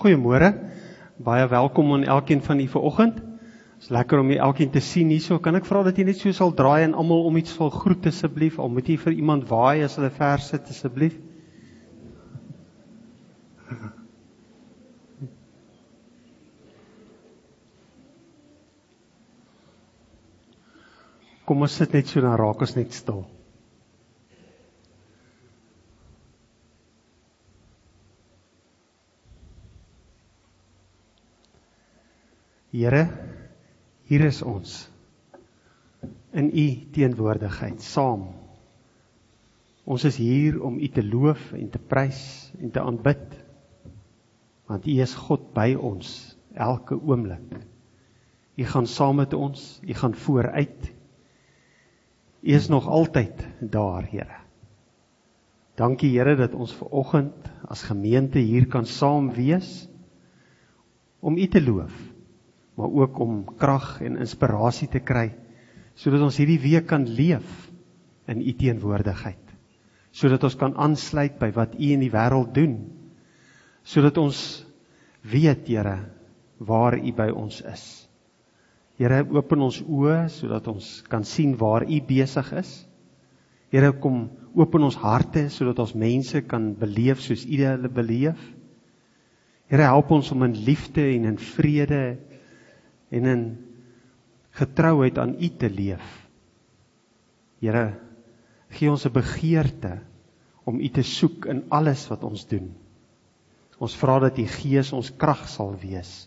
Goeiemôre, baie welkom aan elkeen van u vanoggend. Het is lekker om u elkeen te sien hierso. Kan ek vra dat jy net so sal draai en almal om iets sal groet asseblief, al moet jy vir iemand waai as hulle ver sit asseblief. Kom ons sit net so, dan raak ons net stil. Here, hier is ons, in u teenwoordigheid, saam. Ons is hier om u te loof en te prys en te aanbid, want u is God by ons, elke oomblik. U gaan saam met ons, u gaan vooruit. U is nog altyd daar, Here. Dankie, Here, dat ons vanoggend as gemeente hier kan saam wees, om u te loof, maar ook om krag en inspirasie te kry, sodat ons hierdie week kan leef in u teenwoordigheid, sodat ons kan aansluit by wat u in die wêreld doen, sodat ons weet, Here, waar u by ons is. Here, open ons oë, sodat ons kan sien waar u besig is. Here, kom open ons harte, sodat ons mense kan beleef soos u hulle beleef. Here, help ons om in liefde en in vrede en in getrouheid aan u te leef. Here, gee ons 'n begeerte om u te soek in alles wat ons doen. Ons vra dat die Gees ons krag sal wees.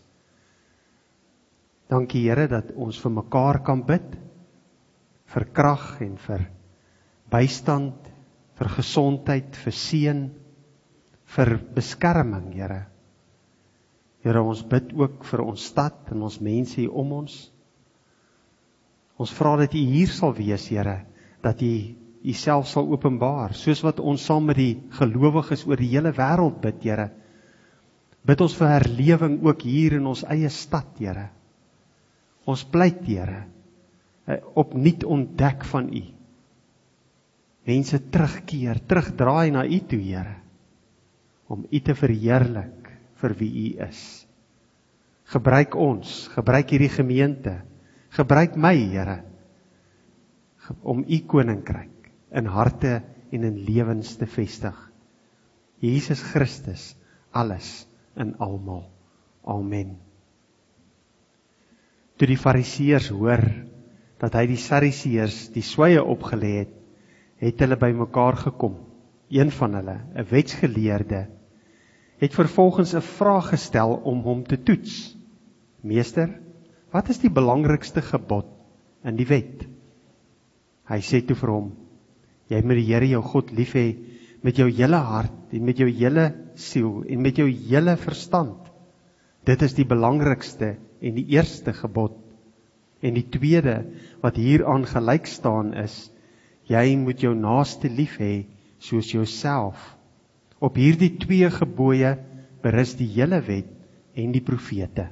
Dankie, Here, dat ons vir mekaar kan bid, vir krag en vir bystand, vir gesondheid, vir seën, vir beskerming, Here. Here, ons bid ook vir ons stad en ons mense hier om ons. Ons vra dat u hier sal wees, Here, dat u self sal openbaar, soos wat ons saam met die gelowiges oor die hele wêreld bid, Here. Bid ons vir herlewing ook hier in ons eie stad, Here. Ons pleit, Here, opnuut ontdek van u. Mense terugkeer, terugdraai na u toe, Here, om u te verheerlik vir wie u is. Gebruik ons, gebruik hierdie gemeente, gebruik my, Here, om u koninkryk in harte en in lewens te vestig. Jesus Christus, alles in almal. Amen. Toe die Fariseërs hoor dat hy die Sadduseërs die sweye opgelê het, het hulle by mekaar gekom. Een van hulle, 'n wetsgeleerde, het vervolgens 'n vraag gestel om hom te toets. Meester, wat is die belangrikste gebod in die wet? Hy sê toe vir hom, jy moet die Here jou God lief hê met jou hele hart en met jou hele siel en met jou hele verstand. Dit is die belangrikste en die eerste gebod. En die tweede wat hieraan gelyk staan is, jy moet jou naaste lief hê soos jouself. Op hierdie twee gebooie berus die hele wet en die profete.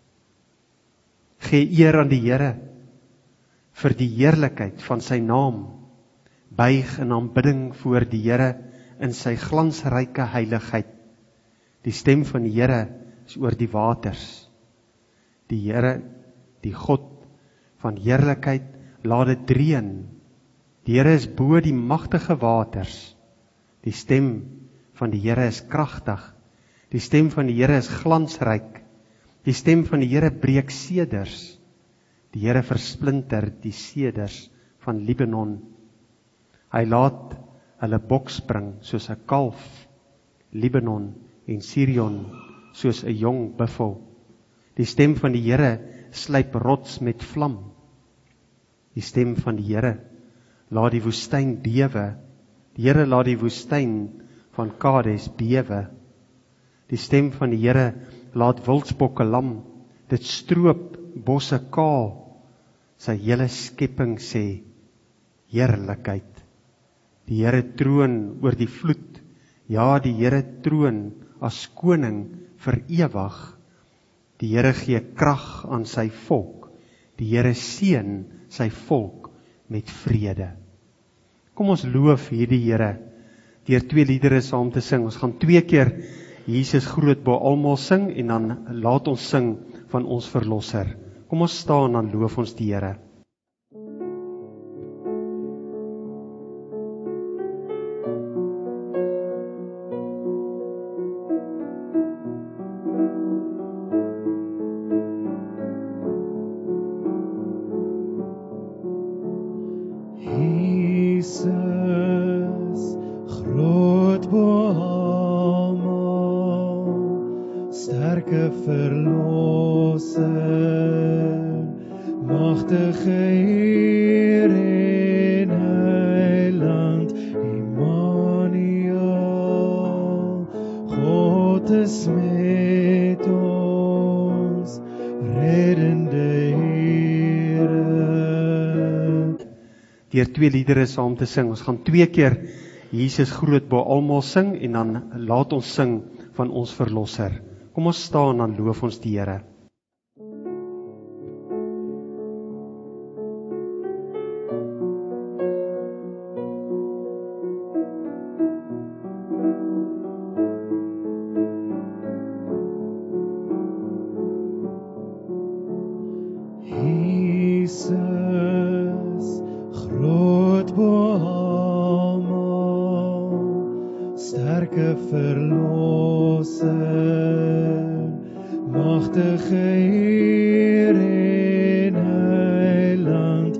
Gee eer aan die Here vir die heerlikheid van sy naam. Buig in aanbidding voor die Here in sy glansryke heiligheid. Die stem van die Here is oor die waters. Die Here, die God van heerlikheid, laat dit dreun. Die Here is bo die magtige waters. Die stem van die Here is kragtig. Die stem van die Here is glansryk. Die stem van die Here breek seders. Die Here versplinter die seders van Libanon. Hy laat hulle bokspring soos 'n kalf. Libanon en Sirion soos 'n jong buffel. Die stem van die Here slyp rots met vlam. Die stem van die Here laat die woestyn bewe. Die Here laat die woestyn van Kades bewe. Die stem van die Here laat wildsbokke lam. Dit stroop bosse kaal. Sy hele skepping sê, heerlikheid. Die Here troon oor die vloed. Ja, die Here troon as koning vir ewig. Die Here gee krag aan sy volk. Die Here seën sy volk met vrede. Kom ons loof hierdie Here deur twee liedere saam te sing. Ons gaan 2 keer Jesus groot bo almal sing en dan laat ons sing van ons verlosser. Kom ons staan, dan loof ons die Here. Jesus, groot bo almal, sterke verlosser, magtige Heer en Heiland, Immanuel, God is met ons, reddende Here. Deur 2 liedere saam te sing. Ons gaan 2 keer Jesus groot bo almal sing en dan laat ons sing van ons verlosser. Kom ons staan, dan loof ons die Here. Jesus, groot bo almal, sterke verlosser, magtige Heer en Heiland,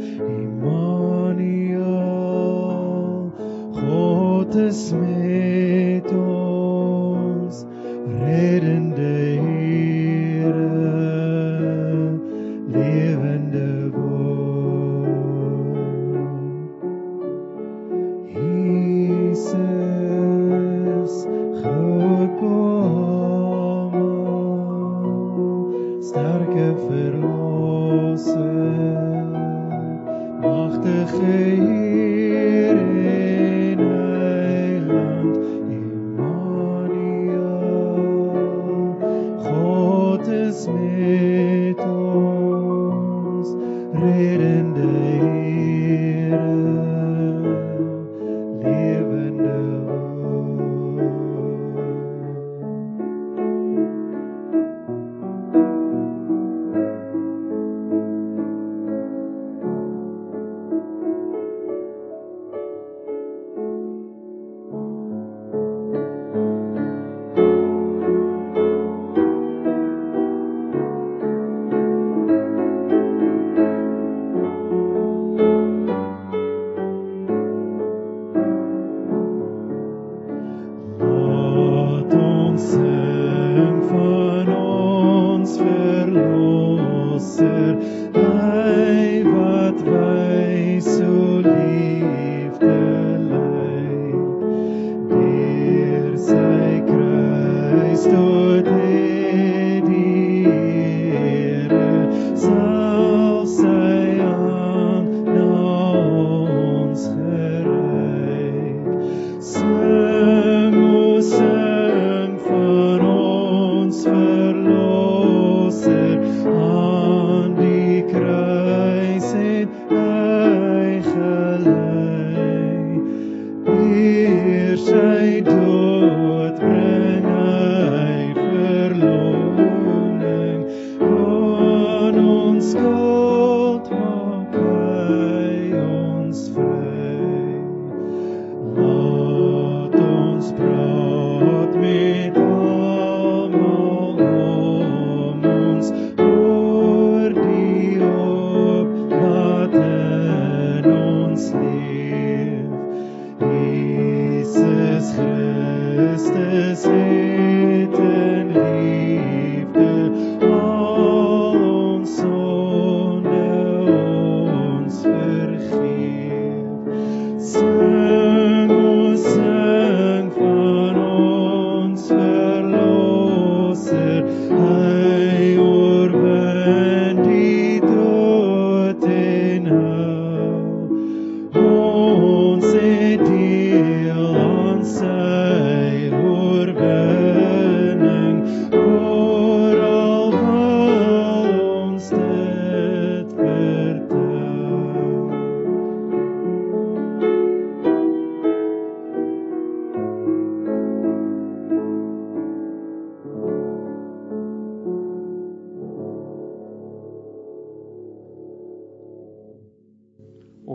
Immanuel, God is met ons, reddende Here, lewende woord. Jesus, groot bo almal, sterke verlosser, magtige Heer en Heiland, Immanuel, God is met ons, reddende Here, lewende woord. Laat ons sing van ons verlosser, hy wat wys so liefde lyk, deur sy kruis tot die Here, sal sy hand na ons gereik. Sing van ons verlosser, aan die kruis het hy gelei, deur sy dood bring hy verlossing.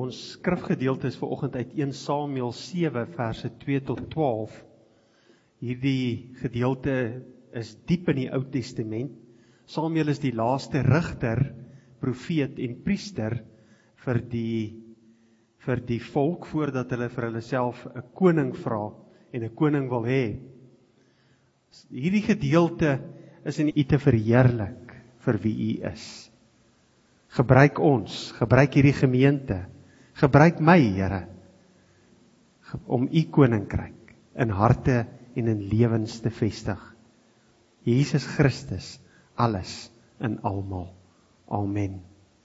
Ons skrifgedeelte is vanoggend uit 1 Samuel 7 verse 2 tot 12. Hierdie gedeelte is diep in die Ou Testament. Samuel is die laaste rigter, profeet en priester vir die volk voordat hulle vir hulle self 'n koning vra en 'n koning wil hê. Hierdie gedeelte is in U te verheerlik vir wie U is. Gebruik ons, gebruik hierdie gemeente, gebruik my, Here, om U koninkryk in harte en in lewens te vestig. Jesus Christus, alles in almal. Amen.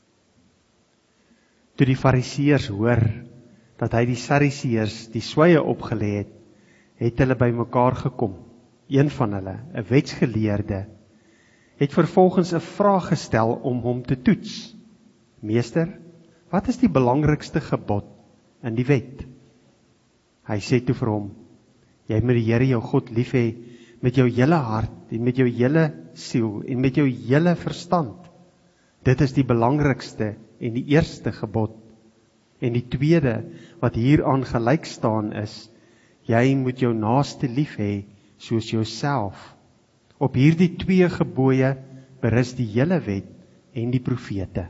Toe die Fariseërs hoor dat hy die Sadduseërs die sweye opgelê het, het hulle bymekaar gekom. Een van hulle, 'n wetsgeleerde, het vervolgens 'n vraag gestel om hom te toets. Meester, wat is die belangrikste gebod in die wet? Hy sê toe vir hom, jy moet die Here jou God lief hê met jou hele hart en met jou hele siel en met jou hele verstand. Dit is die belangrikste en die eerste gebod. En die tweede wat hieraan gelyk staan is, jy moet jou naaste lief hê soos jouself. Op hierdie twee gebooie berus die hele wet en die profete.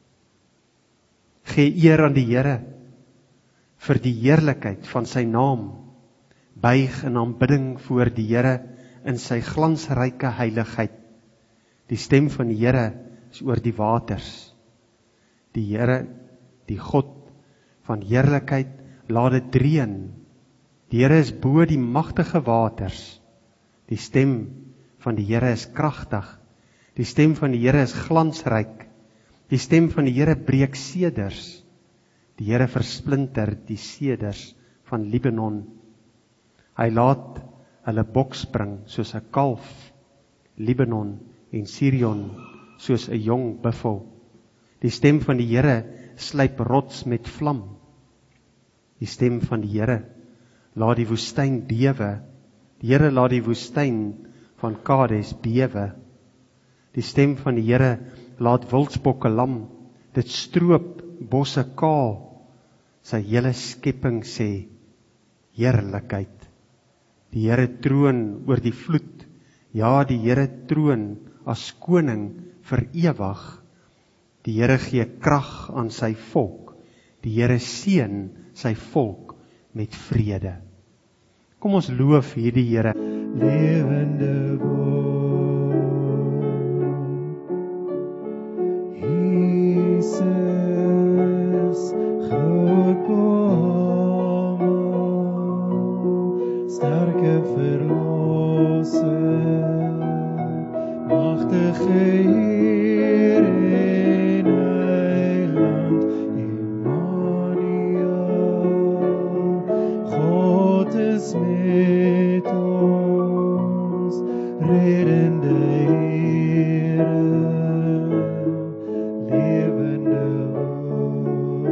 Gee eer aan die Here vir die heerlikheid van sy naam. Buig in aanbidding voor die Here in sy glansryke heiligheid. Die stem van die Here is oor die waters. Die Here, die God van heerlikheid, laat dit reën. Die Here is bo die magtige waters. Die stem van die Here is kragtig. Die stem van die Here is glansryk. Die stem van die Here breek seders. Die Here versplinter die seders van Libanon. Hy laat hulle bokspring soos 'n kalf, Libanon en Sirion soos 'n jong buffel. Die stem van die Here slyp rots met vlam. Die stem van die Here laat die woestyn bewe. Die Here laat die woestyn van Kades bewe. Die stem van die Here laat wildsbokke lam. Dit stroop bosse kaal. Sy hele skepping sê, heerlikheid. Die Here troon oor die vloed. Ja, die Here troon as koning vir ewig. Die Here gee krag aan sy volk. Die Here seën sy volk met vrede. Kom ons loof hierdie Here. Lewende woord, Jesus, groot almal, sterke verlosser, magtige Heer en Heiland, Immanuel, God is met ons, reddende Here, lewende woord.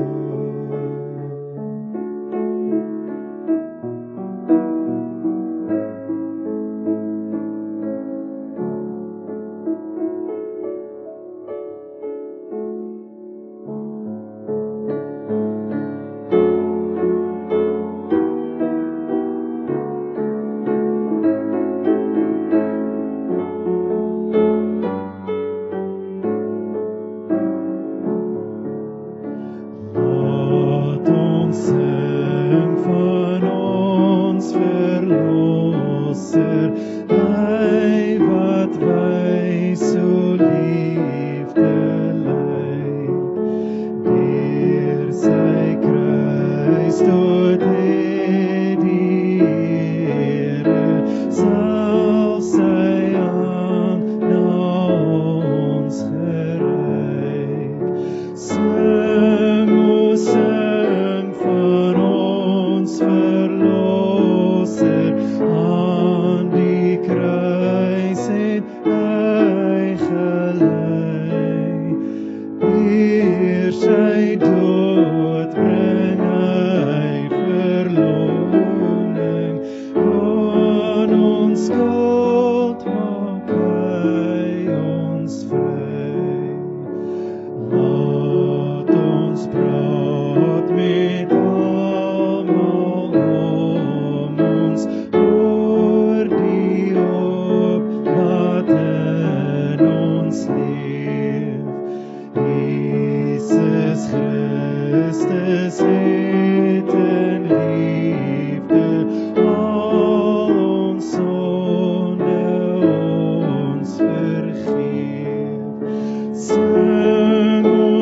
Christus het in liefde al ons sonde ons vergeef. Sing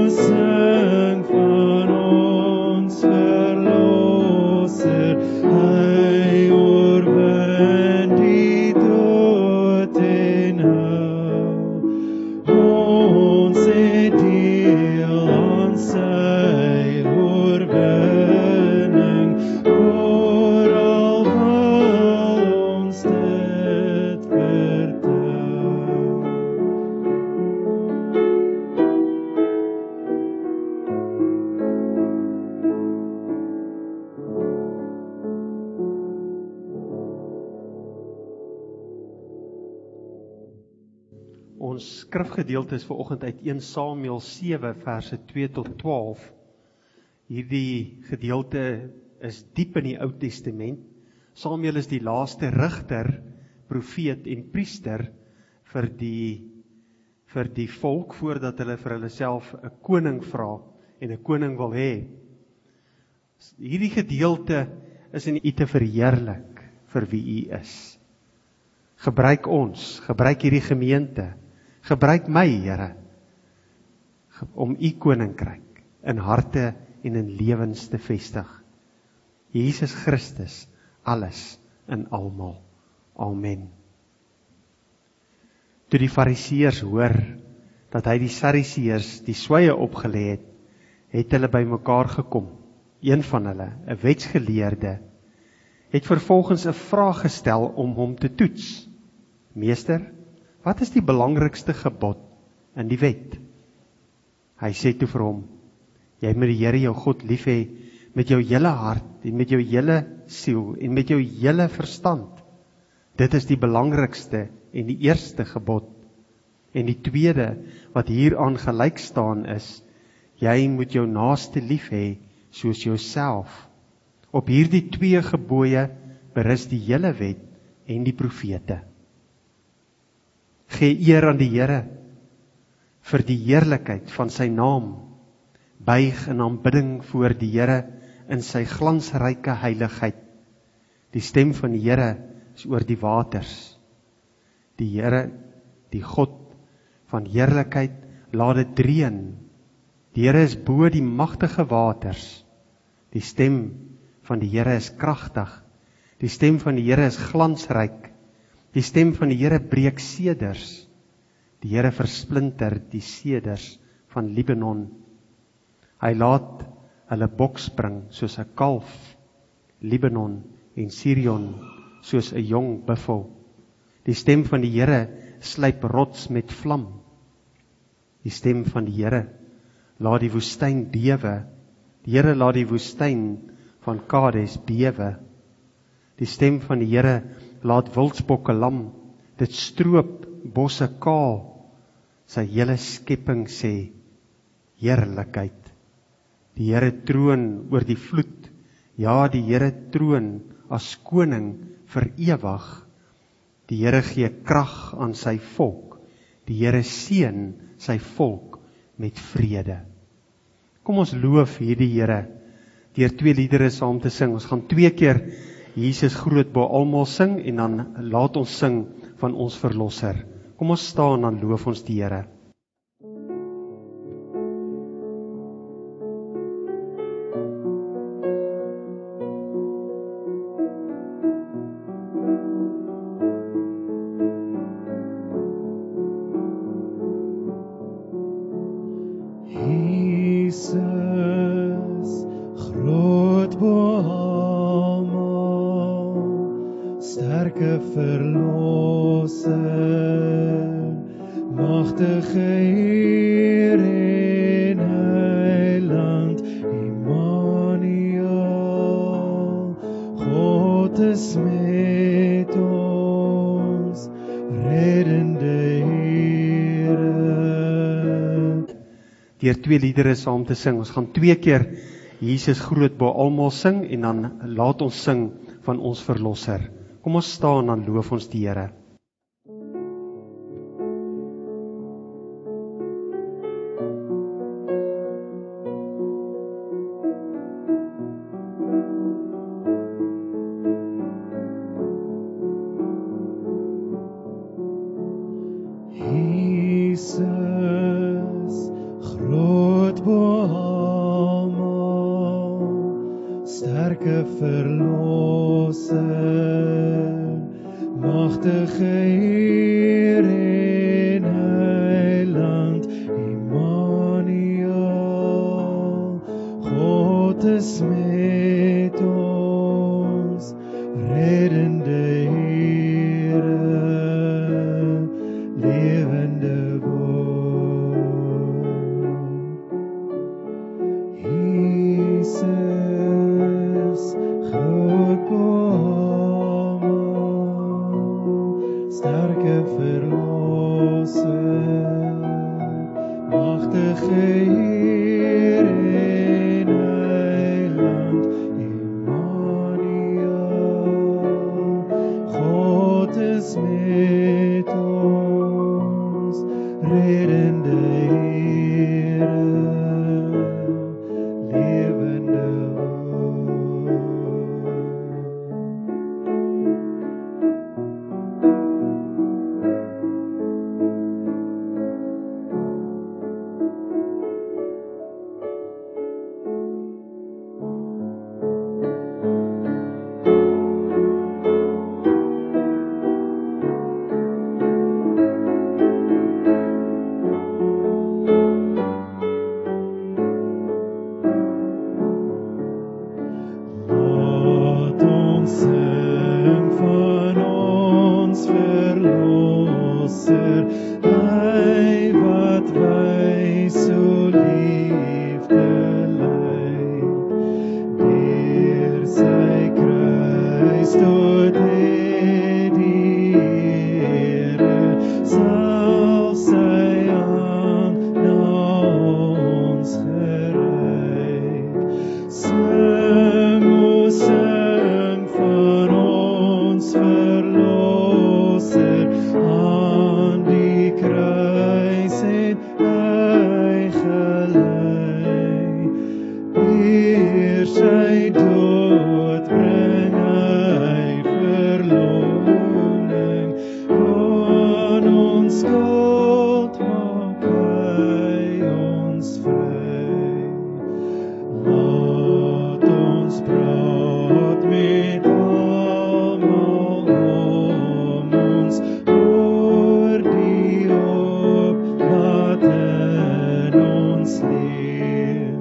van ons verlosser, hy oorwin die dood en hou ons het deel aan sy oorwinning, oral wil ons dit vertel. Ons skrifgedeelte is vanoggend uit 1 Samuel 7 verse 2 tot 12. Hierdie gedeelte is diep in die Ou Testament. Samuel is die laaste rigter, profeet en priester vir die volk voordat hulle vir hulle self 'n koning vra en 'n koning wil hê. Hierdie gedeelte is in U te verheerlik vir wie U is. Gebruik ons, gebruik hierdie gemeente, gebruik my, Here, om U koninkryk in harte en in lewens te vestig. Jesus Christus, alles in almal. Amen. Toe die Fariseërs hoor dat hy die Sadduseërs die sweye opgelê het, het hulle bymekaar gekom. Een van hulle, 'n wetsgeleerde, het vervolgens 'n vraag gestel om hom te toets. Meester, wat is die belangrikste gebod in die wet? Hy sê toe vir hom, jy moet die Here jou God lief hê met jou hele hart en met jou hele siel en met jou hele verstand. Dit is die belangrikste en die eerste gebod. En die tweede wat hieraan gelyk staan is, jy moet jou naaste lief hê soos jouself. Op hierdie twee gebooie berus die hele wet en die profete. Gee eer aan die Here vir die heerlikheid van sy naam. Buig in aanbidding voor die Here in sy glansryke heiligheid. Die stem van die Here is oor die waters. Die Here, die God van heerlikheid, laat dit dreun. Die Here is bo die magtige waters. Die stem van die Here is kragtig. Die stem van die Here is glansryk. Die stem van die Here breek seders. Die Here versplinter die seders van Libanon. Hy laat hulle bokspring soos 'n kalf, Libanon en Sirion soos 'n jong buffel. Die stem van die Here slyp rots met vlam. Die stem van die Here laat die woestyn bewe. Die Here laat die woestyn van Kades bewe. Die stem van die Here laat wildsbokke lam. Dit stroop bosse kaal. Sy hele skepping sê, heerlikheid. Die Here troon oor die vloed. Ja, die Here troon as koning vir ewig. Die Here gee krag aan sy volk. Die Here seën sy volk met vrede. Kom ons loof hierdie Here deur 2 liedere saam te sing. Ons gaan 2 keer Jesus groot bo almal sing en dan laat ons sing van ons verlosser. Kom ons staan en dan loof ons die Here. Jesus, groot bo almal, sterke verlosser, magtige Heer en Heiland, Immanuel, God is met ons, reddende Here. Deur 2 liedere saam te sing. Ons gaan 2 keer Jesus groot bo almal sing en dan laat ons sing van ons verlosser. Kom ons staan en dan loof ons die Here. Jesus, groot bo almal, sterke verlosser, magtige Heer en Heiland, Immanuel, God is met ons, reddende Here, lewende woord. Jesus, groot bo almal, sterke verlosser, magtige Heer en Heiland, Immanuel, God is met ons, reddende Here, lewende woord. Laat ons sing van ons verlosser, hy wat wys hoe liefde lyk, deur sy kruis tot die Here, sal sy hand na ons gereik. Sing, o sing van ons verlosser, aan die kruis het hy gelei. Deur sy dood bring hy verloning, van ons skuld maak hy ons vry. Laat ons praat met almal om ons, oor die hoop wat in ons leef.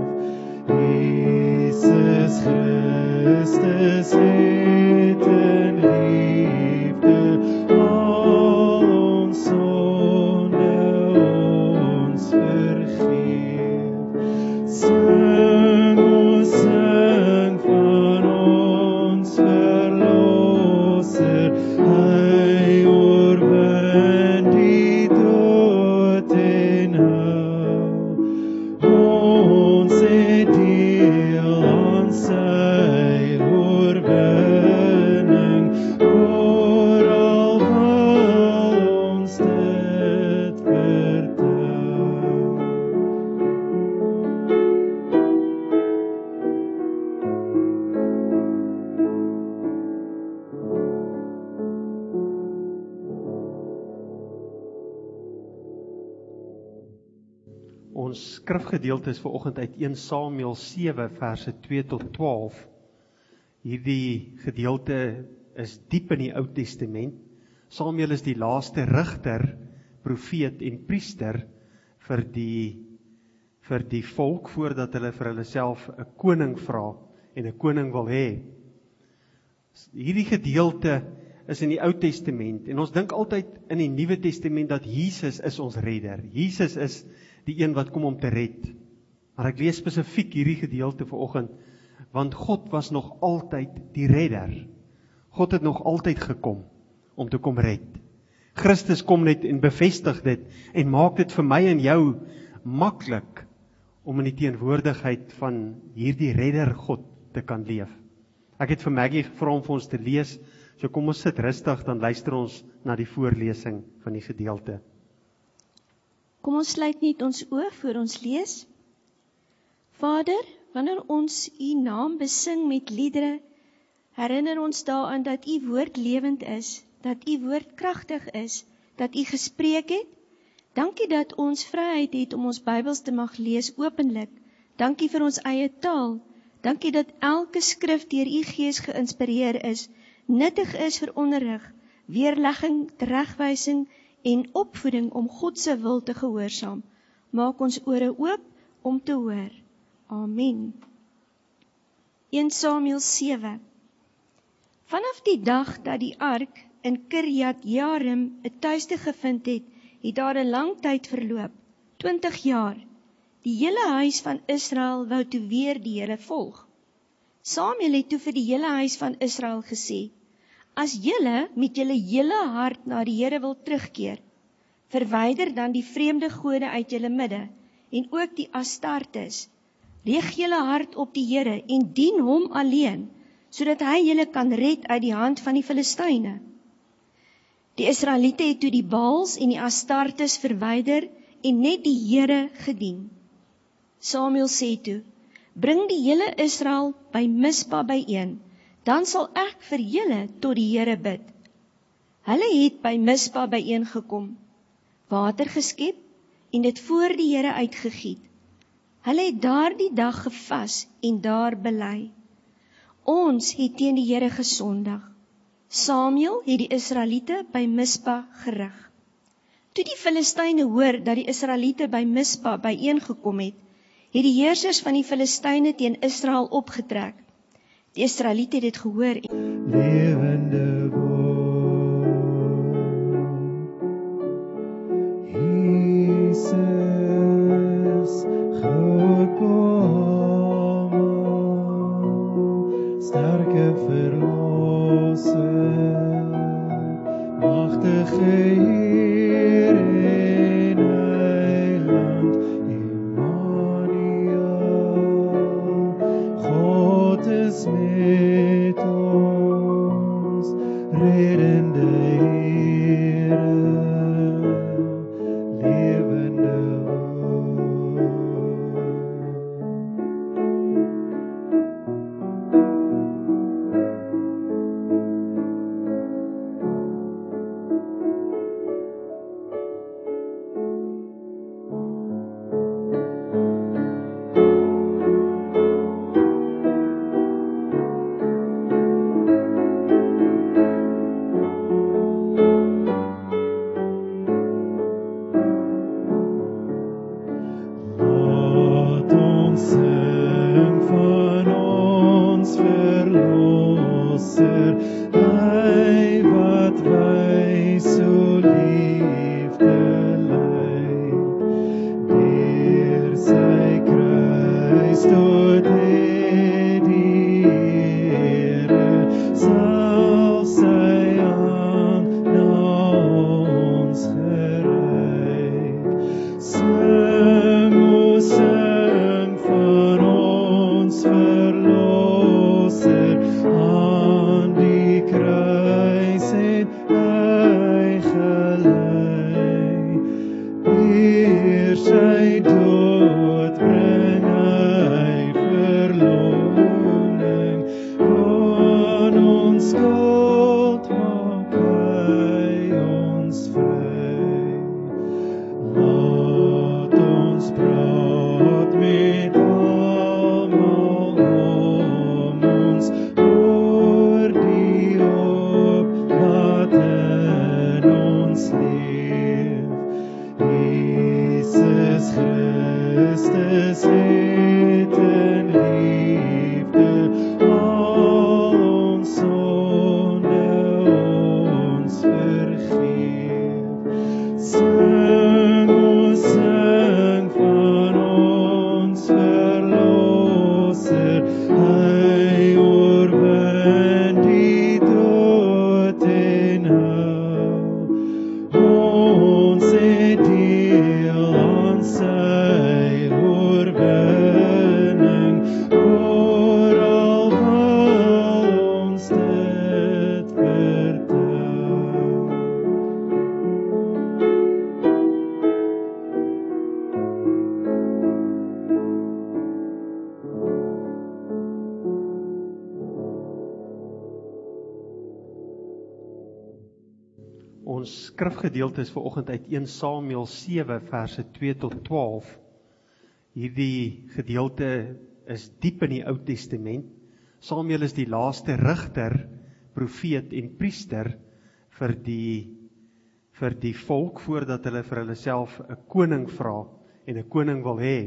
Jesus Christus het in liefde al ons sonde ons vergeef. Sing, o sing van ons verlosser, hy oorwin die dood en hel. Ons het deel aan sy oorwinning, oral wil ons dit vertel. Ons skrifgedeelte is vanoggend uit 1 Samuel 7 verse 2 tot 12. Hierdie gedeelte is diep in die Ou Testament. Samuel is die laaste rigter, profeet en priester vir die volk voordat hulle vir hulle self 'n koning vra en 'n koning wil hê. Hierdie gedeelte is in die Ou Testament en ons dink altyd in die Nuwe Testament dat Jesus is ons redder. Jesus is die een wat kom om te red. Maar ek lees spesifiek hierdie gedeelte vanoggend, want God was nog altyd die redder. God het nog altyd gekom om te kom red. Christus kom net en bevestig dit en maak dit vir my en jou maklik om in die teenwoordigheid van hierdie redder God te kan leef. Ek het vir Maggie gevra om vir ons te lees, so kom ons sit rustig, dan luister ons na die voorlesing van die gedeelte. Kom ons sluit net ons oë voor ons lees. Vader, wanneer ons U naam besing met liedere, herinner ons daaraan dat U woord lewend is, dat U woord kragtig is, dat U gespreek het, Dankie dat ons vryheid het om ons Bybels te mag lees openlik. Dankie vir ons eie taal. Dankie dat elke skrif deur U Gees geïnspireer is, nuttig is vir onderrig, weerlegging, teregwysing en opvoeding om God se wil te gehoorsaam. Maak ons ore oop om te hoor. Amen. 1 Samuel 7. Vanaf die dag dat die ark in Kirjat Jearim 'n tuiste gevind het, het daar 'n lang tyd verloop, 20 jaar. Die hele huis van Israel wou toe weer die Here volg. Samuel het toe vir die hele huis van Israel gesê: As julle met julle hele hart na die Here wil terugkeer, verwyder dan die vreemde gode uit julle midde en ook die Astartes. Rieg julle hart op die Here en dien hom alleen, sodat hy julle kan red uit die hand van die Filistyne. Die Israeliete het toe die Baals en die Astartes verwyder en net die Here gedien. Samuel sê toe: Bring die hele Israel by Mispa byeen, dan sal ek vir julle tot die Here bid. Hulle het by Mispa byeen gekom, water geskep en dit voor die Here uitgegiet. Hulle het daardie dag gevas en daar bely: Ons het teen die Here gesondig. Samuel het die Israeliete by Mispa gerig. Toe die Filistyne hoor dat die Israeliete by Mispa byeengekom het die heersers van die Filistyne teen Israel opgetrek. Die Israeliete het dit gehoor. Levende woord, Jesus, groot Boma, sterke verlosser, magtige Heer en Heiland, Immanuel, God is met ons, reddende Heere, levende woord. Laat ons sing van ons verlosser, hy wat wys so liefde lyk. Deur sy kruis tot het die Here self sy hand na ons gereik. Sing, o sing van ons verlosser, aan die kruis het hy gelei. Deur sy dood bring hy verloning, van ons skuld maak hy ons vry. Laat ons praat met almal om ons oor die hoop wat in ons leef. Jesus Christus het in liefde al ons sonde ons vergeef. Sing, o sing van ons verlosser, hy oorwin die dood en hou ons het deel aan sy oorwinning. skrifgedeelte is vanoggend uit 1 Samuel 7 verse 2 tot 12. Hierdie gedeelte is diep in die Ou Testament. Samuel is die laaste rigter, profeet en priester vir die volk voordat hulle vir hulle self 'n koning vra en 'n koning wil hê.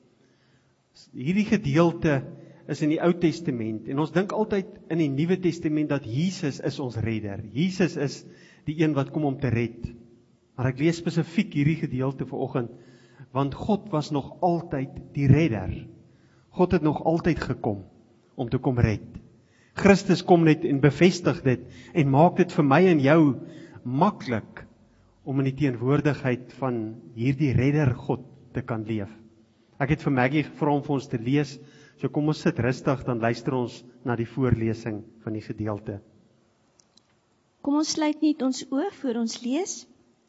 Hierdie gedeelte is in die Ou Testament en ons dink altyd in die Nuwe Testament dat Jesus is ons redder. Jesus is die een wat kom om te red. Maar ek lees spesifiek hierdie gedeelte vanoggend, want God was nog altyd die redder. God het nog altyd gekom om te kom red. Christus kom net en bevestig dit en maak dit vir my en jou maklik om in die teenwoordigheid van hierdie redder God te kan leef. Ek het vir Maggie gevra om vir ons te lees, so kom ons sit rustig, dan luister ons na die voorlesing van die gedeelte. Kom ons sluit net ons oë voor ons lees.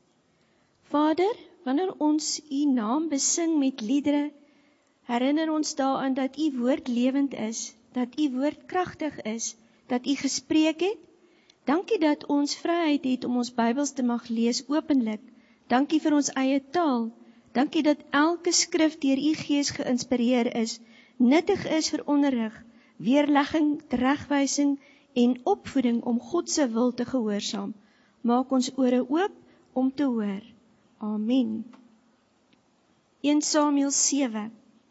Vader, wanneer ons U naam besing met liedere, herinner ons daaraan dat U woord lewend is, dat U woord kragtig is, dat U gespreek het. Dankie dat ons vryheid het om ons Bybels te mag lees openlik. Dankie vir ons eie taal. Dankie dat elke skrif deur U Gees geïnspireer is, nuttig is vir onderrig, weerlegging, teregwysing en opvoeding om God se wil te gehoorsaam. Maak ons ore oop om te hoor. Amen. 1 Samuel 7.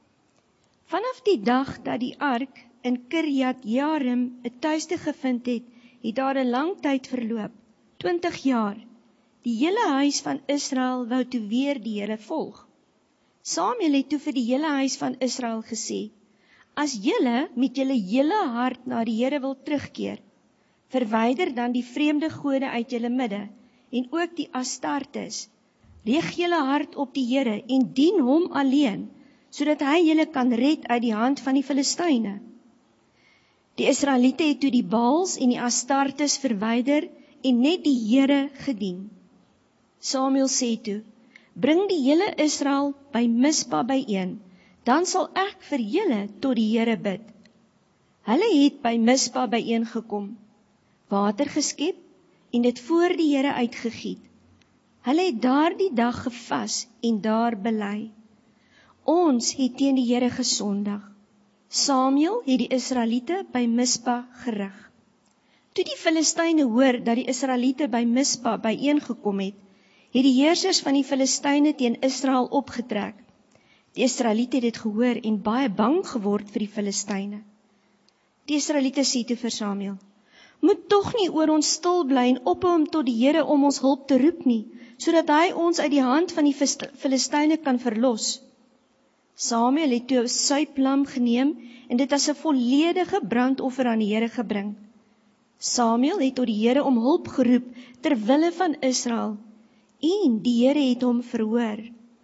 Vanaf die dag dat die ark in Kirjat Jearim 'n tuiste gevind het, het daar 'n lang tyd verloop, 20 jaar. Die hele huis van Israel wou toe weer die Here volg. Samuel het toe vir die hele huis van Israel gesê: As julle met julle hele hart na die Here wil terugkeer, verwyder dan die vreemde gode uit julle midde en ook die Astartes. Rieg julle hart op die Here en dien hom alleen, sodat hy julle kan red uit die hand van die Filistyne. Die Israeliete het toe die Baals en die Astartes verwyder en net die Here gedien. Samuel sê toe: Bring die hele Israel by Mispa byeen, dan sal ek vir julle tot die Here bid. Hulle het by Mispa byeen gekom, water geskep en dit voor die Here uitgegiet. Hulle het daardie dag gevas en daar bely: Ons het teen die Here gesondig. Samuel het die Israeliete by Mispa gerig. Toe die Filistyne hoor dat die Israeliete by Mispa byeengekom het die heersers van die Filistyne teen Israel opgetrek. Die Israeliete het dit gehoor en baie bang geword vir die Filistyne. Die Israeliete sê toe vir Samuel: Moet tog nie oor ons stil bly en ophou om tot die Here om ons hulp te roep nie, sodat hy ons uit die hand van die Filistyne kan verlos. Samuel het toe 'n suiplam geneem en dit as 'n volledige brandoffer aan die Here gebring. Samuel het tot die Here om hulp geroep ter wille van Israel, en die Here het hom verhoor.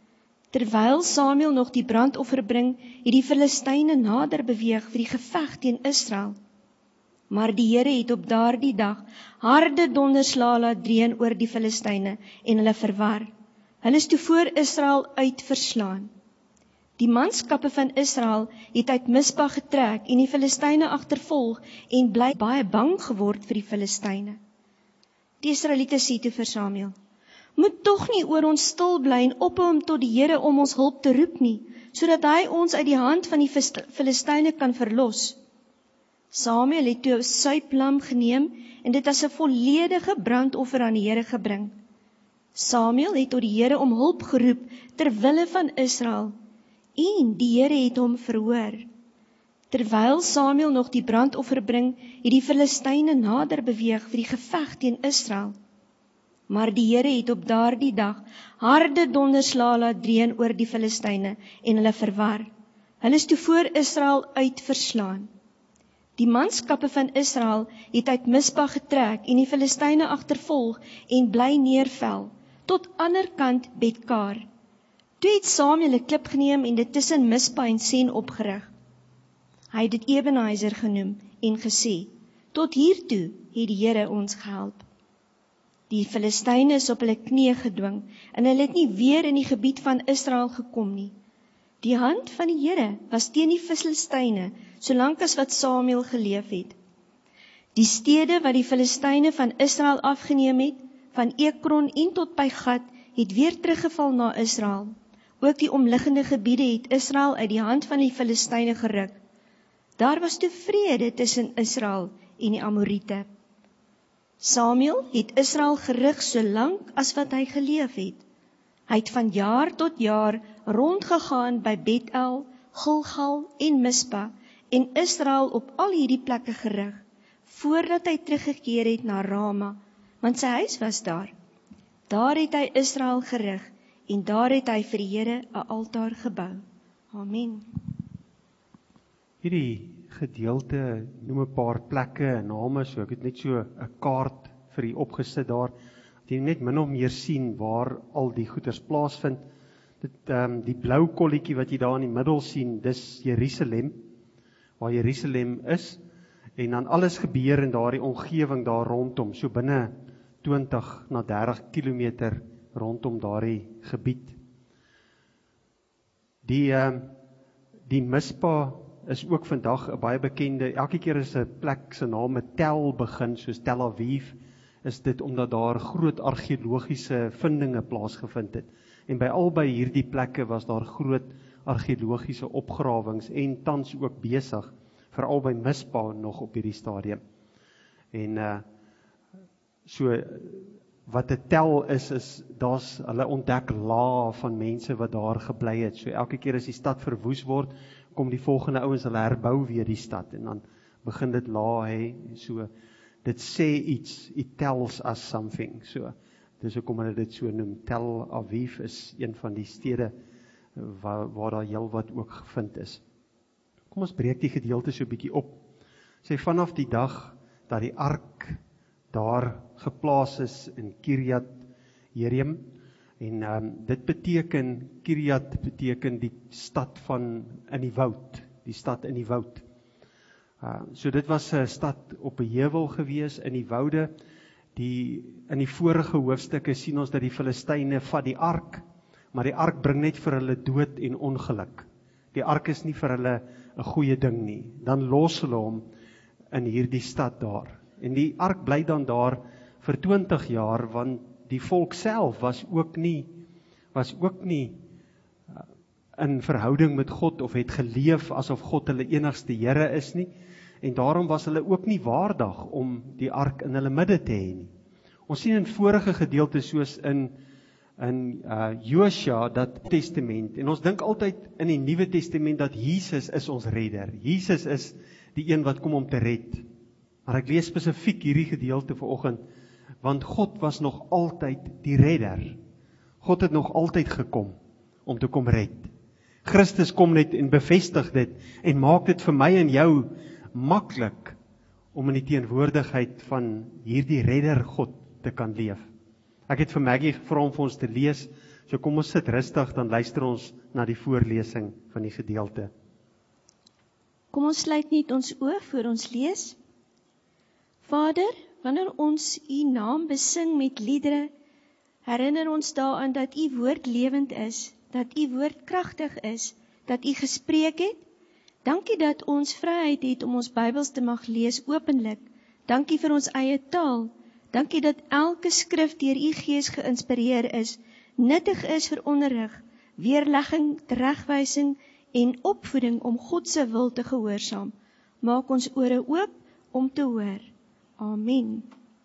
Terwyl Samuel nog die brandoffer bring, het die Filistyne nader beweeg vir die geveg teen Israel. Maar die Here het op daardie dag harde donderslae laat reën oor die Filistyne en hulle verwar. Hulle is toe voor Israel uitverslaan. Die manskappe van Israel het uit Mispa getrek en die Filistyne agtervolg en bly baie bang geword vir die Filistyne. Die Israeliete sê toe vir Samuel: Moet tog nie oor ons stil bly en ophou om tot die Here om ons hulp te roep nie, sodat hy ons uit die hand van die Filistyne kan verlos. Samuel het toe 'n suiplam geneem en dit as 'n volledige brandoffer aan die Here gebring. Samuel het tot die Here om hulp geroep ter wille van Israel, en die Here het hom verhoor. Terwyl Samuel nog die brandoffer bring, het die Filistyne nader beweeg vir die geveg teen Israel. Maar die Here het op daardie dag harde donderslae laat reën oor die Filistyne en hulle verwar. Hulle is toe voor Israel uitverslaan. Die manskappe van Israel het uit Mispa getrek en die Filistyne agtervolg en bly neervel, tot ander kant Betkar. Toe het Samuel 'n klip geneem en dit tussen Mispa en Sen opgerig. Hy het dit Ebenezer genoem en gesê: Tot hiertoe het die Here ons gehelp. Die Filistyne is op hulle knieë gedwing en hulle het nie weer in die gebied van Israel gekom nie. Die hand van die Here was teen die Filistyne, solank as wat Samuel geleef het. Die stede wat die Filistyne van Israel afgeneem het, van Ekron en tot by Gat het weer teruggeval na Israel. Ook die omliggende gebiede het Israel uit die hand van die Filistyne geruk. Daar was toe vrede tussen Israel en die Amoriete. Samuel het Israel gerig so lank as wat hy geleef het. Hy het van jaar tot jaar rondgegaan by Bethel, Gilgal en Mispa en Israel op al hierdie plekke gerig, voordat hy teruggekeer het na Rama, want sy huis was daar. Daar het hy Israel gerig en daar het hy vir die Here 'n altaar gebou. Amen. Hierdie gedeelte noem 'n paar plekke en name, so ek het net so 'n kaart vir u opgesit daar. Jy net min of meer sien waar al die goeders plaasvind. Die blou kolletjie wat jy daar in die middel sien, dis Jerusalem, waar Jerusalem is, en dan alles gebeur in daardie omgewing daar rondom, so binne 20 na 30 kilometer rondom daardie gebied. Die Mispa is ook vandag 'n baie bekende, elke keer as 'n plek se naam met Tel begin, soos Tel Aviv, is dit omdat daar groot argeologiese vindinge plaasgevind het. En by albei hierdie plekke was daar groot argeologiese opgrawings en tans ook besig, veral by Mispa nog op hierdie stadium. En so wat 'n tel is daar's hulle ontdek lae van mense wat daar gebly het. So elke keer as die stad verwoes word, kom die volgende ouens, hulle herbou weer die stad en dan begin dit lae hê. So dit sê iets, it tells us something. So dis hoekom hulle dit so noem. Tel Aviv is een van die stede waar daar heelwat ook gevind is. Kom ons breek die gedeelte so 'n bietjie op. Sê vanaf die dag dat die ark daar geplaas is in Kiryat Jearim, en dit beteken, Kiryat beteken die stad van in die woud, die stad in die woud. So dit was 'n stad op 'n heuwel gewees in die woude. In die vorige hoofstukke sien ons dat die Filistyne vat die ark, maar die ark bring net vir hulle dood en ongeluk. Die ark is nie vir hulle 'n goeie ding nie. Dan los hulle hom in hierdie stad daar. En die ark bly dan daar vir 20 jaar, want die volk self was ook nie in verhouding met God of het geleef asof God hulle enigste Here is nie. En daarom was hulle ook nie waardig om die ark in hulle midde te hê nie. Ons sien in vorige gedeeltes soos in Josua, dat testament, en ons dink altyd in die Nuwe Testament dat Jesus is ons redder. Jesus is die een wat kom om te red. Maar ek lees spesifiek hierdie gedeelte vanoggend, want God was nog altyd die redder. God het nog altyd gekom om te kom red. Christus kom net en bevestig dit en maak dit vir my en jou maklik om in die teenwoordigheid van hierdie redder God te kan leef. Ek het vir Maggie gevra om vir ons te lees, so kom ons sit rustig, dan luister ons na die voorlesing van die gedeelte. Kom ons sluit net ons oë voor ons lees. Vader, wanneer ons U naam besing met liedere, herinner ons daaraan dat U woord lewend is, dat U woord kragtig is, dat U gespreek het. Dankie dat ons vryheid het om ons Bybels te mag lees openlik. Dankie vir ons eie taal. Dankie dat elke skrif deur U Gees geïnspireer is, nuttig is vir onderrig, weerlegging, teregwysing en opvoeding om God se wil te gehoorsaam. Maak ons ore oop om te hoor. Amen.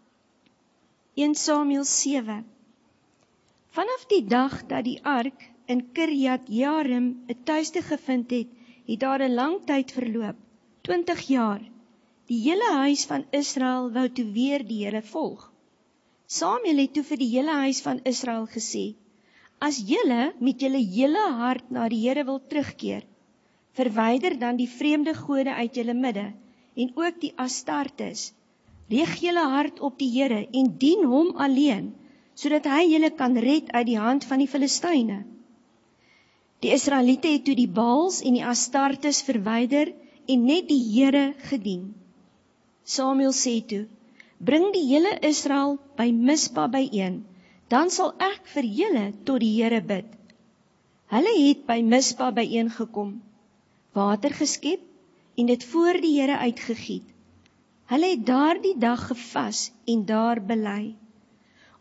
1 Samuel 7. Vanaf die dag dat die ark in Kiryat Jearim 'n tuiste gevind het, het daar 'n lang tyd verloop, 20 jaar. Die hele huis van Israel wou toe weer die Here volg. Samuel het toe vir die hele huis van Israel gesê: As julle met julle hele hart na die Here wil terugkeer, verwyder dan die vreemde gode uit julle midde en ook die Astartes. Rieg julle hart op die Here en dien hom alleen, sodat hy julle kan red uit die hand van die Filistyne. Die Israeliete het toe die Baals en die Astartes verwyder en net die Here gedien. Samuel sê toe: Bring die hele Israel by Mispa byeen, dan sal ek vir julle tot die Here bid. Hulle het by Mispa byeen gekom, water geskep en dit voor die Here uitgegiet. Hulle het daardie dag gevas en daar bely.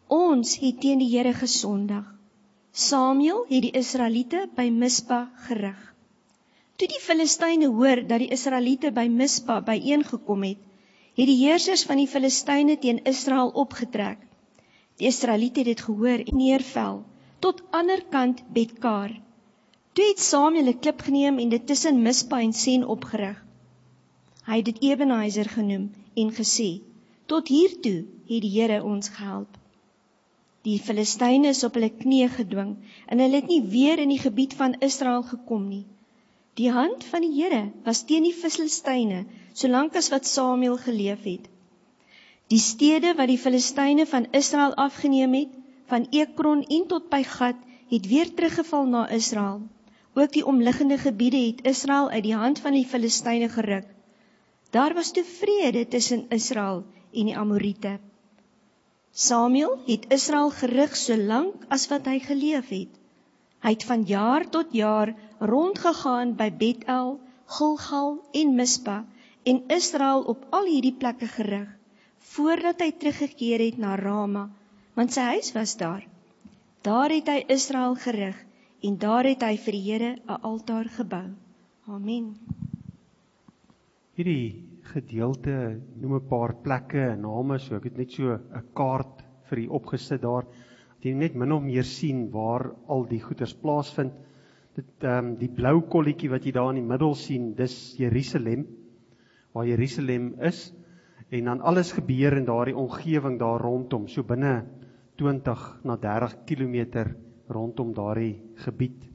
Ons het teen die Here gesondig. Samuel het die Israeliete by Mispa gerig. Toe die Filistyne hoor dat die Israeliete by Mispa byeengekom het die heersers van die Filistyne teen Israel opgetrek. Die Israeliete het dit gehoor en neervel, tot ander kant Betkar. Toe het Samuel 'n klip geneem en dit tussen Mispa en Sen opgerig. Hy het dit Ebenezer genoem en gesê, tot hiertoe het die Here ons gehelp. Die Filistyne is op hulle knieë gedwing en hulle het nie weer in die gebied van Israel gekom nie. Die hand van die Here was teen die Filistyne, solank as wat Samuel geleef het. Die stede wat die Filistyne van Israel afgeneem het, van Ekron en tot by Gat, het weer teruggeval na Israel. Ook die omliggende gebiede het Israel uit die hand van die Filistyne geruk. Daar was toe vrede tussen Israel en die Amoriete. Samuel het Israel gerig solank as wat hy geleef het. Hy het van jaar tot jaar rondgegaan by Betel, Gilgal en Mispa en Israel op al hierdie plekke gerig, voordat hy teruggekeer het na Rama, want sy huis was daar. Daar het hy Israel gerig en daar het hy vir die Here 'n altaar gebou. Amen. Hierdie gedeelte noem 'n paar plekke en name, so ek het net so 'n kaart vir u opgesit daar. Jy net min of meer sien waar al die goeders plaasvind. Die blou kolletjie wat jy daar in die middel sien, dis Jerusalem, waar Jerusalem is, en dan alles gebeur in daardie omgewing daar rondom, so binne 20 na 30 kilometer rondom daardie gebied.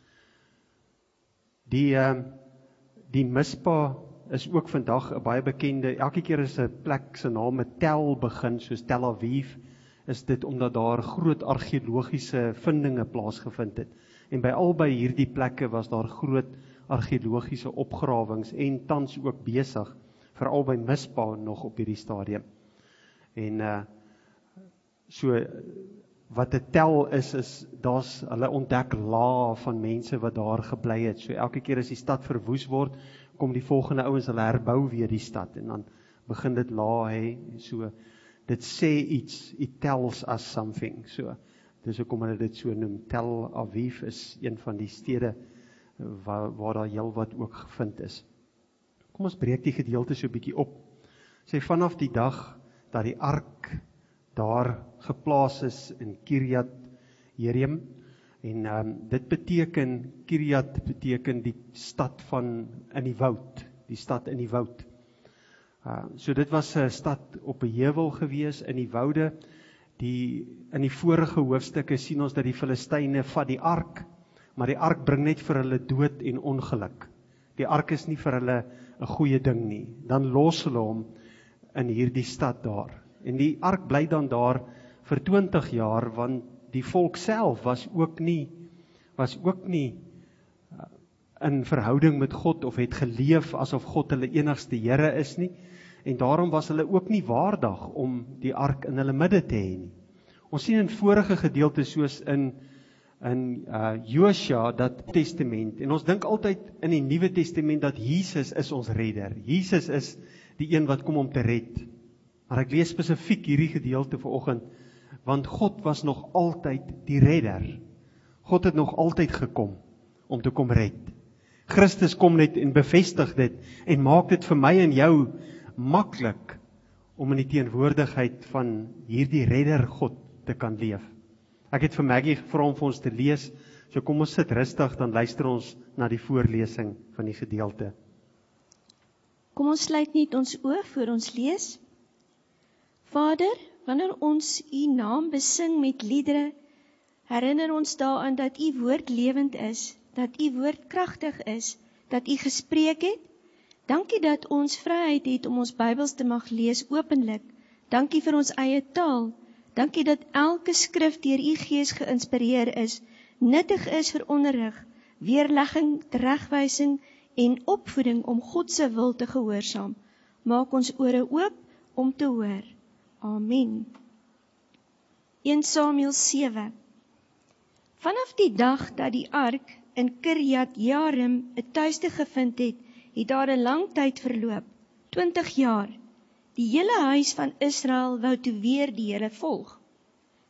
Die Mispa is ook vandag 'n baie bekende, elke keer is 'n plek se naam met Tel begin, soos Tel Aviv, is dit omdat daar groot argeologiese vindinge plaasgevind het. En by albei hierdie plekke was daar groot argeologiese opgrawings en tans ook besig, veral by Mispa nog op hierdie stadium. En so wat 'n tel is daar's hulle ontdek lae van mense wat daar gebly het. So elke keer as die stad verwoes word, kom die volgende ouens, hulle herbou weer die stad en dan begin dit lae hê. So dit sê iets, it tells us something. So dis hoekom hulle dit so noem. Tel Aviv is een van die stede waar daar heelwat ook gevind is. Kom ons breek die gedeelte so 'n bietjie op. Sê vanaf die dag dat die ark daar geplaas is in Kiryat Jearim, en dit beteken, Kiryat beteken die stad van in die woud, die stad in die woud. So dit was 'n stad op 'n heuwel gewees in die woude. In die vorige hoofstukke sien ons dat die Filistyne vat die ark, maar die ark bring net vir hulle dood en ongeluk. Die ark is nie vir hulle 'n goeie ding nie. Dan los hulle hom in hierdie stad daar. En die ark bly dan daar vir 20 jaar, want die volk self was ook nie in verhouding met God of het geleef asof God hulle enigste Here is nie. En daarom was hulle ook nie waardig om die ark in hulle midde te hê nie. Ons sien in vorige gedeeltes soos in Josua, dat testament, en ons dink altyd in die Nuwe Testament dat Jesus is ons redder. Jesus is die een wat kom om te red. Maar ek lees spesifiek hierdie gedeelte vanoggend, want God was nog altyd die redder. God het nog altyd gekom om te kom red. Christus kom net en bevestig dit en maak dit vir my en jou maklik om in die teenwoordigheid van hierdie redder God te kan leef. Ek het vir Maggie gevra om vir ons te lees, so kom ons sit rustig, dan luister ons na die voorlesing van die gedeelte. Kom ons sluit net ons oë voor ons lees. Vader, wanneer ons U naam besing met liedere, herinner ons daaraan dat U woord lewend is, dat U woord kragtig is, dat U gespreek het. Dankie dat ons vryheid het om ons Bybels te mag lees openlik. Dankie vir ons eie taal. Dankie dat elke skrif deur U Gees geïnspireer is, nuttig is vir onderrig, weerlegging, teregwysing en opvoeding om God se wil te gehoorsaam. Maak ons ore oop om te hoor. Amen. 1 Samuel 7. Vanaf die dag dat die ark in Kiryat Jearim 'n tuiste gevind het, het daar 'n lang tyd verloop, 20 jaar. Die hele huis van Israel wou toe weer die Here volg.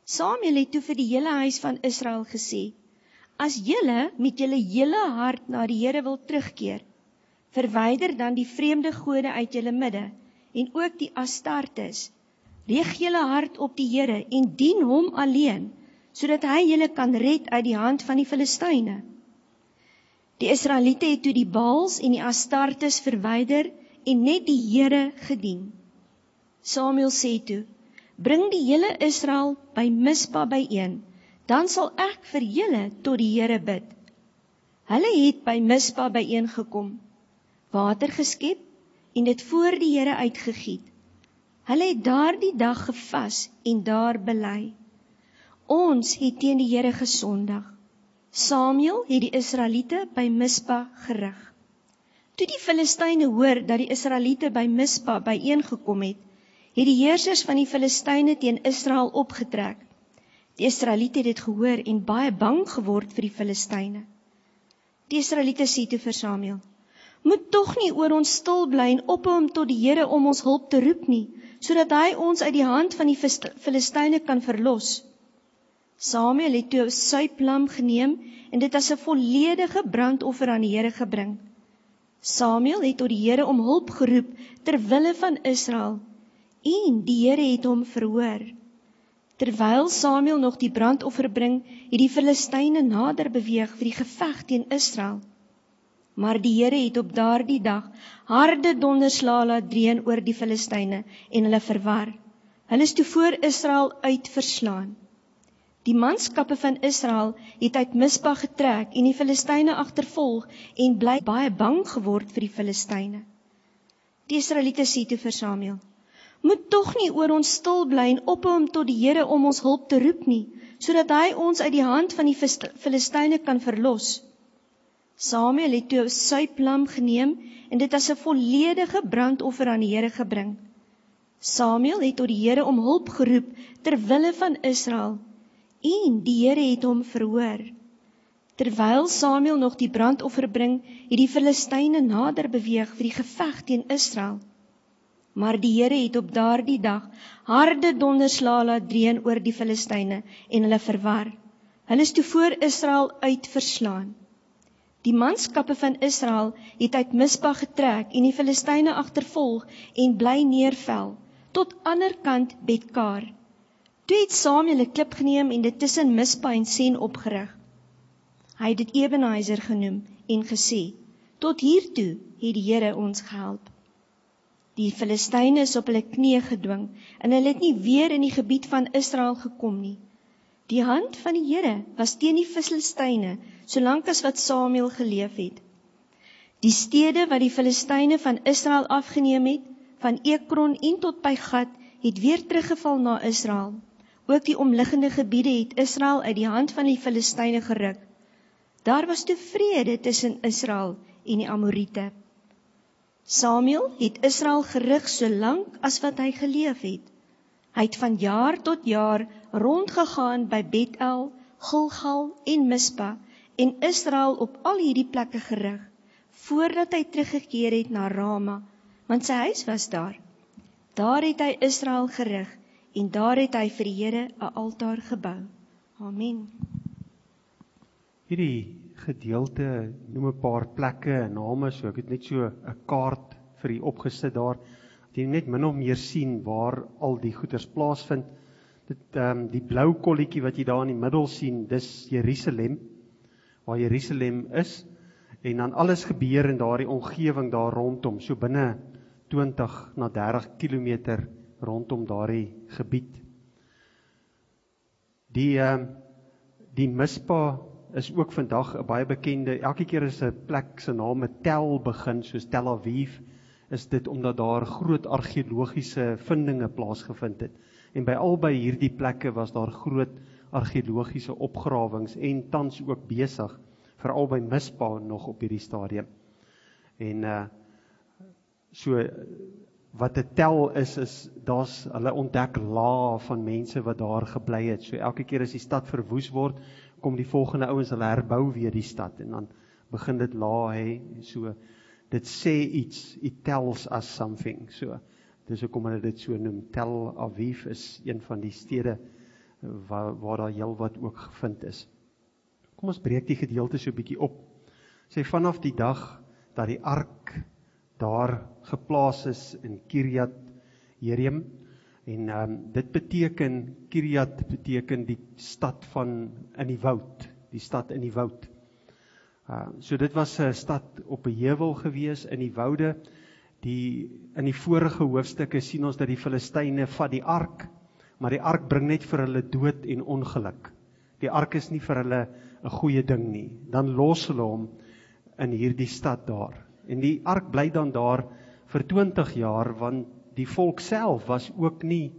Samuel het toe vir die hele huis van Israel gesê, as julle met julle hele hart na die Here wil terugkeer, verwyder dan die vreemde gode uit julle midde, en ook die Astartes. Rieg julle hart op die Here, en dien hom alleen, sodat hy julle kan red uit die hand van die Filistyne. Die Israeliete het toe die Baals en die Astartes verwyder, en net die Here gedien. Samuel sê toe, bring die hele Israel by Mispa byeen, dan sal ek vir julle tot die Here bid. Hulle het by Mispa byeen gekom, water geskep en dit voor die Here uitgegiet. Hulle het daardie dag gevas en daar bely. Ons het teen die Here gesondig. Samuel het die Israeliete by Mispa gerig. Toe die Filistyne hoor dat die Israeliete by Mispa byeengekom het die heersers van die Filistyne teen Israel opgetrek. Die Israeliete het dit gehoor en baie bang geword vir die Filistyne. Die Israeliete sê toe vir Samuel, moet tog nie oor ons stil bly en ophou om tot die Here om ons hulp te roep nie, sodat hy ons uit die hand van die Filistyne kan verlos. Samuel het toe 'n suiplam geneem en dit as 'n volledige brandoffer aan die Here gebring. Samuel het tot die Here om hulp geroep ter wille van Israel, en die Here het hom verhoor. Terwyl Samuel nog die brandoffer bring, het die Filistyne nader beweeg vir die geveg teen Israel. Maar die Here het op daardie dag harde donderslae laat reën oor die Filistyne en hulle verwar. Hulle is toe voor Israel uitverslaan. Die manskappe van Israel het uit Mispa getrek en die Filistyne agtervolg en bly baie bang geword vir die Filistyne. Die Israeliete sê toe vir Samuel, moet tog nie oor ons stil bly en ophou om tot die Here om ons hulp te roep nie, sodat hy ons uit die hand van die Filistyne kan verlos. Samuel het toe 'n suiplam geneem en dit as 'n volledige brandoffer aan die Here gebring. Samuel het tot die Here om hulp geroep ter wille van Israel, en die Here het hom verhoor. Terwyl Samuel nog die brandoffer bring, het die Filistyne nader beweeg vir die geveg teen Israel. Maar die Here het op daardie dag harde donderslae laat reën oor die Filistyne en hulle verwar. Hulle is toe voor Israel uitverslaan. Die manskappe van Israel het uit Mispa getrek en die Filistyne agtervolg en bly neervel, tot ander kant Betkar. Toe het Samuel 'n klip geneem en dit tussen Mispa en Sen opgerig. Hy het dit Ebenezer genoem en gesê, tot hiertoe het die Here ons gehelp. Die Filistyne is op hulle knieë gedwing en hulle het nie weer in die gebied van Israel gekom nie. Die hand van die Here was teen die Filistyne, solank as wat Samuel geleef het. Die stede wat die Filistyne van Israel afgeneem het, van Ekron en tot by Gat, het weer teruggeval na Israel. Ook die omliggende gebiede het Israel uit die hand van die Filistyne geruk. Daar was toe vrede tussen Israel en die Amoriete. Samuel het Israel gerig solank as wat hy geleef het. Hy het van jaar tot jaar rondgegaan by Betel, Gilgal en Mispa en Israel op al hierdie plekke gerig, voordat hy teruggekeer het na Rama, want sy huis was daar. Daar het hy Israel gerig en daar het hy vir die Here 'n altaar gebou. Amen. Hierdie gedeelte noem 'n paar plekke en name, so ek het net so 'n kaart vir u opgesit daar, dat jy net min of meer sien waar al die goeders plaasvind. Die blou kolletjie wat jy daar in die middel sien, dis Jerusalem, waar Jerusalem is, en dan alles gebeur in daardie omgewing daar rondom, so binne 20 na 30 kilometer rondom daardie gebied. Die Mispa is ook vandag 'n baie bekende, elke keer is 'n plek se naam met Tel begin, soos Tel Aviv, is dit omdat daar groot argeologiese vindinge plaasgevind het. En by albei hierdie plekke was daar groot argeologiese opgrawings en tans ook besig, veral by Mispa nog op hierdie stadium. En so wat 'n tel is daar's hulle ontdek lae van mense wat daar gebly het. So elke keer as die stad verwoes word, kom die volgende ouens, hulle herbou weer die stad en dan begin dit lae hê. So dit sê iets, it tells us something. So dis hoekom hulle dit so noem. Tel Aviv is een van die stede waar daar heel wat ook gevind is. Kom ons breek die gedeelte so 'n bietjie op. Sê vanaf die dag dat die ark daar geplaas is in Kiriat Jearim, en dit beteken, Kiriat beteken die stad in die woud, die stad in die woud. So dit was 'n stad op 'n heuwel gewees in die woude. In die vorige hoofstukke sien ons dat die Filistyne vat die ark, maar die ark bring net vir hulle dood en ongeluk. Die ark is nie vir hulle 'n goeie ding nie. Dan los hulle hom in hierdie stad daar. En die ark bly dan daar vir 20 jaar, want die volk self was ook nie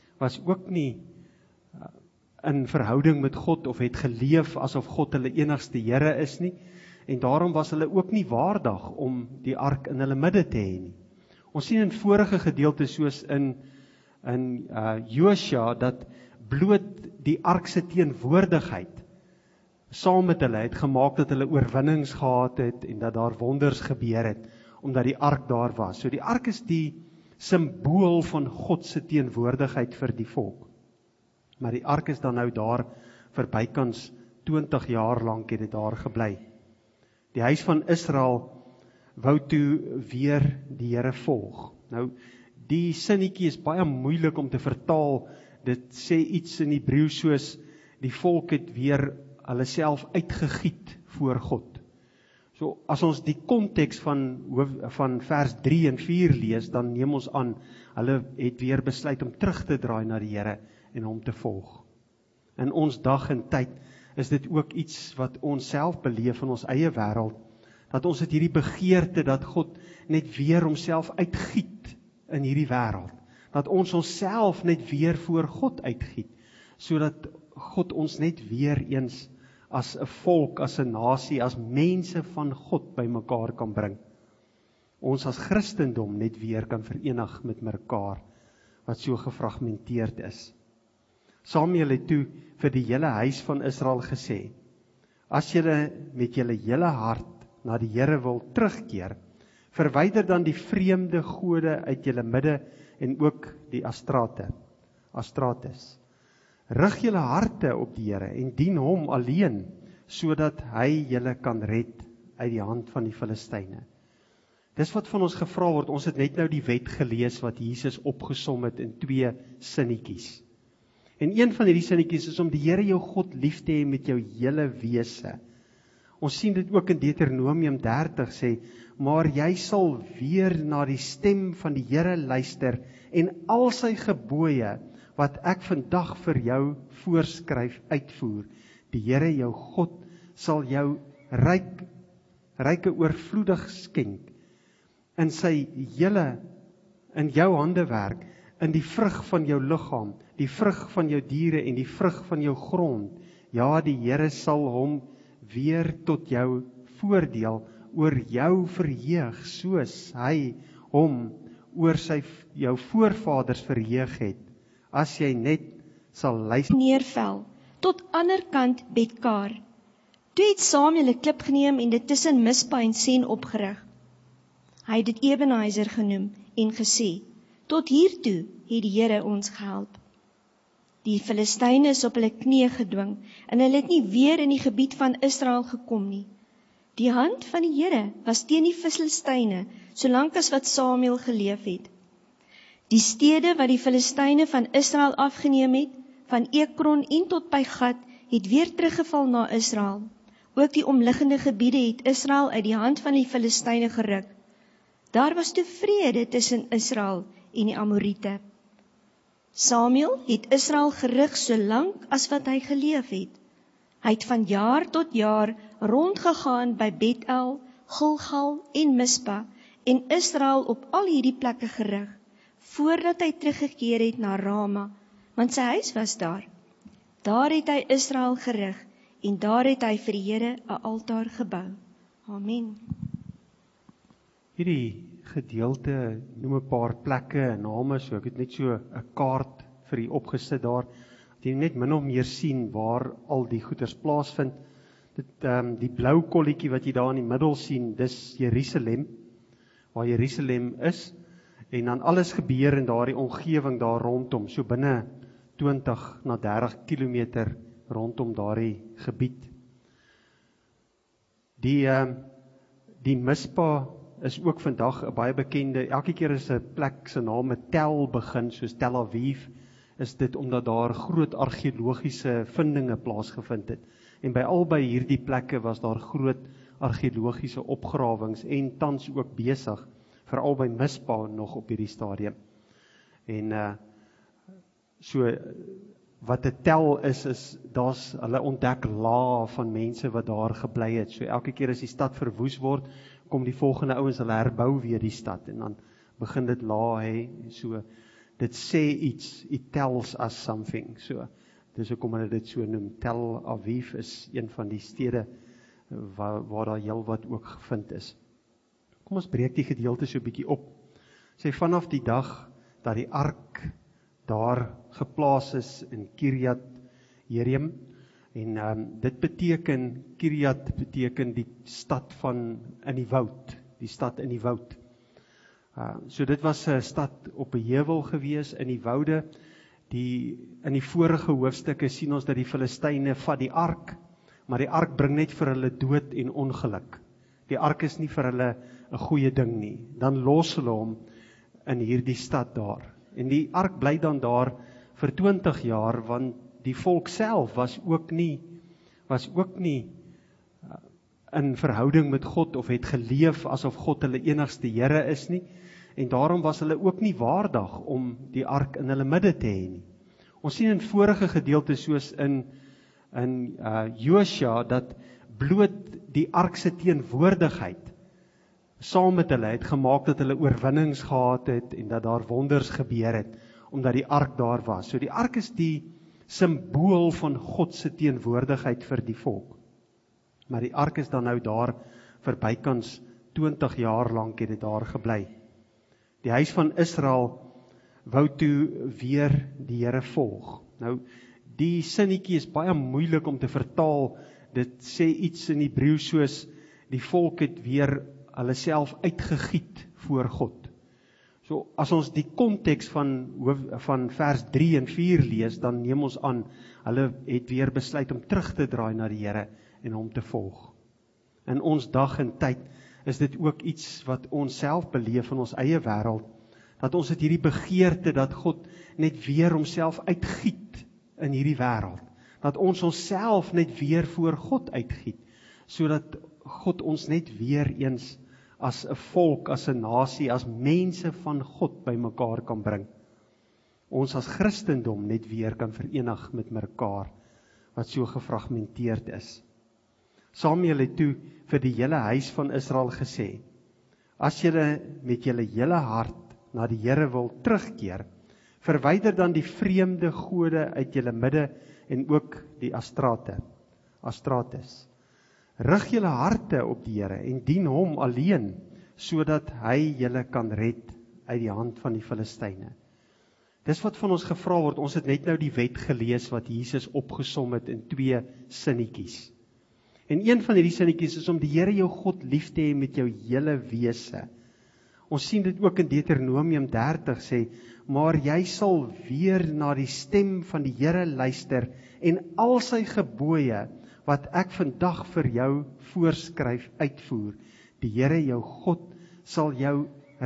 in verhouding met God, of het geleef asof God hulle enigste Here is nie, en daarom was hulle ook nie waardig om die ark in hulle midde te hê nie. Ons sien in vorige gedeeltes soos in Josua, dat bloot die ark se teenwoordigheid saam met hulle het gemaak dat hulle oorwinnings gehad het en dat daar wonders gebeur het, omdat die ark daar was. So die ark is die simbool van God se teenwoordigheid vir die volk. Maar die ark is dan nou daar vir bykans 20 jaar lank het dit daar gebly. Die huis van Israel wou toe weer die Here volg. Nou, die sinnetjie is baie moeilik om te vertaal. Dit sê iets in Hebreëus soos, die volk het weer hulle self uitgegiet voor God. So, as ons die konteks van vers 3 en 4 lees, dan neem ons aan, hulle het weer besluit om terug te draai na die Here en hom te volg. In ons dag en tyd is dit ook iets wat ons self beleef in ons eie wêreld, dat ons het hierdie begeerte dat God net weer homself uitgiet in hierdie wêreld, dat ons onsself net weer voor God uitgiet, sodat God ons net weer eens as 'n volk, as 'n nasie, as mense van God by mekaar kan bring. Ons as Christendom net weer kan verenig met mekaar, wat so gefragmenteerd is. Samuel het toe vir die hele huis van Israel gesê, as julle met julle hele hart na die Here wil terugkeer, verwyder dan die vreemde gode uit julle midde en ook die Astrates. Rig julle harte op die Here en dien hom alleen, sodat hy julle kan red uit die hand van die Filistyne. Dis wat van ons gevra word. Ons het net nou die wet gelees wat Jesus opgesom het in 2 sinnetjies. En een van hierdie sinnetjies is om die Here jou God lief te hê met jou hele wese. Ons sien dit ook in Deuteronomium 30 sê, maar jy sal weer na die stem van die Here luister en al sy gebooie wat ek vandag vir jou voorskryf uitvoer. Die Here jou God sal jou ryke oorvloedig skenk in jou handewerk, in die vrug van jou liggaam, die vrug van jou diere en die vrug van jou grond. Ja, die Here sal hom weer tot jou voordeel oor jou verheug, soos hy hom oor jou voorvaders verheug het, as jy net sal luister. Neervel, tot ander kant Betkar. Toe het Samuel 'n klip geneem en dit tussen Mispa en Sen opgerig. Hy het dit Ebenezer genoem en gesê, tot hiertoe het die Here ons gehelp. Die Filistyne is op hulle knieë gedwing en hulle het nie weer in die gebied van Israel gekom nie. Die hand van die Here was teen die Filistyne, solank as wat Samuel geleef het. Die stede wat die Filistyne van Israel afgeneem het, van Ekron en tot by Gat, het weer teruggeval na Israel. Ook die omliggende gebiede het Israel uit die hand van die Filistyne geruk. Daar was toe vrede tussen Israel en die Amoriete. Samuel het Israel gerig solank as wat hy geleef het. Hy het van jaar tot jaar rondgegaan by Betel, Gilgal en Mispa en Israel op al hierdie plekke gerig, voordat hy teruggekeer het na Rama, want sy huis was daar. Daar het hy Israel gerig en daar het hy vir die Here 'n altaar gebou. Amen. Hierdie gedeelte noem 'n paar plekke en name, so ek het net so 'n kaart vir u opgesit daar, dat jy net min of meer sien waar al die goeders plaasvind. Die blou kolletjie wat jy daar in die middel sien, dis Jerusalem, waar Jerusalem is, en dan alles gebeur in daardie omgewing daar rondom, so binne 20 na 30 kilometer rondom daardie gebied. Die Mispa is ook vandag 'n baie bekende, elke keer is 'n plek se naam met Tel begin, soos Tel Aviv, is dit omdat daar groot argeologiese vindinge plaasgevind het. En by albei hierdie plekke was daar groot argeologiese opgrawings en tans ook besig, veral by Mispa nog op hierdie stadium. En so wat 'n tel is daar's hulle ontdek lae van mense wat daar gebly het. So elke keer as die stad verwoes word, kom die volgende ouens, hulle herbou weer die stad en dan begin dit lae hê. So dit sê iets, it tells us something. So dis hoekom hulle dit so noem. Tel Aviv is een van die stede waar daar heelwat ook gevind is. Kom ons breek die gedeelte so 'n bietjie op. Sê vanaf die dag dat die ark daar geplaas is in Kiryat Jearim, en dit beteken, Kiryat beteken die stad van in die woud, die stad in die woud. So dit was 'n stad op 'n heuwel gewees in die woude. In die vorige hoofstukke sien ons dat die Filistyne vat die ark, maar die ark bring net vir hulle dood en ongeluk. Die ark is nie vir hulle 'n goeie ding nie. Dan los hulle hom in hierdie stad daar. En die ark bly dan daar vir 20 jaar, want die volk self was ook nie in verhouding met God of het geleef asof God hulle enigste Here is nie. En daarom was hulle ook nie waardig om die ark in hulle midde te hê nie. Ons sien in vorige gedeeltes soos in Josua dat bloot die ark se teenwoordigheid saam met hulle het gemaak dat hulle oorwinnings gehad het en dat daar wonders gebeur het, omdat die ark daar was. So die ark is die simbool van God se teenwoordigheid vir die volk. Maar die ark is dan nou daar vir bykans 20 jaar lank het dit daar gebly. Die huis van Israel wou toe weer die Here volg. Nou, die sinnetjie is baie moeilik om te vertaal. Dit sê iets in Hebreëus soos die volk het weer hulle self uitgegiet voor God. So as ons die konteks van vers 3 en 4 lees, dan neem ons aan, hulle het weer besluit om terug te draai na die Here en hom te volg. In ons dag en tyd is dit ook iets wat ons self beleef in ons eie wêreld, dat ons het hierdie begeerte dat God net weer homself uitgiet in hierdie wêreld, dat ons onsself net weer voor God uitgiet, sodat God ons net weer eens as 'n volk, as 'n nasie, as mense van God by mekaar kan bring. Ons as Christendom net weer kan verenig met mekaar, wat so gefragmenteerd is. Samuel het toe vir die hele huis van Israel gesê, as julle met julle hele hart na die Here wil terugkeer, verwyder dan die vreemde gode uit julle midde en ook die Astrates. Rig julle harte op die Here en dien hom alleen, sodat hy julle kan red uit die hand van die Filistyne. Dis wat van ons gevra word. Ons het net nou die wet gelees wat Jesus opgesom het in 2 sinnetjies. En een van hierdie sinnetjies is om die Here jou God lief te hê met jou hele wese. Ons sien dit ook in Deuteronomium 30 sê, maar jy sal weer na die stem van die Here luister en al sy gebooie wat ek vandag vir jou voorskryf uitvoer. Die Here jou God sal jou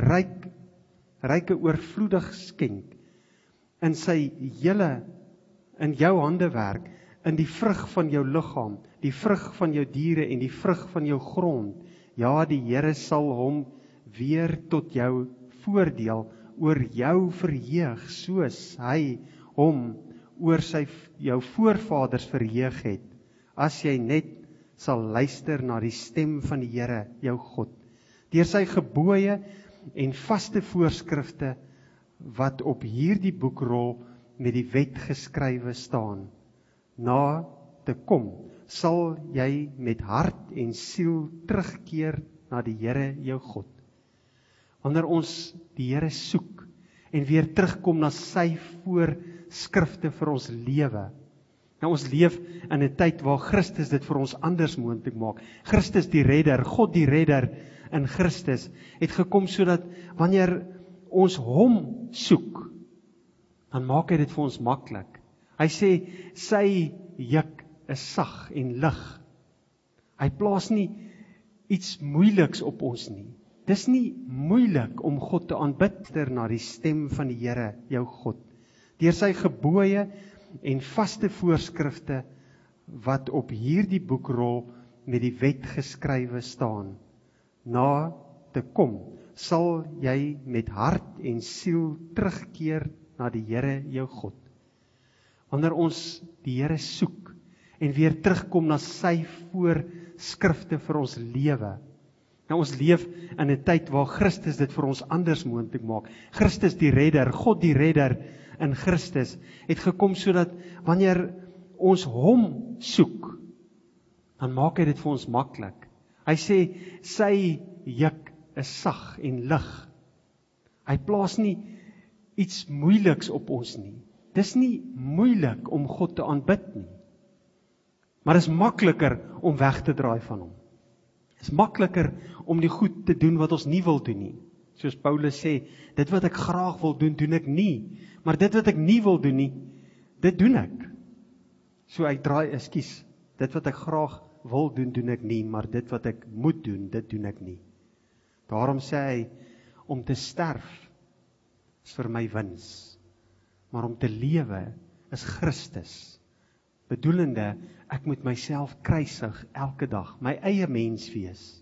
ryke oorvloedig skenk in sy hele, in jou handewerk, in die vrug van jou liggaam, die vrug van jou diere en die vrug van jou grond. Ja, die Here sal hom weer tot jou voordeel oor jou verheug, soos hy hom oor jou voorvaders verheug het, as jy net sal luister na die stem van die Here, jou God, deur sy gebooie en vaste voorskrifte wat op hierdie boekrol met die wet geskrywe staan. Na te kom, sal jy met hart en siel terugkeer na die Here jou God. Wanneer ons die Here soek en weer terugkom na sy voorskrifte vir ons lewe. Nou ons leef in 'n tyd waar Christus dit vir ons anders moontlik maak. Christus die redder, God die redder in Christus het gekom sodat wanneer ons hom soek, dan maak hy dit vir ons maklik. Hy sê, sy juk is sag en lig. Hy plaas nie iets moeiliks op ons nie. Dis nie moeilik om God te aanbid na die stem van die Here, jou God. Deur sy gebooie en vaste voorskrifte wat op hierdie boekrol met die wet geskrywe staan. Na te kom, sal jy met hart en siel terugkeer na die Here jou God. Wanneer ons die Here soek en weer terugkom na sy voorskrifte vir ons lewe. Nou ons leef in 'n tyd waar Christus dit vir ons anders moontlik maak. Christus die redder, God die redder in Christus het gekom sodat wanneer ons hom soek, dan maak hy dit vir ons maklik. Hy sê, sy juk is sag en lig. Hy plaas nie iets moeiliks op ons nie. Dis nie moeilik om God te aanbid nie. Maar dit is makliker om weg te draai van hom. Dit is makliker om die goed te doen wat ons nie wil doen nie. Soos Paulus sê, dit wat ek graag wil doen, doen ek nie. Maar dit wat ek nie wil doen nie, dit doen ek. So ek draai, dit wat ek graag wil doen, doen ek nie. Maar dit wat ek moet doen, dit doen ek nie. Daarom sê hy, om te sterf is vir my wins. Maar om te lewe is Christus. Bedoelende, ek moet myself kruisig elke dag, my eie mens wees.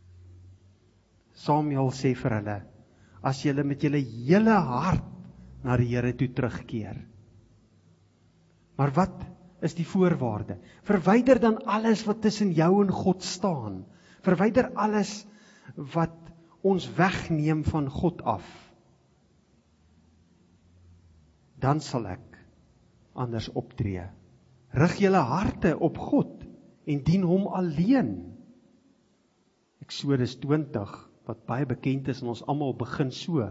Samuel sê vir hulle, as julle met julle hele hart na die Here toe terugkeer. Maar wat is die voorwaarde? Verwyder dan alles wat tussen jou en God staan. Verwyder alles wat ons wegneem van God af. Dan sal ek anders optree. Rig julle harte op God en dien hom alleen. Eksodus 20, wat baie bekend is en ons almal begin so.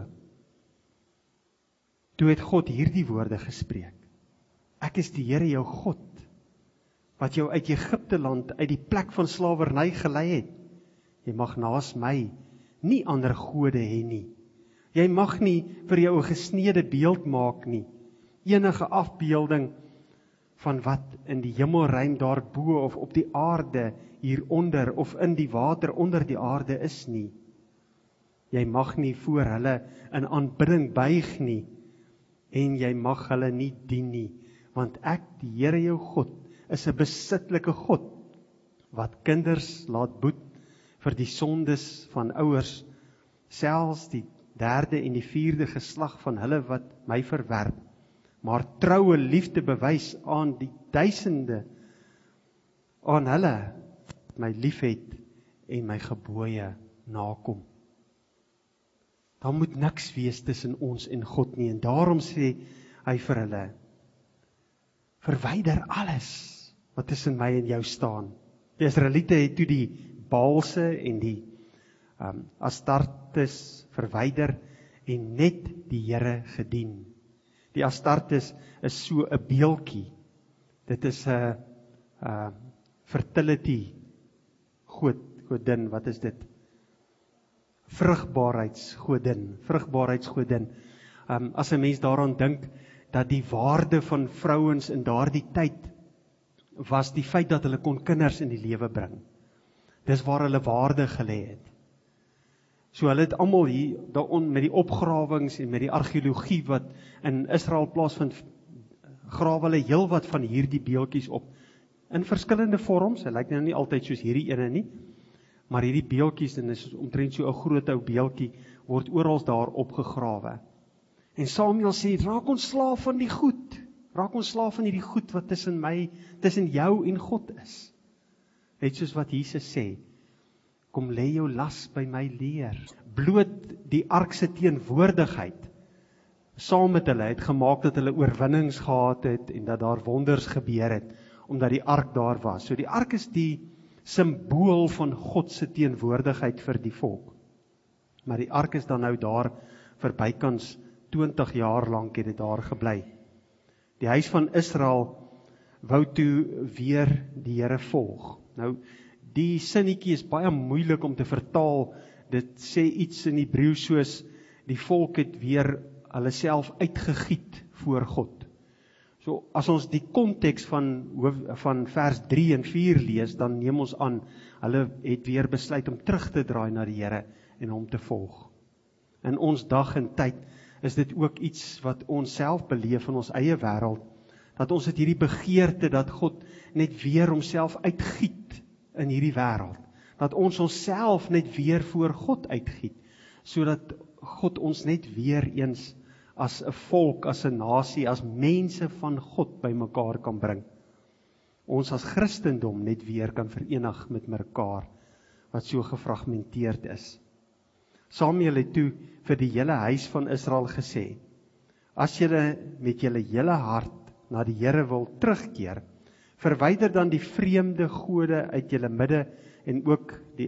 Toe het God hierdie woorde gespreek. Ek is die Here jou God, wat jou uit Egipte land, uit die plek van slawerny gelei het. Jy mag naas my nie ander gode hê nie. Jy mag nie vir jou 'n gesneede beeld maak nie. Enige afbeelding van wat in die hemelruim daarbo of op die aarde hieronder of in die water onder die aarde is nie. Jy mag nie voor hulle in aanbidding buig nie en jy mag hulle nie dien nie, want ek, die Here jou God, is 'n besitlike God wat kinders laat boet vir die sondes van ouers, selfs die 3de en die 4de geslag van hulle wat my verwerp, maar troue liefde bewys aan die duisende, aan hulle wat my liefhet en my gebooie nakom. Daar moet niks wees tussen ons en God nie, en daarom sê hy vir hulle, verwyder alles wat tussen my en jou staan. Die Israeliete het toe die Baalse en die Astartes verwyder en net die Here gedien. Die Astartes is so 'n beeltjie. Dit is 'n fertility godin, wat is dit? Vrugbaarheidsgodin. As 'n mens daaraan dink dat die waarde van vrouens in daardie tyd was die feit dat hulle kon kinders in die lewe bring. Dis waar hulle waarde gelê het. So hulle het almal hier met die opgrawings en met die argeologie wat in Israel plaasvind, grawe hulle heelwat van hierdie beeltjies op. In verskillende vorms, hy lyk nou nie altyd soos hierdie ene nie, maar hierdie beeltjies, en is omtrent so 'n groot ou beeltjie, word oral daar opgegrawe. En Samuel sê, raak ontslaaf van die goed. Raak ontslaaf van hierdie goed wat tussen jou en God is. Net soos wat Jesus sê, kom lê jou las by my leer. Bloot die ark se teenwoordigheid saam met hulle het gemaak dat hulle oorwinnings gehad het en dat daar wonders gebeur het, omdat die ark daar was. So die ark is die simbool van God se teenwoordigheid vir die volk. Maar die ark is dan nou daar vir bykans 20 jaar lank het dit daar gebly. Die huis van Israel wou toe weer die Here volg. Nou, die sinnetjie is baie moeilik om te vertaal. Dit sê iets in Hebreë soos, die volk het weer hulle self uitgegiet voor God. So as ons die konteks van vers 3 en 4 lees, dan neem ons aan, hulle het weer besluit om terug te draai na die Here en hom te volg. In ons dag en tyd is dit ook iets wat ons self beleef in ons eie wêreld, dat ons het hierdie begeerte dat God net weer homself uitgiet in hierdie wêreld, dat ons onsself net weer voor God uitgiet, sodat God ons net weer eens as 'n volk, as 'n nasie, as mense van God by mekaar kan bring. Ons as Christendom net weer kan verenig met mekaar, wat so gefragmenteerd is. Samuel het toe vir die hele huis van Israel gesê, as julle met julle hele hart na die Here wil terugkeer, verwyder dan die vreemde gode uit julle midde en ook die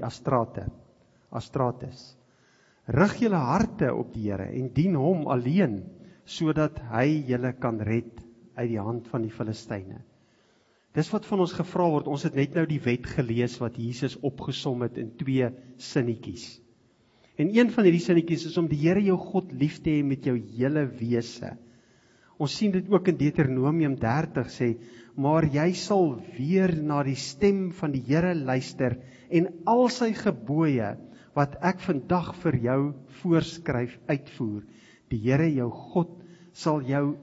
Astrates. Rig julle harte op die Here en dien hom alleen, sodat hy julle kan red uit die hand van die Filistyne. Dis wat van ons gevra word. Ons het net nou die wet gelees wat Jesus opgesom het in 2 sinnetjies. En een van hierdie sinnetjies is om die Here jou God lief te hê met jou hele wese. Ons sien dit ook in Deuteronomium 30 sê, maar jy sal weer na die stem van die Here luister en al sy gebooie wat ek vandag vir jou voorskryf uitvoer. Die Here jou God sal jou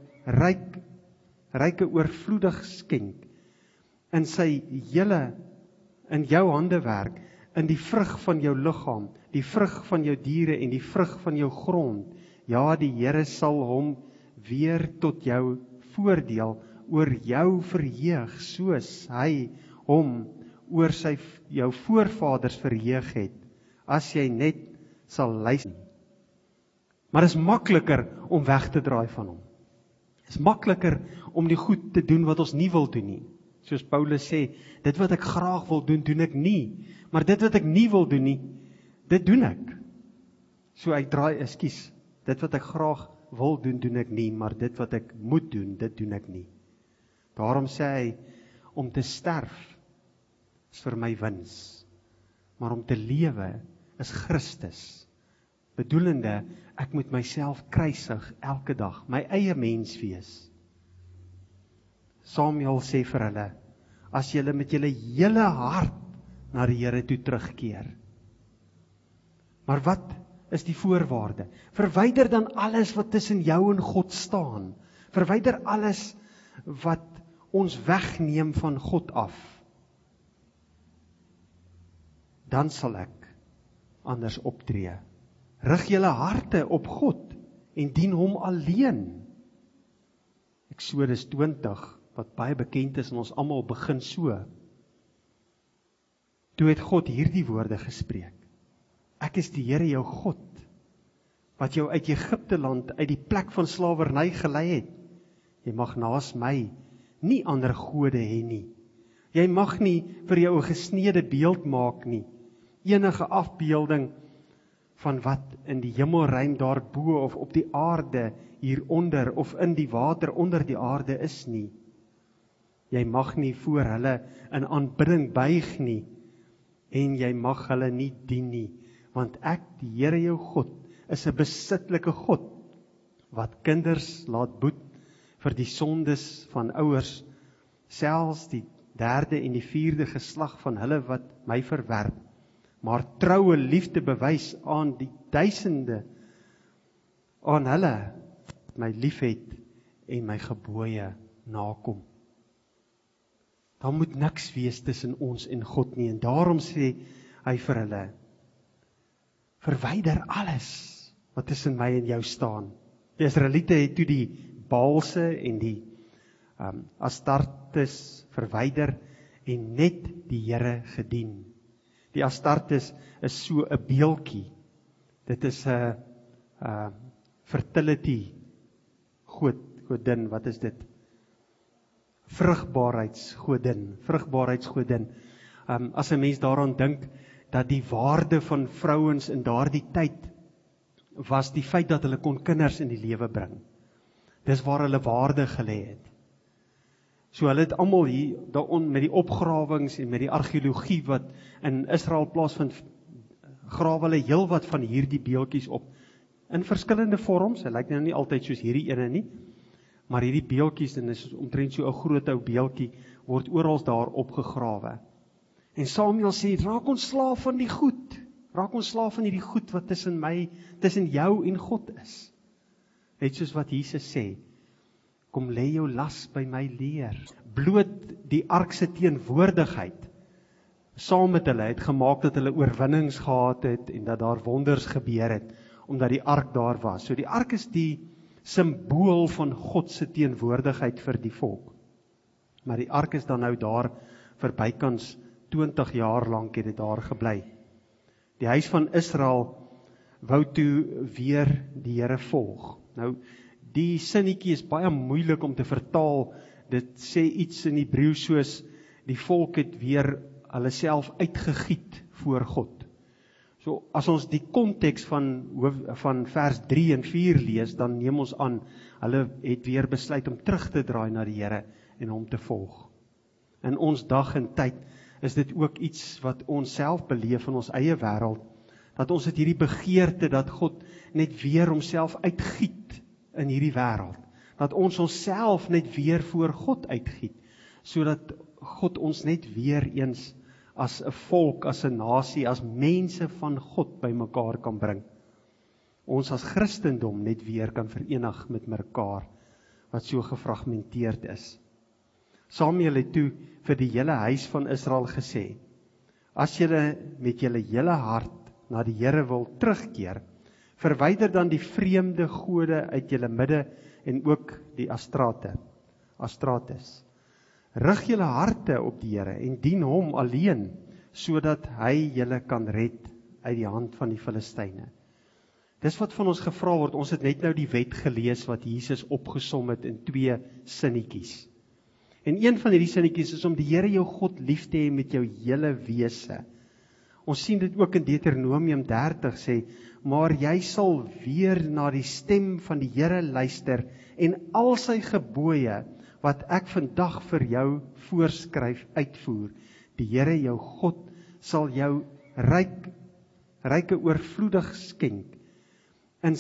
ryke oorvloedig skenk in sy hele, in jou handewerk, in die vrug van jou liggaam, die vrug van jou diere en die vrug van jou grond. Ja, die Here sal hom weer tot jou voordeel oor jou verheug, soos hy hom oor jou voorvaders verheug het, as jy net sal luister. Maar dit is makliker om weg te draai van hom. Dit is makliker om die goed te doen wat ons nie wil doen nie. Soos Paulus sê, dit wat ek graag wil doen, doen ek nie. Maar dit wat ek nie wil doen nie, dit doen ek. So ek draai, dit wat ek graag wil doen, doen ek nie. Maar dit wat ek moet doen, dit doen ek nie. Daarom sê hy, om te sterf is vir my wins. Maar om te lewe is Christus. Bedoelende, ek moet myself kruisig elke dag, my eie mens wees. Samuel sê vir hulle, as julle met julle hele hart na die Here toe terugkeer. Maar wat is die voorwaarde? Verwyder dan alles wat tussen jou en God staan. Verwyder alles wat ons wegneem van God af. Dan sal ek anders optree. Rig julle harte op God en dien hom alleen. Eksodus 20, wat baie bekend is en ons almal begin so. Toe het God hierdie woorde gespreek. Ek is die Here jou God, wat jou uit Egipte land, uit die plek van slawerny gelei het. Jy mag naas my nie ander gode hê nie. Jy mag nie vir jou 'n gesneede beeld maak nie. Enige afbeelding van wat in die hemelruim daarbo of op die aarde hieronder of in die water onder die aarde is nie. Jy mag nie voor hulle in aanbidding buig nie en jy mag hulle nie dien nie, want ek, die Here jou God, is 'n besitlike God wat kinders laat boet vir die sondes van ouers, selfs die 3de en die 4de geslag van hulle wat my verwerp, maar troue liefde bewys aan die duisende, aan hulle wat my liefhet en my gebooie nakom. Daar moet niks wees tussen ons en God nie, en daarom sê hy vir hulle, verwyder alles wat tussen my en jou staan. Die Israeliete het toe die Baalse en die Astartes verwyder en net die Here gedien. Die Astartes is so 'n beeltjie. Dit is 'n fertility godin, wat is dit? Vrugbaarheidsgodin. As 'n mens daaraan dink dat die waarde van vrouens in daardie tyd was die feit dat hulle kon kinders in die lewe bring. Dis waar hulle waarde gelê het. So hulle het almal hier met die opgrawings en met die argeologie wat in Israel plaasvind, grawe hulle heelwat van hierdie beeltjies op in verskillende vorms. Hy lyk nou nie altyd soos hierdie ene nie, Maar hierdie beeltjies, en is omtrent so 'n groot ou beeltjie, word oral daar opgegrawe. En Samuel sê, raak ontslaaf van die goed. Raak ontslaaf van hierdie goed wat tussen jou en God is. Net soos wat Jesus sê, kom lê jou las by my leer. Bloot die ark se teenwoordigheid saam met hulle het gemaak dat hulle oorwinnings gehad het en dat daar wonders gebeur het, omdat die ark daar was. So die ark is die simbool van God se teenwoordigheid vir die volk. Maar die ark is dan nou daar vir bykans 20 jaar lank het dit daar gebly. Die huis van Israel wou toe weer die Here volg. Nou, die sinnetjie is baie moeilik om te vertaal. Dit sê iets in Hebreë soos, die volk het weer hulle self uitgegiet voor God. So, as ons die konteks van vers 3 en 4 lees, dan neem ons aan, hulle het weer besluit om terug te draai na die Here en hom te volg. In ons dag en tyd is dit ook iets wat ons self beleef in ons eie wêreld, dat ons het hierdie begeerte dat God net weer homself uitgiet in hierdie wêreld, dat ons onsself net weer voor God uitgiet, sodat God ons net weer eens as 'n volk, as 'n nasie, as mense van God by mekaar kan bring. Ons as Christendom net weer kan verenig met mekaar, wat so gefragmenteerd is. Samuel het toe vir die hele huis van Israel gesê, as julle met julle hele hart na die Here wil terugkeer, verwyder dan die vreemde gode uit julle midde en ook die Astrates. Rig julle harte op die Here en dien hom alleen, sodat hy julle kan red uit die hand van die Filistyne. Dis wat van ons gevra word. Ons het net nou die wet gelees wat Jesus opgesom het in 2 sinnetjies. En een van hierdie sinnetjies is om die Here jou God lief te hê met jou hele wese. Ons sien dit ook in Deuteronomium 30 sê, maar jy sal weer na die stem van die Here luister en al sy gebooie wat ek vandag vir jou voorskryf uitvoer. Die Here jou God sal jou ryke oorvloedig skenk in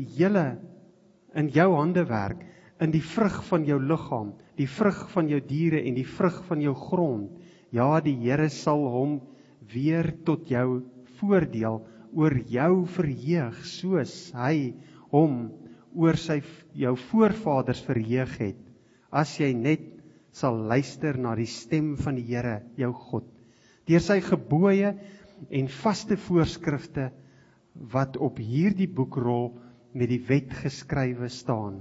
jou handewerk, in die vrug van jou liggaam, die vrug van jou diere en die vrug van jou grond. Ja, die Here sal hom weer tot jou voordeel oor jou verheug, soos hy hom oor jou voorvaders verheug het, as jy net sal luister na die stem van die Here, jou God, deur sy gebooie en vaste voorskrifte wat op hierdie boekrol met die wet geskrywe staan.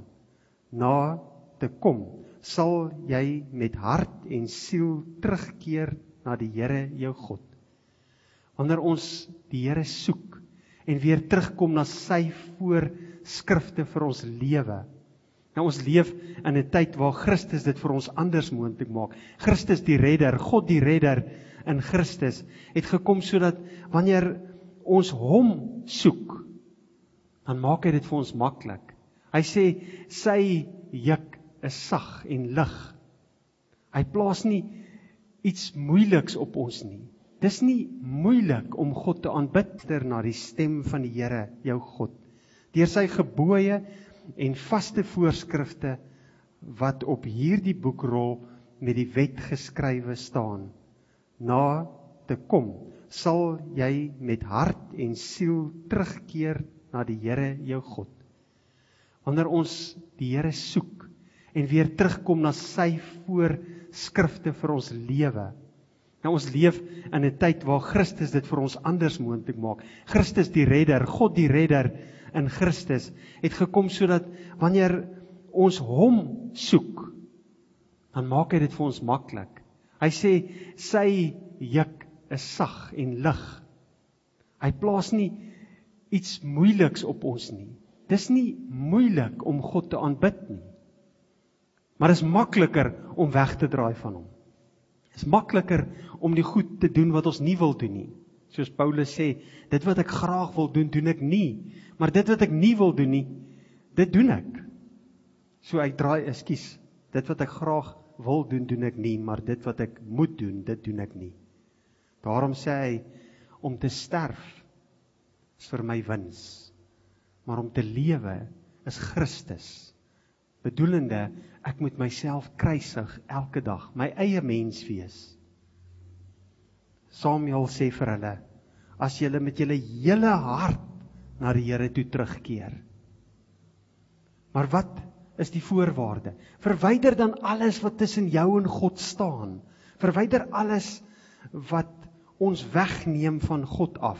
Na te kom, sal jy met hart en siel terugkeer na die Here, jou God. Wanneer ons die Here soek en weer terugkom na sy voorskrifte vir ons lewe. Nou, ons leef in 'n tyd waar Christus dit vir ons anders moontlik maak. Christus die redder, God die redder in Christus, het gekom sodat wanneer ons hom soek, dan maak hy dit vir ons maklik. Hy sê, sy juk is sag en lig. Hy plaas nie iets moeiliks op ons nie. Dis nie moeilik om God te aanbid na die stem van die Here, jou God, deur sy gebooie en vaste voorskrifte wat op hierdie boekrol met die wet geskrywe staan. Na te kom, sal jy met hart en siel terugkeer na die Here, jou God. Wanneer ons die Here soek en weer terugkom na sy voorskrifte vir ons lewe. Nou, ons leef in 'n tyd waar Christus dit vir ons anders moontlik maak. Christus die redder, God die redder in Christus, het gekom sodat wanneer ons hom soek, dan maak hy dit vir ons maklik. Hy sê, sy juk is sag en lig. Hy plaas nie iets moeiliks op ons nie. Dis nie moeilik om God te aanbid nie. Maar dit is makliker om weg te draai van hom. Dit is makliker om die goed te doen wat ons nie wil doen nie. Soos Paulus sê, dit wat ek graag wil doen, doen ek nie. Maar dit wat ek nie wil doen nie, dit doen ek. So ek draai, dit wat ek graag wil doen, doen ek nie. Maar dit wat ek moet doen, dit doen ek nie. Daarom sê hy, om te sterf is vir my wins. Maar om te lewe is Christus. bedoelende, ek moet myself kruisig elke dag, my eie mens wees. Samuel sê vir hulle, as julle met julle hele hart na die Here toe terugkeer. Maar wat is die voorwaarde? Verwyder dan alles wat tussen jou en God staan. Verwyder alles wat ons wegneem van God af.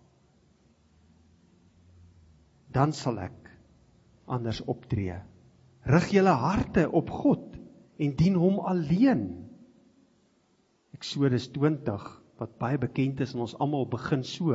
Dan sal ek anders optree. Rig julle harte op God en dien hom alleen. Eksodus 20, wat baie bekend is en ons almal begin so.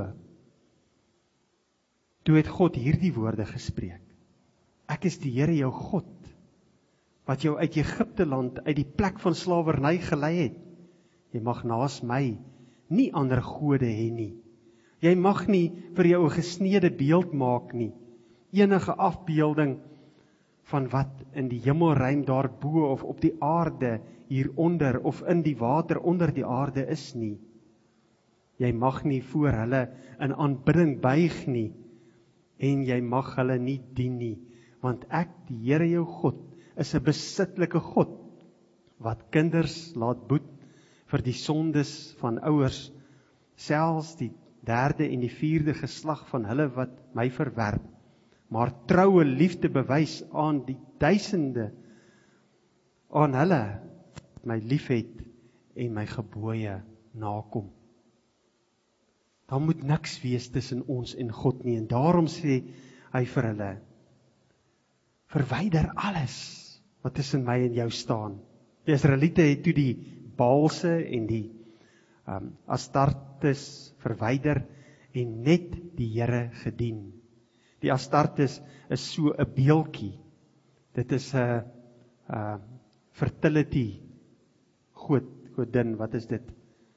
Toe het God hierdie woorde gespreek. Ek is die Here jou God, wat jou uit Egipte land, uit die plek van slawerny gelei het. Jy mag naas my nie ander gode hê nie. Jy mag nie vir jou 'n gesneede beeld maak nie. Enige afbeelding van wat in die hemelruim daarbo of op die aarde hieronder of in die water onder die aarde is nie. Jy mag nie voor hulle in aanbidding buig nie en jy mag hulle nie dien nie, want ek, die Here jou God, is 'n besitlike God wat kinders laat boet vir die sondes van ouers, selfs die 3de en die 4de geslag van hulle wat my verwerp, maar troue liefde bewys aan die duisende, aan hulle wat my liefhet en my gebooie nakom. Daar moet niks wees tussen ons en God nie, en daarom sê hy vir hulle, verwyder alles wat tussen my en jou staan. Die Israeliete het toe die Baalse en die Astartes verwyder en net die Here gedien. Die Astartes is so 'n beeltjie. Dit is 'n fertility godin, wat is dit?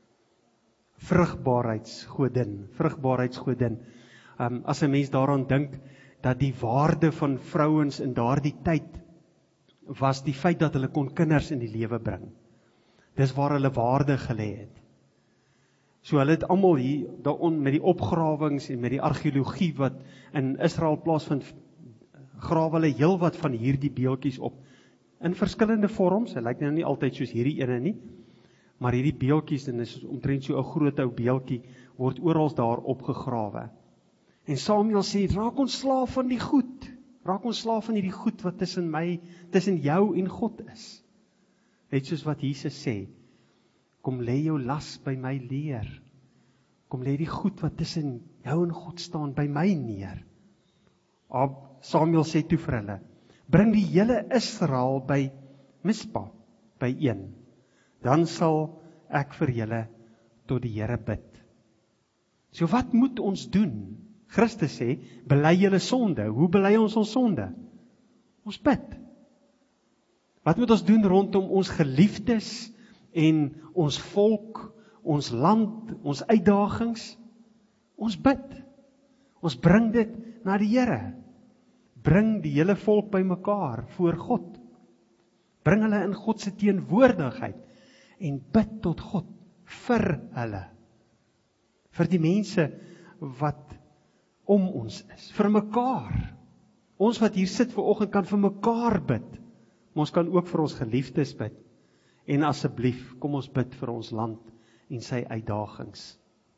Vrugbaarheidsgodin. As 'n mens daaraan dink, dat die waarde van vrouens in daardie tyd was die feit dat hulle kon kinders in die lewe bring. Dis waar hulle waarde gelê het. So hulle het almal hier met die opgrawings en met die argeologie wat in Israel plaasvind, grawe hulle heelwat van hierdie beeltjies op. In verskillende vorms, hy lyk nou nie altyd soos hierdie ene nie, maar hierdie beeltjies, en is omtrent so 'n groot ou beeltjie, word oral daar opgegrawe. En Samuel sê, raak ontslaaf van die goed. Raak ontslaaf van hierdie goed wat tussen jou en God is. Net soos wat Jesus sê, kom lê jou las by my leer. Kom lê die goed wat tussen jou en God staan by my neer. Samuel sê toe vir hulle, bring die hele Israel by Mispa, by een. Dan sal ek vir julle tot die Here bid. So wat moet ons doen? Christus sê, bely julle sonde. Hoe bely ons sonde? Ons bid. Wat moet ons doen rondom ons geliefdes en ons volk, ons land, ons uitdagings? Ons bid. Ons bring dit na die Here. Bring die hele volk bymekaar voor God. Bring hulle in God se teenwoordigheid en bid tot God vir hulle. Vir die mense wat om ons is, vir mekaar. Ons wat hier sit vanoggend kan vir mekaar bid, maar ons kan ook vir ons geliefdes bid. En asseblief, kom ons bid vir ons land en sy uitdagings.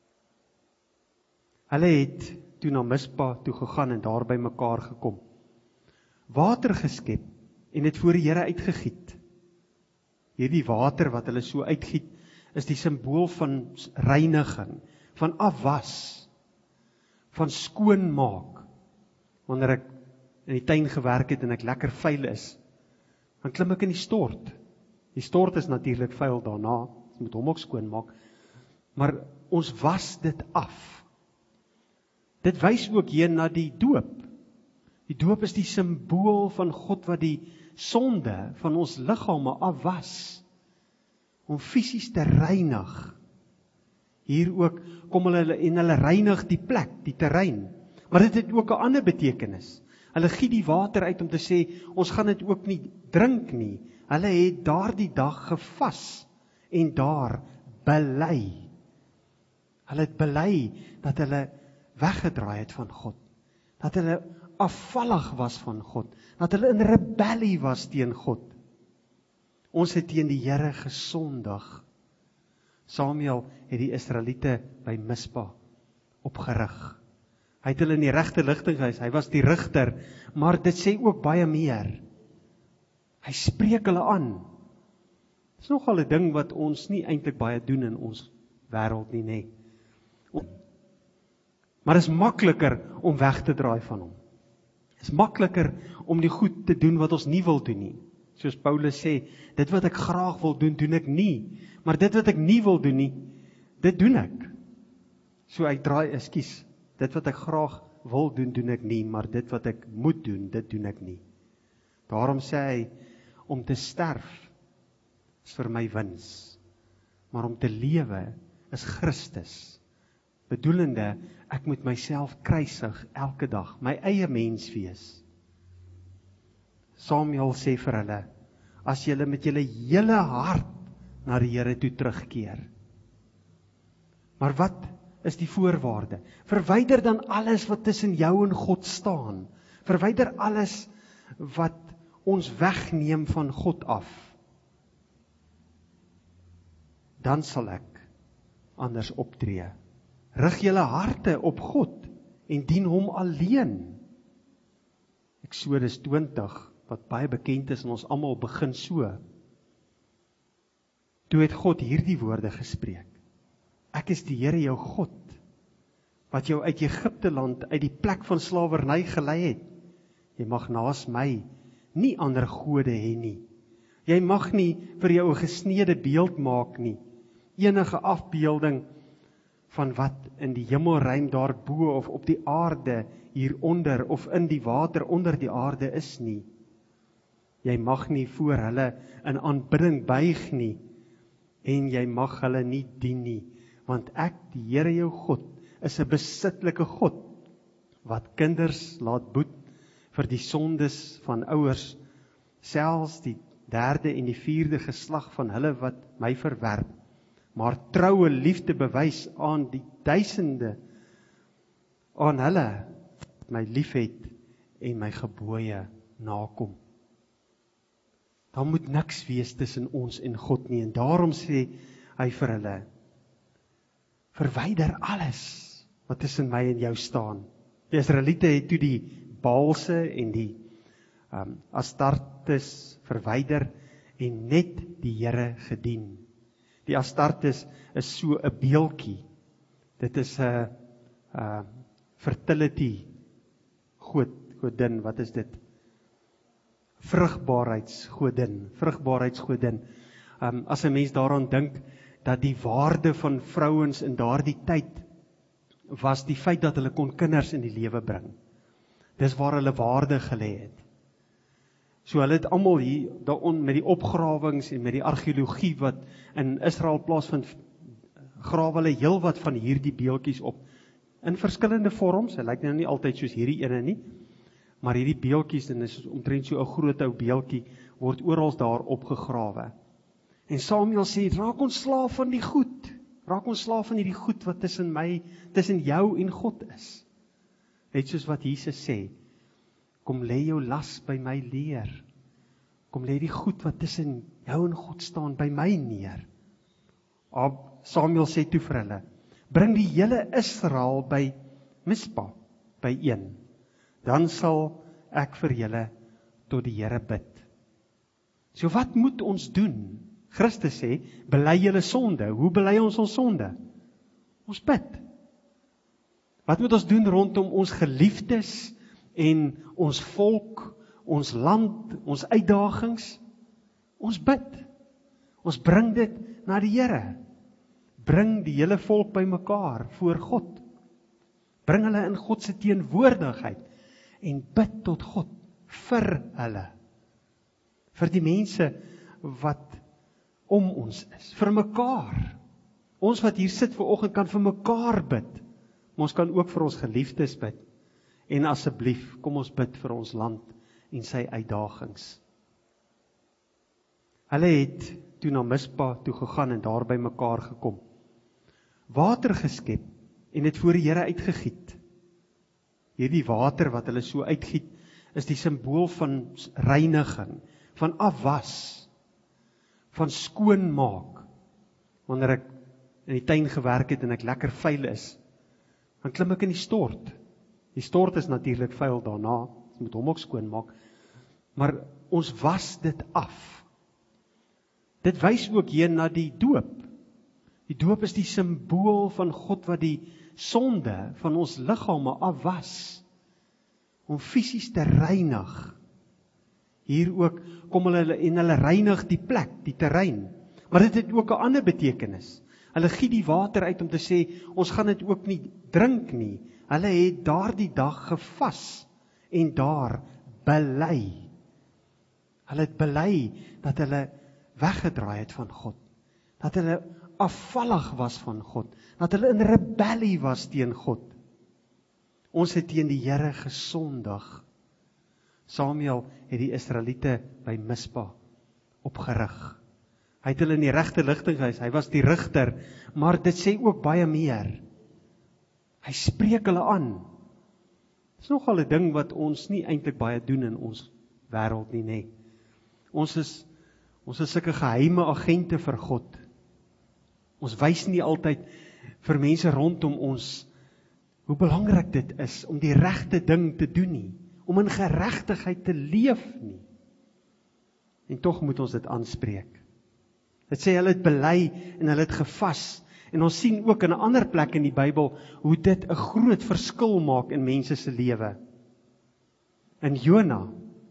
Hulle het toe na Mispa toe gegaan en daar by mekaar gekom. Water geskep en dit voor die Here uitgegiet. Hierdie water wat hulle so uitgiet, is die simbool van reiniging, van afwas, van skoonmaak. Wanneer ek in die tuin gewerk het en ek lekker vuil is, dan klim ek in die stort. Die stort is natuurlik vuil daarna, ons moet hom ook skoonmaak, maar ons was dit af. Dit wys ook hier na die doop. Die doop is die simbool van God wat die sonde van ons liggame afwas, om fisies te reinig. Hier ook kom hulle en hulle reinig die plek, die terrein. Maar dit het ook 'n ander betekenis. Hulle giet die water uit om te sê, ons gaan dit ook nie drink nie. Hulle het daardie dag gevas en daar bely. Hulle het bely dat hulle weggedraai het van God. Dat hulle afvallig was van God, dat hulle in rebellie was teen God. Ons het teen die Here gesondig. Samuel het die Israeliete by Mispa opgerig. Hy het hulle in die regte rigting gewys, hy was die rigter, maar dit sê ook baie meer. Hy spreek hulle aan. Dit is nogal 'n ding wat ons nie eintlik baie doen in ons wêreld nie, nê. Maar dit is makliker om weg te draai van hom. Dit is makliker om die goed te doen wat ons nie wil doen nie. Soos Paulus sê, dit wat ek graag wil doen, doen ek nie. Maar dit wat ek nie wil doen nie, dit doen ek. So ek draai, dit wat ek graag wil doen, doen ek nie. Maar dit wat ek moet doen, dit doen ek nie. Daarom sê hy, om te sterf is vir my wins. Maar om te lewe is Christus. Bedoelende, ek moet myself kruisig elke dag, my eie mens wees. Samuel sê vir hulle, as julle met julle hele hart na die Here toe terugkeer. Maar wat is die voorwaarde? Verwyder dan alles wat tussen jou en God staan. Verwyder alles wat ons wegneem van God af. Dan sal ek anders optree. Rig julle harte op God en dien hom alleen. Eksodus 20, wat baie bekend is en ons almal begin so. Toe het God hierdie woorde gespreek. Ek is die Here jou God, wat jou uit Egipte land, uit die plek van slawerny gelei het. Jy mag naas my nie ander gode hê nie. Jy mag nie vir jou 'n gesneede beeld maak nie. Enige afbeelding van wat in die hemelruim daarbo of op die aarde hieronder of in die water onder die aarde is nie. Jy mag nie voor hulle in aanbidding buig nie en jy mag hulle nie dien nie, want ek, die Here jou God, is 'n besitlike God wat kinders laat boet vir die sondes van ouers, selfs die 3de en die 4de geslag van hulle wat my verwerp, maar troue liefde bewys aan die duisende, aan hulle wat my liefhet en my gebooie nakom. Daar moet niks wees tussen ons en God nie, en daarom sê hy vir hulle, verwyder alles wat tussen my en jou staan. Die Israeliete het toe die Baalse en die Astartes verwyder en net die Here gedien. Die Astartes is so 'n beeltjie. Dit is 'n fertility godin, wat is dit? Vrugbaarheidsgodin. As 'n mens daaraan dink, dat die waarde van vrouens in daardie tyd was die feit dat hulle kon kinders in die lewe bring. Dis waar hulle waarde gelê het. So hulle het almal hier met die opgrawings en met die argeologie wat in Israel plaasvind, grawe hulle heelwat van hierdie beeltjies op. In verskillende vorms, hy lyk nou nie altyd soos hierdie ene nie, maar hierdie beeltjies, en is omtrent so 'n groot ou beeltjie, word oral daar opgegrawe. En Samuel sê, raak ontslaaf van die goed. Raak ontslaaf van hierdie goed wat tussen jou en God is. Net soos wat Jesus sê, kom lê jou las by my leer. Kom lê die goed wat tussen jou en God staan by my neer. Samuel sê toe vir hulle, bring die hele Israel by Mispa, by een. Dan sal ek vir julle tot die Here bid. So wat moet ons doen? Christus sê, bely julle sonde. Hoe bely ons sonde? Ons bid. Wat moet ons doen rondom ons geliefdes en ons volk, ons land, ons uitdagings? Ons bid. Ons bring dit na die Here. Bring die hele volk bymekaar voor God. Bring hulle in God se teenwoordigheid en bid tot God vir hulle. Vir die mense wat om ons is, vir mekaar. Ons wat hier sit vanoggend kan vir mekaar bid, maar ons kan ook vir ons geliefdes bid. En asseblief, kom ons bid vir ons land en sy uitdagings. Hulle het toe na Mispa toe gegaan en daar by mekaar gekom. Water geskep en dit voor die Here uitgegiet. Hierdie water wat hulle so uitgiet, is die simbool van reiniging, van afwas, van skoonmaak. Wanneer ek in die tuin gewerk het en ek lekker vuil is, dan klim ek in die stort. Die stort is natuurlik vuil daarna, ons moet hom ook skoonmaak, maar ons was dit af. Dit wys ook hier na die doop. Die doop is die simbool van God wat die sonde van ons liggame afwas, om fisies te reinig. Hier ook kom hulle en hulle reinig die plek, die terrein. Maar dit het ook 'n ander betekenis. Hulle giet die water uit om te sê, ons gaan dit ook nie drink nie. Hulle het daardie dag gevas en daar bely. Hulle het bely dat hulle weggedraai het van God. Dat hulle afvallig was van God. Dat hulle in rebellie was teen God. Ons het teen die Here gesondig. Samuel het die Israeliete by Mispa opgerig. Hy het hulle in die regte rigting gewys. Hy was die rigter, maar dit sê ook baie meer. Hy spreek hulle aan. Dit is nogal 'n ding wat ons nie eintlik baie doen in ons wêreld nie, nê. Ons is sulke geheime agente vir God. Ons wys nie altyd vir mense rondom ons hoe belangrik dit is om die regte ding te doen nie, om in geregtigheid te leef nie. En tog moet ons dit aanspreek. Dit sê hulle het bely en hulle het gevas. En ons sien ook in 'n ander plek in die Bybel hoe dit 'n groot verskil maak in mense se lewe. In Jona,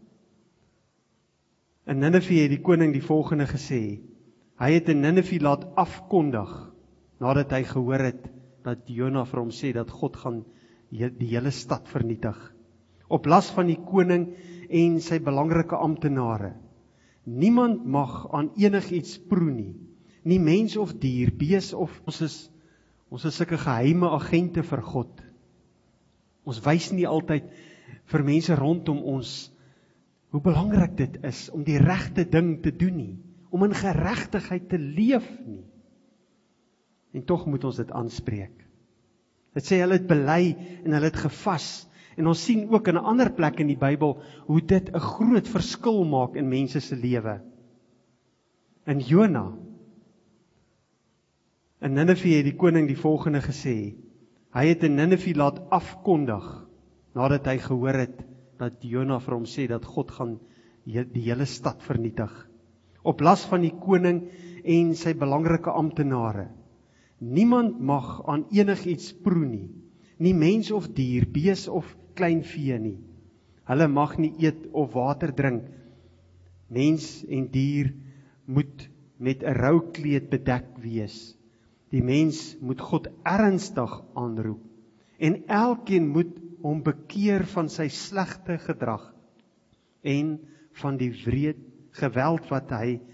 in Ninive het die koning die volgende gesê. Hy het in Ninive laat afkondig, nadat hy gehoor het dat Jona vir hom sê dat God gaan die hele stad vernietig. Op las van die koning en sy belangrike amptenare. Niemand mag aan enigiets proe nie. Nie mens of dier, bees of ons is sulke geheime agente vir God. Ons wys nie altyd vir mense rondom ons hoe belangrik dit is om die regte ding te doen nie, om in geregtigheid te leef nie. En tog moet ons dit aanspreek. Dit sê hulle het bely en hulle het gevas. En ons sien ook in 'n ander plek in die Bybel hoe dit 'n groot verskil maak in mense se lewe. In Jona, in Ninive het die koning die volgende gesê. Hy het in Ninive laat afkondig, nadat hy gehoor het dat Jona vir hom sê dat God gaan die hele stad vernietig. Op las van die koning en sy belangrike amptenare. Niemand mag aan enigiets proe nie. Nie mens of dier, bees of klein vee nie. Hulle mag nie eet of water drink. Mens en dier moet met 'n roukleed bedek wees. Die mens moet God ernstig aanroep. En elkeen moet hom bekeer van sy slegte gedrag en van die wreed geweld wat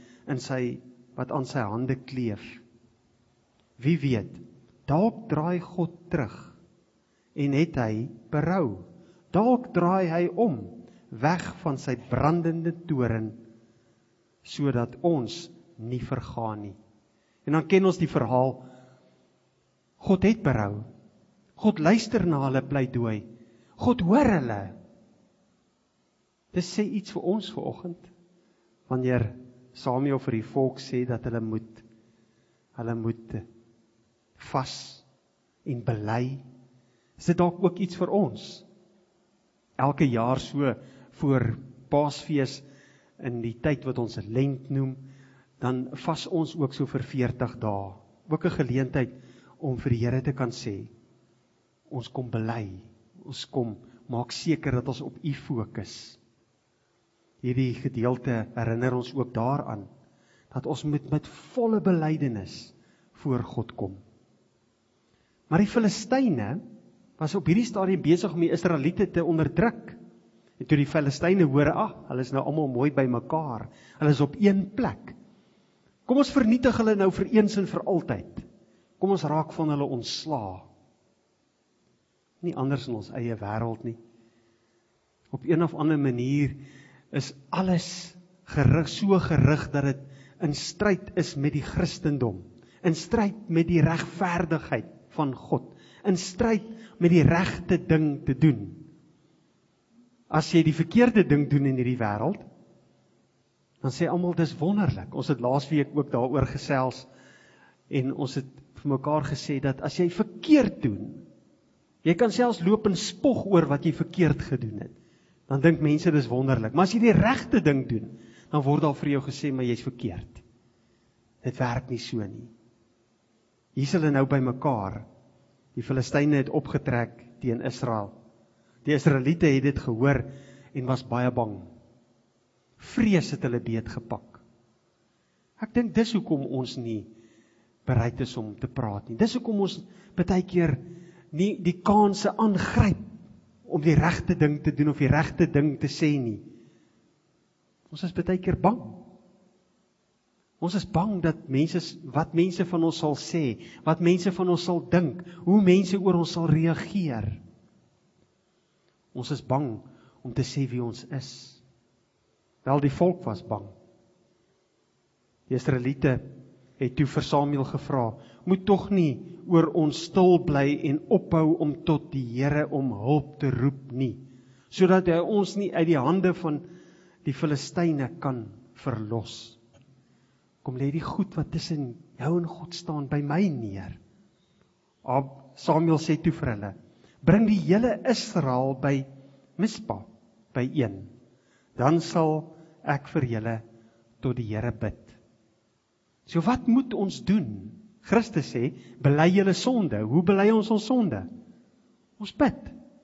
aan sy hande kleef. Wie weet, dalk draai God terug en het hy berou. Dalk draai hy om, weg van sy brandende toren, sodat ons nie vergaan nie. En dan ken ons die verhaal. God het berou. God luister na hulle pleidooi. God hoor hulle. Dit sê iets vir ons vanoggend, wanneer Samuel vir die volk sê dat hulle moet vas en bely. Is dit dalk ook iets vir ons? Elke jaar so voor Paasfees, in die tyd wat ons Lent noem, dan vas ons ook so vir 40 dae. Ook 'n geleentheid om vir die Here te kan sê, ons kom bely, ons kom maak seker dat ons op U fokus. Hierdie gedeelte herinner ons ook daaraan, dat ons met volle belydenis voor God kom. Maar die Filistyne was op hierdie stadium besig om die Israeliete te onderdruk. En toe die Filistyne hoor, hulle is nou almal mooi by mekaar, hulle is op een plek. Kom ons vernietig hulle nou vir eens en vir altyd. Kom ons raak van hulle ontslaa. Nie anders in ons eie wêreld nie. Op een of ander manier is alles so gerig dat dit in stryd is met die Christendom, in stryd met die regverdigheid van God, in stryd met die regte ding te doen. As jy die verkeerde ding doen in hierdie wêreld, dan sê almal dis wonderlik. Ons het laasweek ook daaroor gesels en ons het vir mekaar gesê dat as jy verkeerd doen, jy kan selfs loop en spog oor wat jy verkeerd gedoen het. Dan dink mense dis wonderlik. Maar as jy die regte ding doen, dan word daar vir jou gesê maar jy's verkeerd. Dit werk nie so nie. Hier is hulle nou by mekaar. Die Filistyne het opgetrek teen Israel. Die Israeliete het dit gehoor en was baie bang. Vrees het hulle beet gepak. Ek dink dis hoekom ons nie bereid is om te praat nie. Dis hoekom ons baie keer nie die kanse aangryp om die regte ding te doen of die regte ding te sê nie. Ons is baie keer bang. Ons is bang dat wat mense van ons sal sê, wat mense van ons sal dink, hoe mense oor ons sal reageer. Ons is bang om te sê wie ons is. Wel, die volk was bang. Die Israeliete het toe vir Samuel gevra, moet tog nie oor ons stil bly en ophou om tot die Here om hulp te roep nie, sodat hy ons nie uit die hande van die Filistyne kan verlos. Kom lê die goed wat tussen jou en God staan by my neer. Samuel sê toe vir hulle, bring die hele Israel by Mispa, by een. Dan sal ek vir julle tot die Here bid. So wat moet ons doen? Christus sê, bely julle sonde. Hoe bely ons sonde? Ons bid.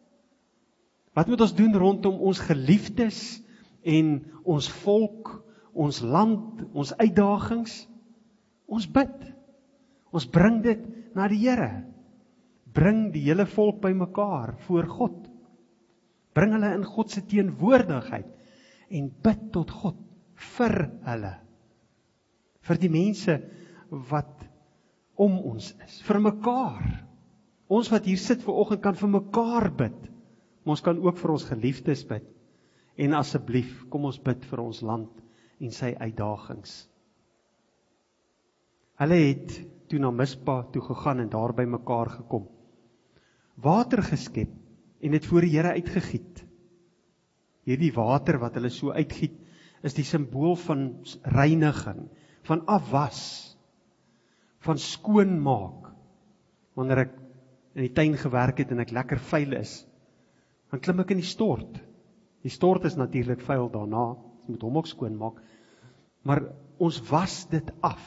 Wat moet ons doen rondom ons geliefdes en ons volk, ons land, ons uitdagings? Ons bid. Ons bring dit na die Here. Bring die hele volk by mekaar voor God. Bring hulle in God se teenwoordigheid en bid tot God vir hulle. Vir die mense wat om ons is, vir mekaar. Ons wat hier sit vanoggend kan vir mekaar bid. Maar ons kan ook vir ons geliefdes bid. En asseblief, kom ons bid vir ons land en sy uitdagings. Hulle het toe na Mispa toe gegaan en daar by mekaar gekom. Water geskep en dit voor die Here uitgegiet. Hierdie water wat hulle so uitgiet, is die simbool van reiniging, van afwas, van skoonmaak. Wanneer ek in die tuin gewerk het en ek lekker vuil is, dan klim ek in die stort. Die stort is natuurlik vuil daarna, ons moet hom ook skoonmaak, maar ons was dit af.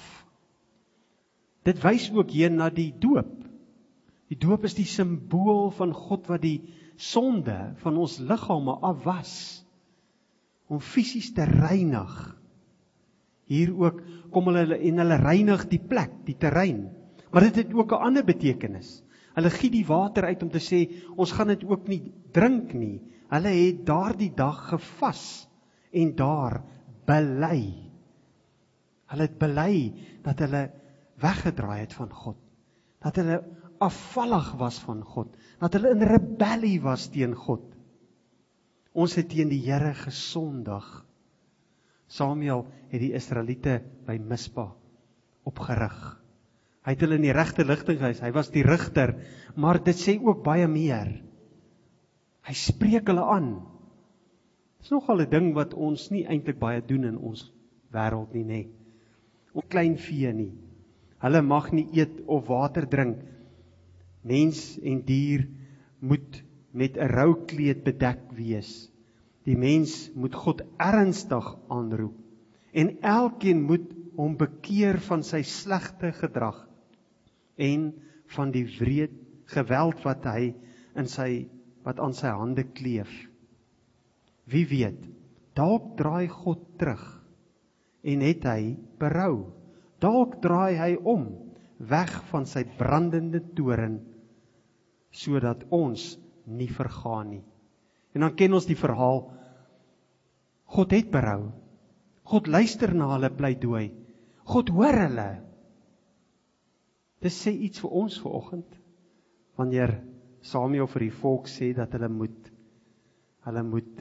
Dit wys ook hier na die doop. Die doop is die simbool van God wat die sonde van ons liggame afwas, om fisies te reinig. Hier ook kom hulle en hulle reinig die plek, die terrein. Maar dit het ook 'n ander betekenis. Hulle giet die water uit om te sê, ons gaan dit ook nie drink nie. Hulle het daardie dag gevas en daar bely. Hulle het bely dat hulle weggedraai het van God. Dat hulle afvallig was van God. Dat hulle in rebellie was teen God. Ons het teen die Here gesondig. Samuel het die Israeliete by Mispa opgerig. Hy het hulle in die regte rigting gewys. Hy was die rigter, maar dit sê ook baie meer. Hy spreek hulle aan. Dit is nogal 'n ding wat ons nie eintlik baie doen in ons wêreld nie, nê. Ons klein vee nie. Hulle mag nie eet of water drink. Mens en dier moet met 'n rou kleed bedek wees. Die mens moet God ernstig aanroep. En elkeen moet hom bekeer van sy slegte gedrag en van die wreed geweld wat hy wat aan sy hande kleef. Wie weet, dalk draai God terug en het hy berou. Dalk draai hy om, weg van sy brandende toren, sodat ons nie vergaan nie. En dan ken ons die verhaal, God het berou. God luister na hulle pleidooi. God hoor hulle. Dit sê iets vir ons vanoggend, wanneer Samuel vir die volk sê dat hulle moet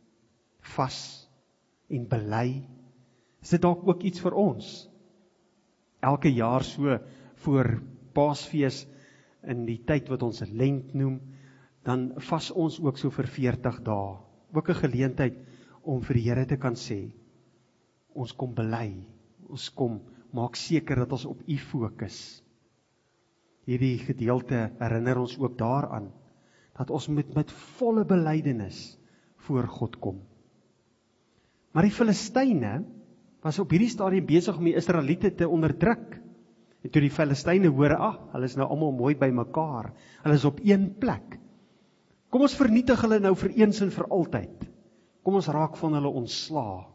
vas en bely. Is dit dalk ook iets vir ons? Elke jaar so voor Paasfees, in die tyd wat ons Lent noem, dan vas ons ook so vir 40 dae. ook 'n geleentheid om vir die Here te kan sê, ons kom bely, ons kom maak seker dat ons op U fokus. Hierdie gedeelte herinner ons ook daaraan, dat ons met volle belydenis voor God kom. Maar die Filistyne was op hierdie stadium besig om die Israeliete te onderdruk. En toe die Filistyne hoor, hulle is nou almal mooi by mekaar, hulle is op een plek. Kom ons vernietig hulle nou vir eens en vir altyd. Kom ons raak van hulle ontslae.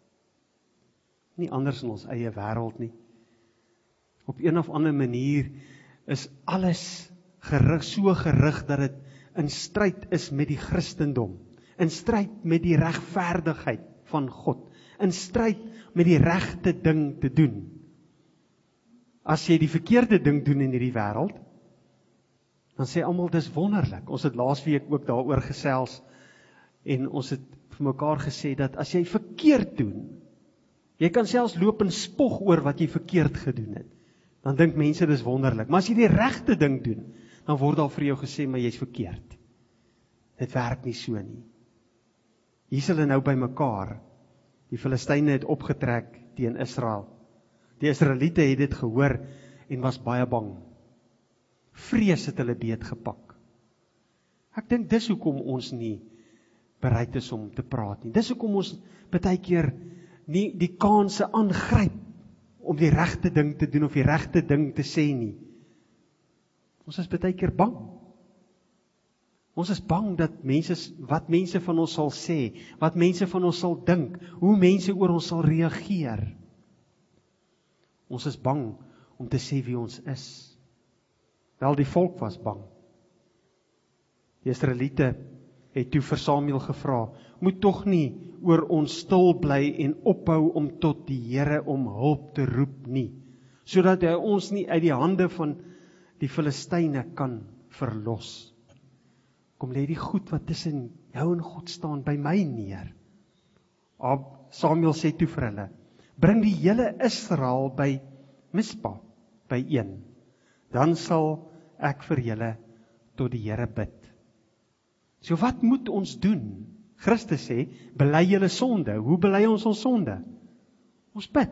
Nie anders in ons eie wêreld nie. Op een of ander manier is alles so gerig dat dit in stryd is met die Christendom, in stryd met die regverdigheid van God, in stryd met die regte ding te doen. As jy die verkeerde ding doen in hierdie wêreld, dan sê almal dis wonderlik. Ons het laasweek ook daaroor gesels en ons het vir mekaar gesê dat as jy verkeerd doen, jy kan selfs loop en spog oor wat jy verkeerd gedoen het. Dan dink mense dis wonderlik. Maar as jy die regte ding doen, dan word daar vir jou gesê maar jy's verkeerd. Dit werk nie so nie. Hier is hulle nou by mekaar. Die Filistyne het opgetrek teen Israel. Die Israeliete het dit gehoor en was baie bang. Vrees het hulle beet gepak. Ek dink dis hoekom ons nie bereid is om te praat nie. Dis hoekom ons baie keer nie die kanse aangryp om die regte ding te doen of die regte ding te sê nie. Ons is baie keer bang. Ons is bang dat wat mense van ons sal sê, wat mense van ons sal dink, hoe mense oor ons sal reageer. Ons is bang om te sê wie ons is. Wel, die volk was bang. Die Israeliete het toe vir Samuel gevra, moet tog nie oor ons stil bly en ophou om tot die Here om hulp te roep nie, sodat hy ons nie uit die hande van die Filistyne kan verlos. Kom lê die goed wat tussen jou en God staan by my neer. Samuel sê toe vir hulle, bring die hele Israel by Mispa, by een. Dan sal ek vir julle tot die Here bid. So wat moet ons doen? Christus sê, bely julle sonde. Hoe bely ons sonde? Ons bid.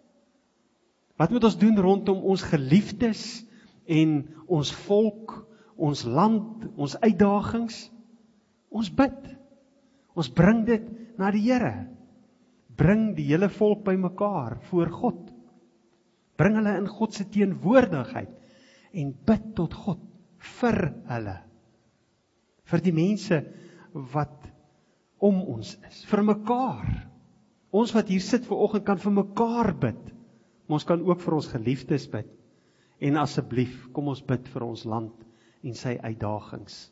Wat moet ons doen rondom ons geliefdes en ons volk, ons land, ons uitdagings? Ons bid. Ons bring dit na die Here. Bring die hele volk by mekaar voor God. Bring hulle in God se teenwoordigheid en bid tot God vir hulle. Vir die mense wat om ons is, vir mekaar. Ons wat hier sit vanoggend kan vir mekaar bid. Maar ons kan ook vir ons geliefdes bid. En asseblief, kom ons bid vir ons land en sy uitdagings.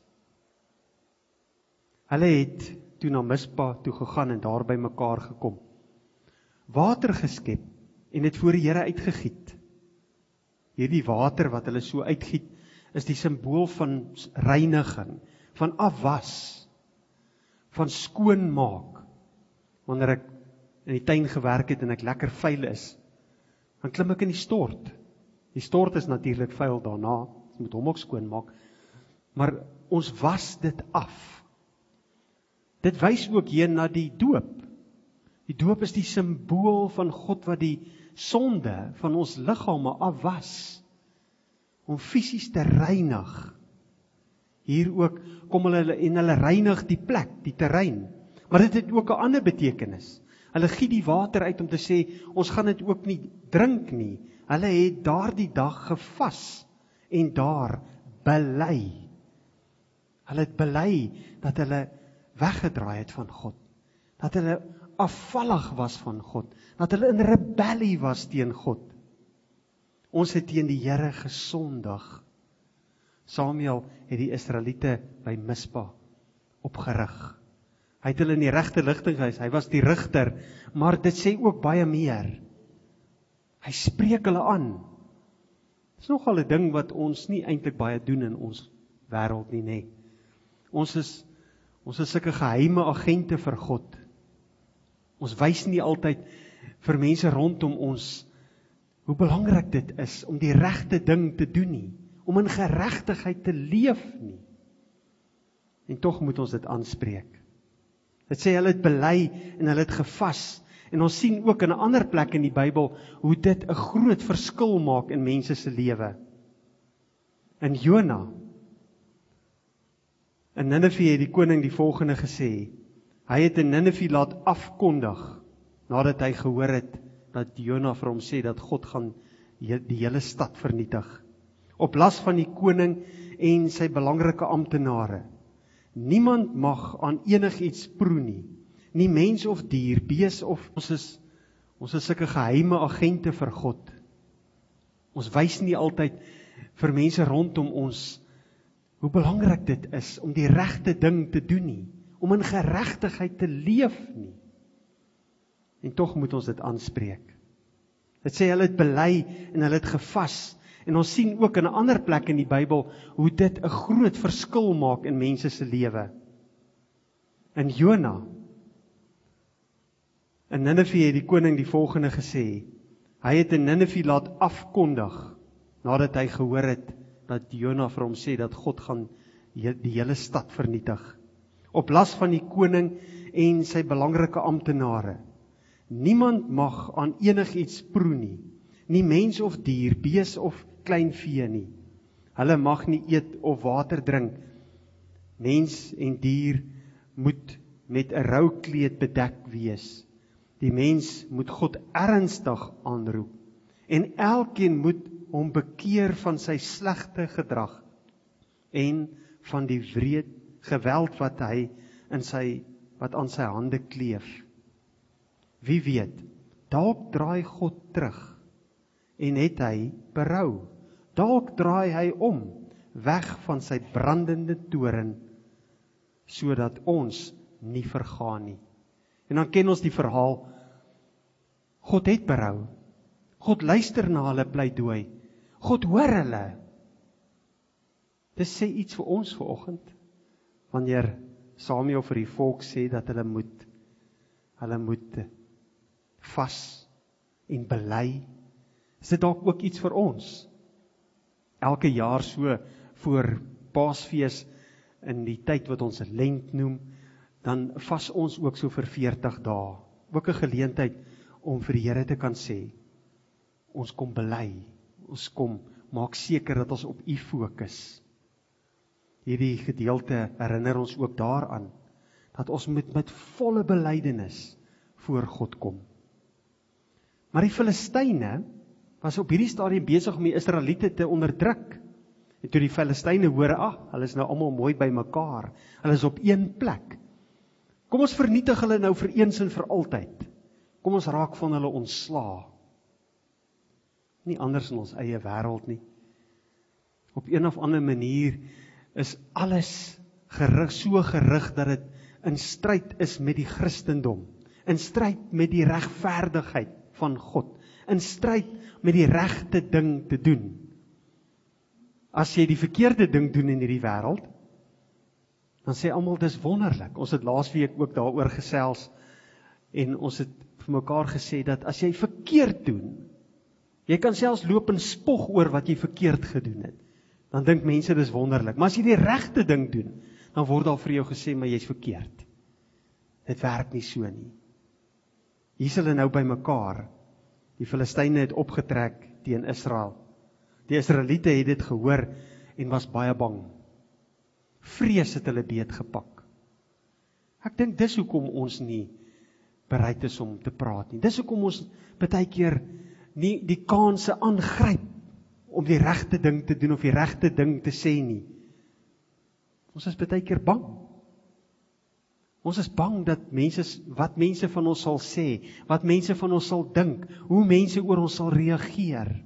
Hulle het toe na Mispa toe gegaan en daar by mekaar gekom. Water geskep en dit voor die Here uitgegiet. Hierdie water wat hulle so uitgiet, is die simbool van reiniging, van afwas, van skoonmaak. Wanneer ek in die tuin gewerk het en ek lekker vuil is, dan klim ek in die stort. Die stort is natuurlik vuil daarna, ons moet hom ook skoonmaak, maar ons was dit af. Dit wys ook hier na die doop. Die doop is die simbool van God wat die sonde van ons liggame afwas, om fisies te reinig. Hier ook kom hulle en hulle reinig die plek, die terrein. Maar dit het ook 'n ander betekenis. Hulle giet die water uit om te sê, ons gaan dit ook nie drink nie. Hulle het daardie dag gevas en daar bely. Hulle het bely dat hulle weggedraai het van God. Dat hulle afvallig was van God. Dat hulle in rebellie was teen God. Ons het teen die Here gesondig. Samuel het die Israeliete by Mispa opgerig. Hy het hulle in die regte rigting gewys. Hy was die rigter, maar dit sê ook baie meer. Hy spreek hulle aan. Dit is nogal 'n ding wat ons nie eintlik baie doen in ons wêreld nie, nê. Ons is sulke geheime agente vir God. Ons wys nie altyd vir mense rondom ons hoe belangrik dit is om die regte ding te doen nie, om in geregtigheid te leef nie. En tog moet ons dit aanspreek. Dit sê hulle het bely en hulle het gevas. En ons sien ook in 'n ander plek in die Bybel hoe dit 'n groot verskil maak in mense se lewe. In Jona, in Ninive het die koning die volgende gesê. Hy het in Ninive laat afkondig, nadat hy gehoor het dat Jona vir hom sê dat God gaan die hele stad vernietig. Op las van die koning en sy belangrike amptenare. Niemand mag aan enigiets proe nie. Nie mens of dier, bees of ons is sulke geheime agente vir God. Ons wys nie altyd vir mense rondom ons hoe belangrik dit is om die regte ding te doen nie, om in geregtigheid te leef nie. En tog moet ons dit aanspreek. Dit sê hulle het bely en hulle het gevas. En ons sien ook in 'n ander plek in die Bybel hoe dit 'n groot verskil maak in mense se lewe. In Jona, in Ninive het die koning die volgende gesê. Hy het in Ninive laat afkondig, nadat hy gehoor het dat Jona vir hom sê dat God gaan die hele stad vernietig. Op las van die koning en sy belangrike amptenare. Niemand mag aan enigiets proe nie. Nie mens of dier, bees of klein vee nie. Hulle mag nie eet of water drink. Mens en dier moet met 'n roukleed bedek wees. Die mens moet God ernstig aanroep. En elkeen moet hom bekeer van sy slegte gedrag en van die wreed geweld wat aan sy hande kleef. Wie weet, dalk draai God terug en het hy berou. Dalk draai hy om, weg van sy brandende toren, sodat ons nie vergaan nie. En dan ken ons die verhaal, God het berou. God luister na hulle pleidooi. God hoor hulle. Dit sê iets vir ons vanoggend, wanneer Samuel vir die volk sê dat hulle moet vas en bely. Is dit dalk ook iets vir ons? Elke jaar so voor Paasfees, in die tyd wat ons Lent noem, dan vas ons ook so vir 40 dae. Ook 'n geleentheid om vir die Here te kan sê, ons kom bely, ons kom maak seker dat ons op U fokus. Hierdie gedeelte herinner ons ook daaraan, dat ons met volle belydenis voor God kom. Maar die Filistyne was op hierdie stadium besig om die Israeliete te onderdruk. En toe die Filistyne hoor, hulle is nou almal mooi by mekaar, hulle is op een plek. Kom ons vernietig hulle nou vir eens en vir altyd. Kom ons raak van hulle ontslaa. Nie anders in ons eie wêreld nie. Op een of ander manier is alles so gerig dat dit in stryd is met die Christendom, in stryd met die regverdigheid van God, in stryd met die regte ding te doen. As jy die verkeerde ding doen in hierdie wêreld, dan sê almal dis wonderlik. Ons het laasweek ook daaroor gesels en ons het vir mekaar gesê dat as jy verkeerd doen, jy kan selfs loop en spog oor wat jy verkeerd gedoen het. Dan dink mense dis wonderlik. Maar as jy die regte ding doen, dan word daar vir jou gesê maar jy's verkeerd. Dit werk nie so nie. Hier is hulle nou by mekaar. Die Filistyne het opgetrek teen Israel. Die Israeliete het dit gehoor en was baie bang. Vrees het hulle beet gepak. Ek dink dis hoekom ons nie bereid is om te praat nie. Dis hoekom ons baie keer nie die kanse aangryp om die regte ding te doen of die regte ding te sê nie. Ons is baie keer bang. Ons is bang dat wat mense van ons sal sê, wat mense van ons sal dink, hoe mense oor ons sal reageer.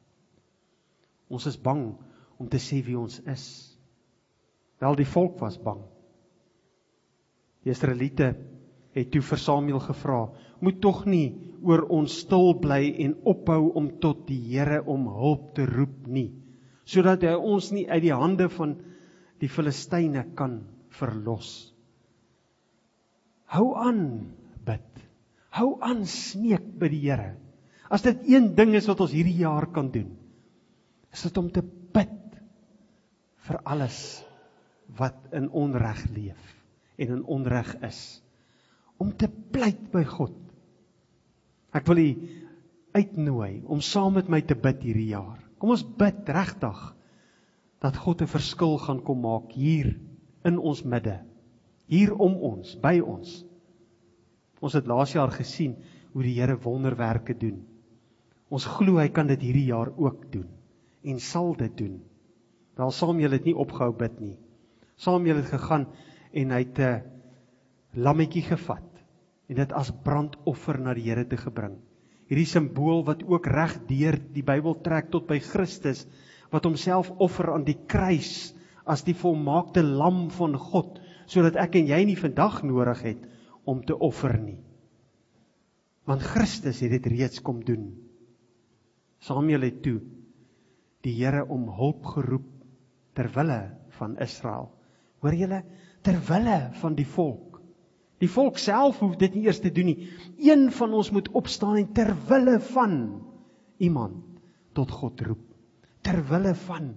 Ons is bang om te sê wie ons is. Wel, die volk was bang. Die Israeliete het toe vir Samuel gevra, moet tog nie oor ons stil bly en ophou om tot die Here om hulp te roep nie, sodat hy ons nie uit die hande van die Filistyne kan verlos. Hou aan bid, hou aan smeek by die Here. As dit een ding is wat ons hierdie jaar kan doen, is dit om te bid vir alles wat in onreg leef en in onreg is. om te pleit by God. Ek wil u uitnooi om saam met my te bid hierdie jaar. Kom ons bid regtig dat God 'n verskil gaan kom maak hier in ons midde, hier om ons, by ons. Ons het laas jaar gesien hoe die Here wonderwerke doen. Ons glo hy kan dit hierdie jaar ook doen en sal dit doen. Wel, Samuel het nie opgehou bid nie. Samuel het gegaan en hy het 'n lammetjie gevat en dit as brandoffer na die Here te gebring. Hierdie simbool wat ook reg deur die Bybel trek tot by Christus, wat homself offer aan die kruis as die volmaakte lam van God, sodat ek en jy nie vandag nodig het om te offer nie. Want Christus het dit reeds kom doen. Samuel het toe die Here om hulp geroep terwille van Israel. Hoor julle, terwille van die volk. Die volk self hoef dit nie eers te doen nie. Een van ons moet opstaan en terwille van iemand tot God roep. Terwille van.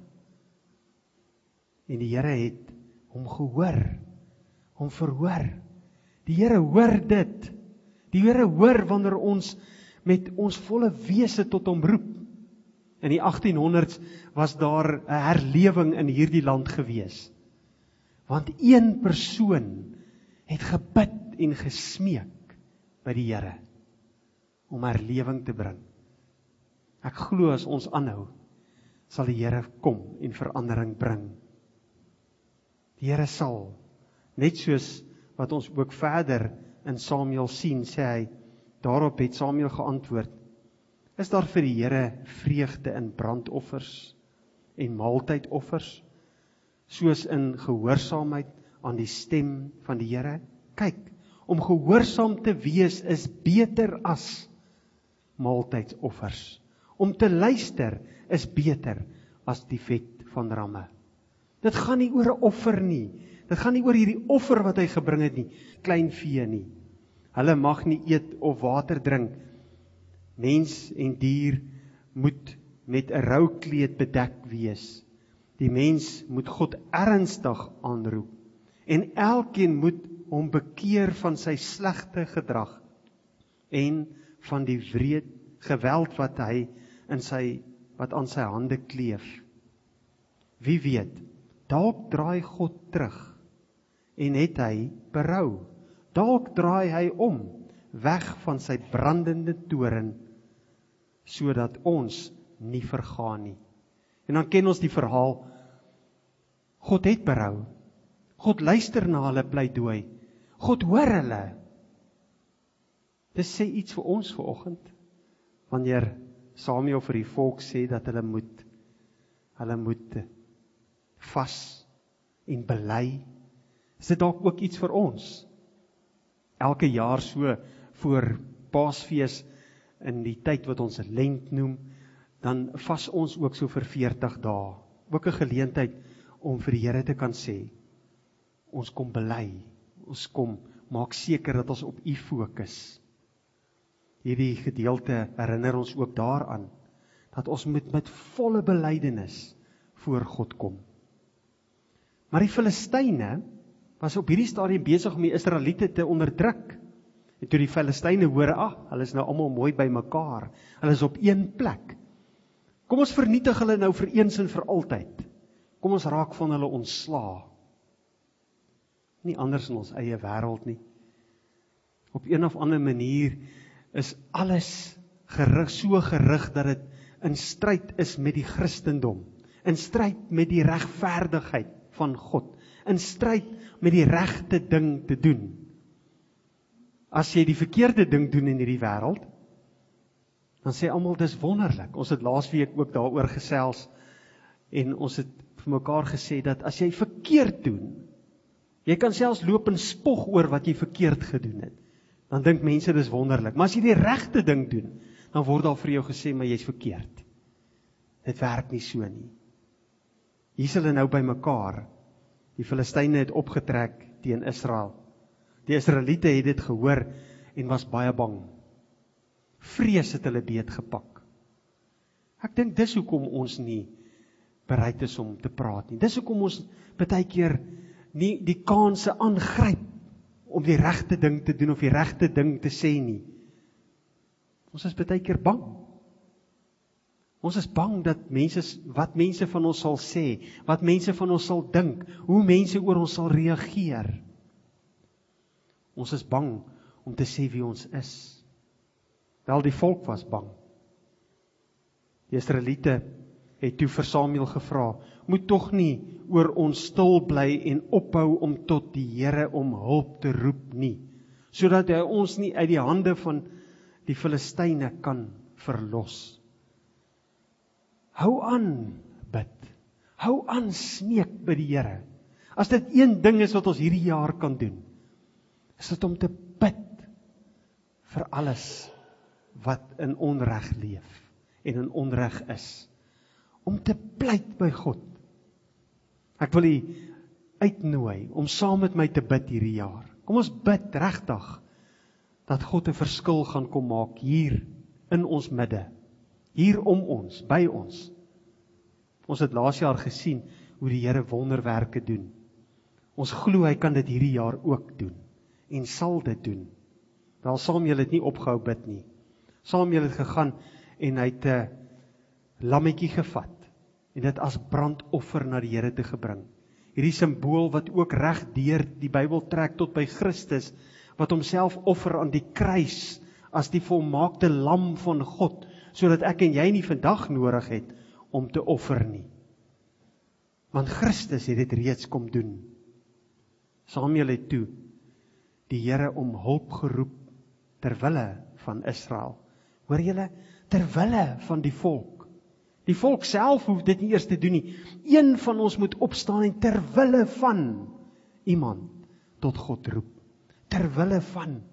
En die Here het hom gehoor, hom verhoor. Die Here hoor dit. Die Here hoor wanneer ons met ons volle wese tot hom roep. In die 1800s was daar 'n herlewing in hierdie land gewees. Want een persoon het gebid en gesmeek by die Here om herlewing te bring. Ek glo as ons aanhou, sal die Here kom en verandering bring. Die Here sal, net soos wat ons ook verder in Samuel sien, sê hy, daarop het Samuel geantwoord, is daar vir die Here vreugde in brandoffers en maaltydoffers, soos in gehoorsaamheid aan die stem van die Here? Kyk, om gehoorsaam te wees is beter as maaltydsoffers. Om te luister is beter as die vet van ramme. Dit gaan nie oor 'n offer nie. Dit gaan nie oor hierdie offer wat hy gebring het nie. Klein vee nie. Hulle mag nie eet of water drink. Mens en dier moet met 'n rou kleed bedek wees. Die mens moet God ernstig aanroep. En elkeen moet hom bekeer van sy slegte gedrag en van die wreed geweld wat hy wat aan sy hande kleef. Wie weet, dalk draai God terug en het hy berou. Dalk draai hy om, weg van sy brandende toren, sodat ons nie vergaan nie. En dan ken ons die verhaal, God het berou. God luister na hulle pleidooi. God hoor hulle. Dit sê iets vir ons vanoggend, wanneer Samuel vir die volk sê dat hulle moet vas en bely. Is dit dalk ook iets vir ons? Elke jaar so voor Paasfees, in die tyd wat ons Lent noem, dan vas ons ook so vir 40 dae. Ook 'n geleentheid om vir die Here te kan sê, ons kom bely, ons kom maak seker dat ons op U fokus. Hierdie gedeelte herinner ons ook daaraan, dat ons met volle belydenis voor God kom. Maar die Filistyne was op hierdie stadium besig om die Israeliete te onderdruk. En toe die Filistyne hoor, hulle is nou almal mooi by mekaar, hulle is op een plek. Kom ons vernietig hulle nou vir eens en vir altyd. Kom ons raak van hulle ontslae. Nie anders in ons eie wêreld nie. Op een of ander manier is alles so gerig dat dit in stryd is met die Christendom, in stryd met die regverdigheid van God, in stryd met die regte ding te doen. As jy die verkeerde ding doen in hierdie wêreld, dan sê almal dis wonderlik. Ons het laasweek ook daaroor gesels en ons het vir mekaar gesê dat as jy verkeerd doen, jy kan selfs loop en spog oor wat jy verkeerd gedoen het. Dan dink mense dis wonderlik. Maar as jy die regte ding doen, dan word daar vir jou gesê maar jy's verkeerd. Dit werk nie so nie. Hier is hulle nou by mekaar. Die Filistyne het opgetrek teen Israel. Die Israeliete het dit gehoor en was baie bang. Vrees het hulle beet gepak. Ek dink dis hoekom ons nie bereid is om te praat nie. Dis hoekom ons baie keer nie die kanse aangryp om die regte ding te doen of die regte ding te sê nie. Ons is baie keer bang. Ons is bang dat wat mense van ons sal sê, wat mense van ons sal dink, hoe mense oor ons sal reageer. Ons is bang om te sê wie ons is. Wel, die volk was bang. Die Israeliete het toe vir Samuel gevra, moet tog nie oor ons stil bly en ophou om tot die Here om hulp te roep nie, sodat hy ons nie uit die hande van die Filistyne kan verlos. Hou aan bid, hou aan smeek by die Here. As dit een ding is wat ons hierdie jaar kan doen, is dit om te bid vir alles wat in onreg leef en in onreg is. Om te pleit by God. Ek wil u uitnooi om saam met my te bid hierdie jaar. Kom ons bid regtig dat God 'n verskil gaan kom maak hier in ons midde, hier om ons, by ons. Ons het laas jaar gesien hoe die Here wonderwerke doen. Ons glo hy kan dit hierdie jaar ook doen en sal dit doen. Wel, Samuel het nie opgehou bid nie. Samuel het gegaan en hy het 'n lammetjie gevat en dit as brandoffer na die Here te gebring. Hierdie simbool wat ook reg deur die Bybel trek tot by Christus, wat homself offer aan die kruis as die volmaakte lam van God, sodat ek en jy nie vandag nodig het om te offer nie. Want Christus het dit reeds kom doen. Samuel het toe die Here om hulp geroep terwille van Israel. Hoor julle, terwille van die volk. Die volk self hoef dit nie eers te doen nie. Een van ons moet opstaan en terwille van iemand tot God roep. Terwille van.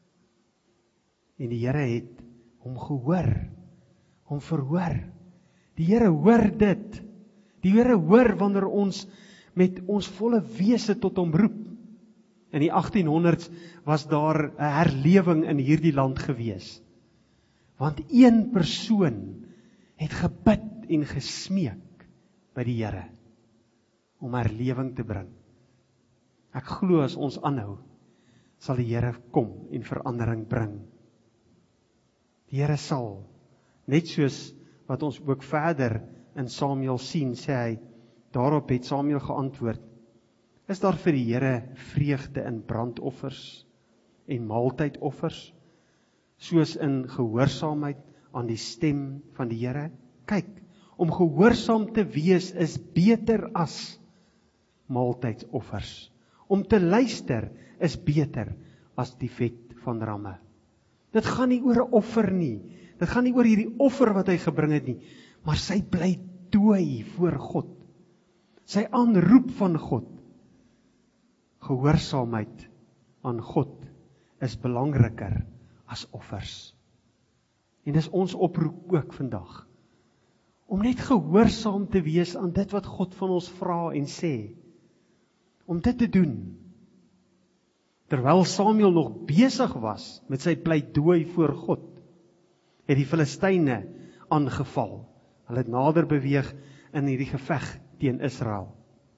En die Here het hom gehoor, hom verhoor. Die Here hoor dit. Die Here hoor wanneer ons met ons volle wese tot hom roep. In die 1800s was daar 'n herlewing in hierdie land gewees. Want een persoon het gebid en gesmeek by die Here om herlewing te bring. Ek glo as ons aanhou, sal die Here kom en verandering bring. Die Here sal, net soos wat ons ook verder in Samuel sien, sê hy, daarop het Samuel geantwoord, is daar vir die Here vreugde in brandoffers en maaltydoffers, soos in gehoorsaamheid aan die stem van die Here? Kyk, om gehoorsaam te wees is beter as maaltydsoffers. Om te luister is beter as die vet van ramme. Dit gaan nie oor 'n offer nie. Dit gaan nie oor hierdie offer wat hy gebring het nie, maar sy pleidooi voor God. Sy aanroep van God. Gehoorsaamheid aan God is belangriker as offers. En dis ons oproep ook vandag, om net gehoorsaam te wees aan dit wat God van ons vra en sê, om dit te doen. Terwyl Samuel nog besig was met sy pleidooi voor God, het die Filistyne aangeval. Hulle het nader beweeg in hierdie geveg teen Israel.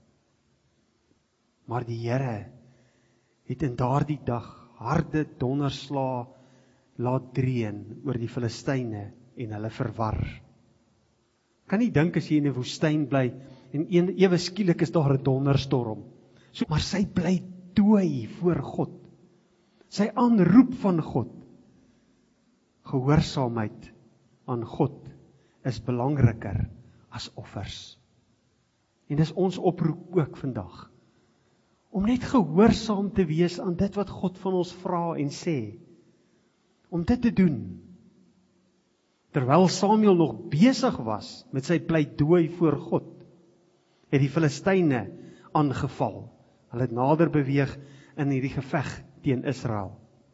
Maar die Here het in daardie dag harde donderslae laat dreun oor die Filistyne en hulle verwar. Kan nie dink as jy in 'n woestyn bly en ewe skielik is daar 'n donderstorm. So, maar sy pleidooi voor God, sy aanroep van God, gehoorsaamheid aan God is belangriker as offers. En dis ons oproep ook vandag, om net gehoorsaam te wees aan dit wat God van ons vra en sê, om dit te doen. Terwyl Samuel nog besig was met sy pleidooi voor God, het die Filistyne aangeval. Hulle het nader beweeg in hierdie geveg teen Israel.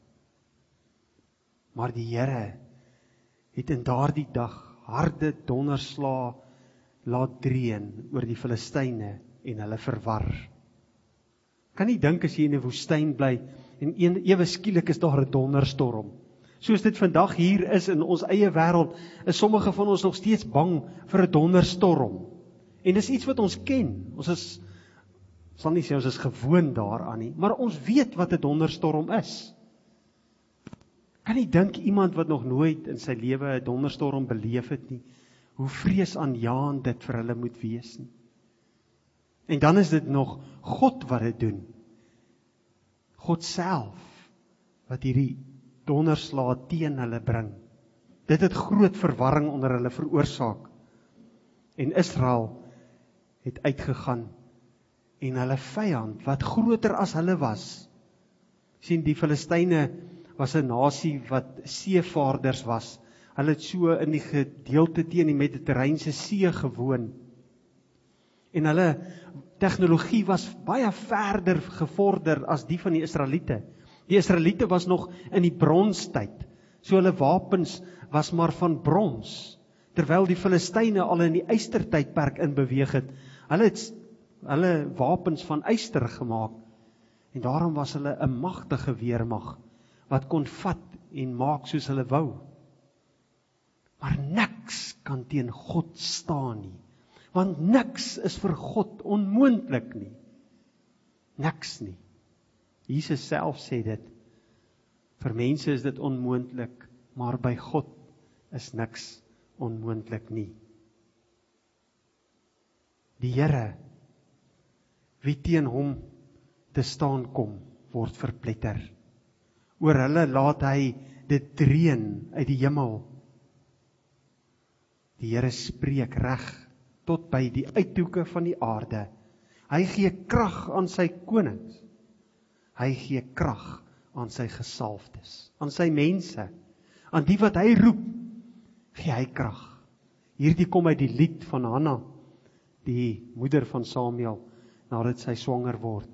Maar die Here het in daardie dag harde donderslae laat dreun oor die Filistyne en hulle verwar. Kan nie dink as jy in 'n woestyn bly en ewe skielik is daar 'n donderstorm. Soos dit vandag hier is in ons eie wêreld, is sommige van ons nog steeds bang vir 'n donderstorm. En dis iets wat ons ken. Ons is Ons sal nie sê ons is gewoond daaraan nie, maar ons weet wat 'n donderstorm is. Kan nie dink iemand wat nog nooit in sy lewe 'n donderstorm beleef het nie, hoe vreesaanjaend dit vir hulle moet wees nie. En dan is dit nog God wat dit doen. God self, wat hierdie donderslae teen hulle bring. Dit het groot verwarring onder hulle veroorsaak. En Israel het uitgegaan, en hulle vyand, wat groter as hulle was, sien die Filistyne was 'n nasie wat seevaarders was. Hulle het so in die gedeelte teen die Mediterrane See gewoon. En hulle tegnologie was baie verder gevorder as die van die Israeliete. Die Israeliete was nog in die bronstyd, so hulle wapens was maar van brons, terwyl die Filistyne al in die ystertydperk in beweeg het. Hulle het hulle wapens van yster gemaak, en daarom was hulle 'n magtige weermag, wat kon vat en maak soos hulle wou. Maar niks kan teen God staan nie, want niks is vir God onmoontlik nie. Niks nie. Jesus self sê dit, vir mense is dit onmoontlik, maar by God is niks onmoontlik nie. Die Here, wie teen hom te staan kom, word verpletter. Oor hulle laat hy dit reën uit die hemel. Die Here spreek reg tot by die uithoeke van die aarde. Hy gee krag aan sy konings. Hy gee krag aan sy gesalfdes, aan sy mense, aan die wat hy roep, gee hy krag. Hierdie kom uit die lied van Hanna, die moeder van Samuel, nadat sy swanger word.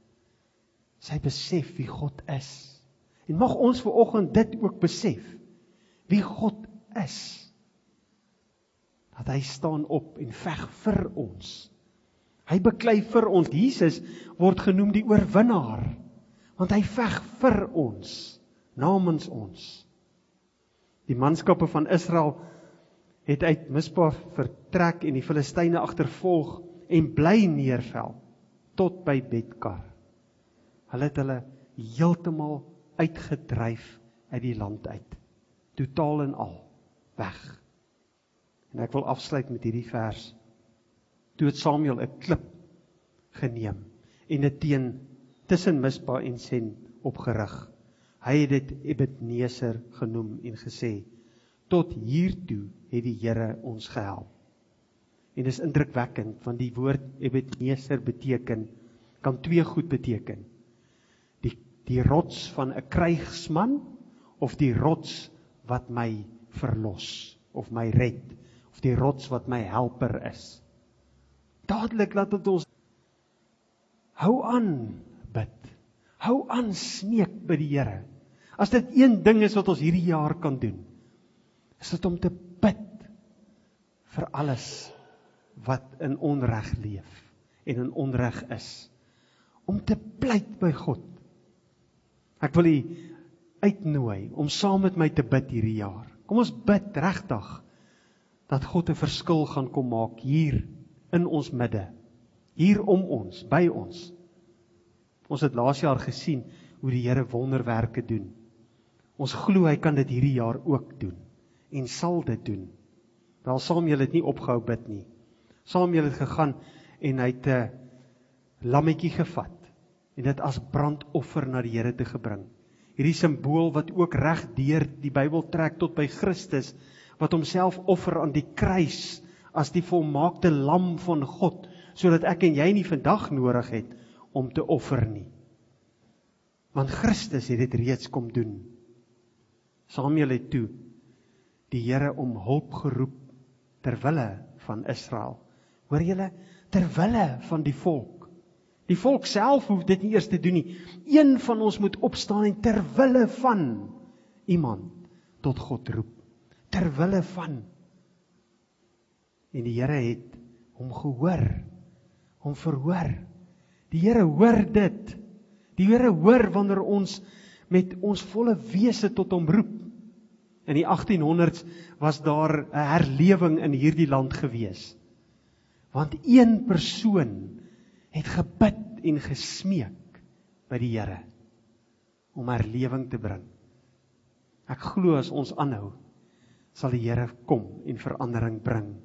Sy besef wie God is. En mag ons vanoggend dit ook besef, wie God is. Dat hy staan op en veg vir ons. Hy beklei vir ons. Jesus word genoem die oorwinnaar, want hy veg vir ons, namens ons. Die manskappe van Israel het uit Mispa vertrek en die Filistyne agtervolg en bly neervel tot by Betkar. Hulle het hulle heeltemal uitgedryf uit die land uit. Totaal en al weg. En ek wil afsluit met hierdie vers. Toe het Samuel 'n klip geneem en dit tussen Mispa en Sen opgerig. Hy het dit Ebenezer genoem en gesê, tot hiertoe het die Here ons gehelp. En dis indrukwekkend, want die woord Ebenezer kan twee goed beteken. Die rots van 'n krygsman, of die rots wat my verlos, of my red, of die rots wat my helper is. Dadelik laat dit ons hou aan bid, hou aan smeek by die Here. As dit een ding is wat ons hierdie jaar kan doen, is dit om te bid vir alles wat in onreg leef en in onreg is. Om te pleit by God. Ek wil u uitnooi om saam met my te bid hierdie jaar. Kom ons bid regtig dat God 'n verskil gaan kom maak hier in ons midde, hier om ons, by ons. Ons het laas jaar gesien hoe die Here wonderwerke doen. Ons glo hy kan dit hierdie jaar ook doen en sal dit doen. Wel, Samuel het nie opgehou bid nie. Samuel het gegaan en hy het 'n lammetjie gevat en dit as brandoffer na die Here te gebring. Hierdie simbool wat ook reg deur die Bybel trek tot by Christus, wat homself offer aan die kruis as die volmaakte lam van God, sodat ek en jy nie vandag nodig het om te offer nie. Want Christus het dit reeds kom doen. Samuel het toe die Here om hulp geroep terwille van Israel. Hoor julle, terwille van die volk. Die volk self hoef dit nie eers te doen nie. Een van ons moet opstaan en terwille van iemand tot God roep. Terwille van. En die Here het hom gehoor, hom verhoor. Die Here hoor dit. Die Here hoor wanneer ons met ons volle wese tot hom roep. In die 1800s was daar 'n herlewing in hierdie land gewees. Want een persoon het gebid en gesmeek by die Here om herlewing te bring. Ek glo as ons aanhou, sal die Here kom en verandering bring.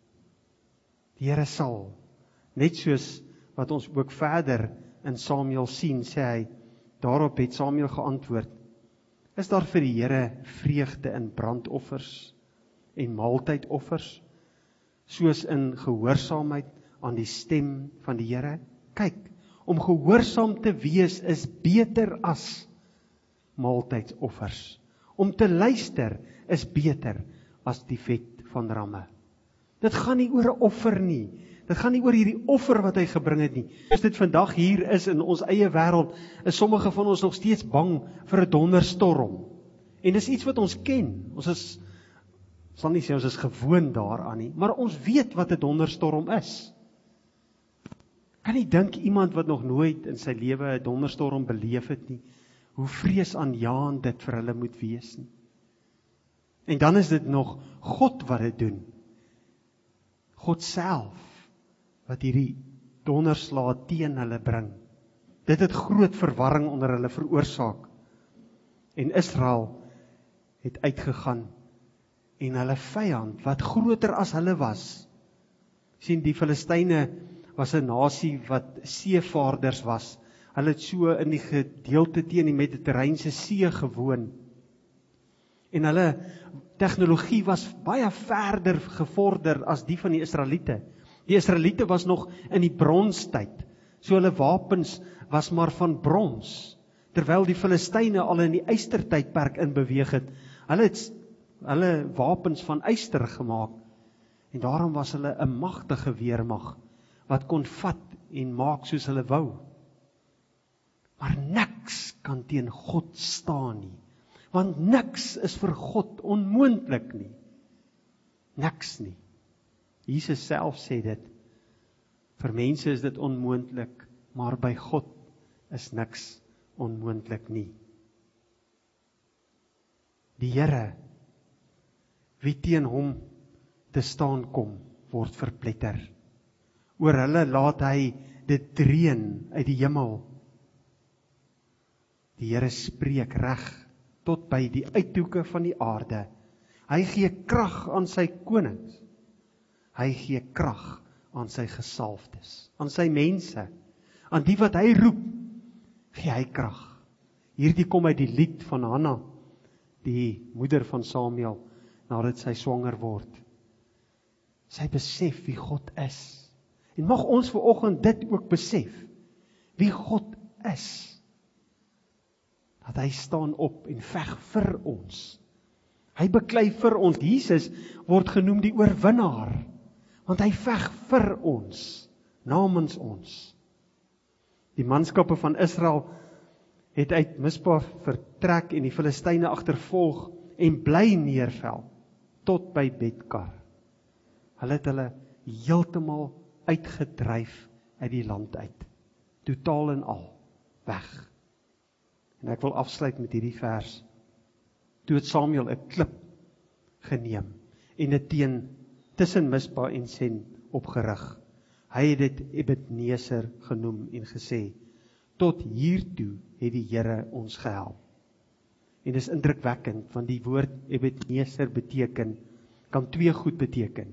Die Here sal, net soos wat ons ook verder in Samuel sien, sê hy, daarop het Samuel geantwoord, is daar vir die Here vreugde in brandoffers en maaltydoffers, soos in gehoorsaamheid aan die stem van die Here? Kyk, om gehoorsaam te wees is beter as maaltydsoffers. Om te luister is beter as die vet van ramme. Dit gaan nie oor 'n offer nie. Dit gaan nie oor hierdie offer wat hy gebring het nie. As dit vandag hier is in ons eie wêreld, is sommige van ons nog steeds bang vir 'n donderstorm. En dis iets wat ons ken. Ons sal nie sê ons is gewoond daaraan nie, maar ons weet wat 'n donderstorm is. Kan nie dink iemand wat nog nooit in sy lewe 'n donderstorm beleef het nie, hoe vreesaanjaend dit vir hulle moet wees nie. En dan is dit nog God wat dit doen. God self wat hierdie donderslae teen hulle bring. Dit het groot verwarring onder hulle veroorsaak. En Israel het uitgegaan en hulle vyand wat groter as hulle was. Sien, die Filistyne was 'n nasie wat seevaarders was. Hulle het so in die gedeelte teen die Mediterrane See gewoon. En hulle tegnologie was baie verder gevorder as die van die Israeliete. Die Israeliete was nog in die bronstyd. So hulle wapens was maar van brons. Terwyl die Filistyne al in die ystertydperk inbeweeg het. Hulle het hulle wapens van yster gemaak. En daarom was hulle 'n magtige weermag wat kon vat en maak soos hulle wou. Maar niks kan teen God staan nie. Want niks is vir God onmoontlik nie. Niks nie. Jesus self sê dit. Vir mense is dit onmoontlik, maar by God is niks onmoontlik nie. Die Here, wie teen hom te staan kom, word verpletter. Oor hulle laat hy dit dreun uit die hemel. Die Here spreek reg tot by die uithoeke van die aarde. Hy gee krag aan sy konings. Hy gee krag aan sy gesalfdes, aan sy mense, aan die wat hy roep, gee hy krag. Hierdie kom uit die lied van Hanna, die moeder van Samuel, nadat sy swanger word. Sy besef wie God is. En mag ons vanoggend dit ook besef, wie God is. Dat hy staan op en veg vir ons. Hy beklei vir ons. Jesus word genoem die oorwinnaar, want hy veg vir ons, namens ons. Die manskappe van Israel het uit Mispa vertrek en die Filistyne agtervolg en bly neervel tot by Betkar. Hulle het hulle heeltemal uitgedryf uit die land uit. Totaal en al weg. En ek wil afsluit met hierdie vers. Toe het Samuel 'n klip geneem en dit tussen Mispa en Sen opgerig. Hy het dit Ebenezer genoem en gesê, tot hiertoe het die Here ons gehelp. En dis indrukwekkend, want die woord Ebenezer kan twee goed beteken.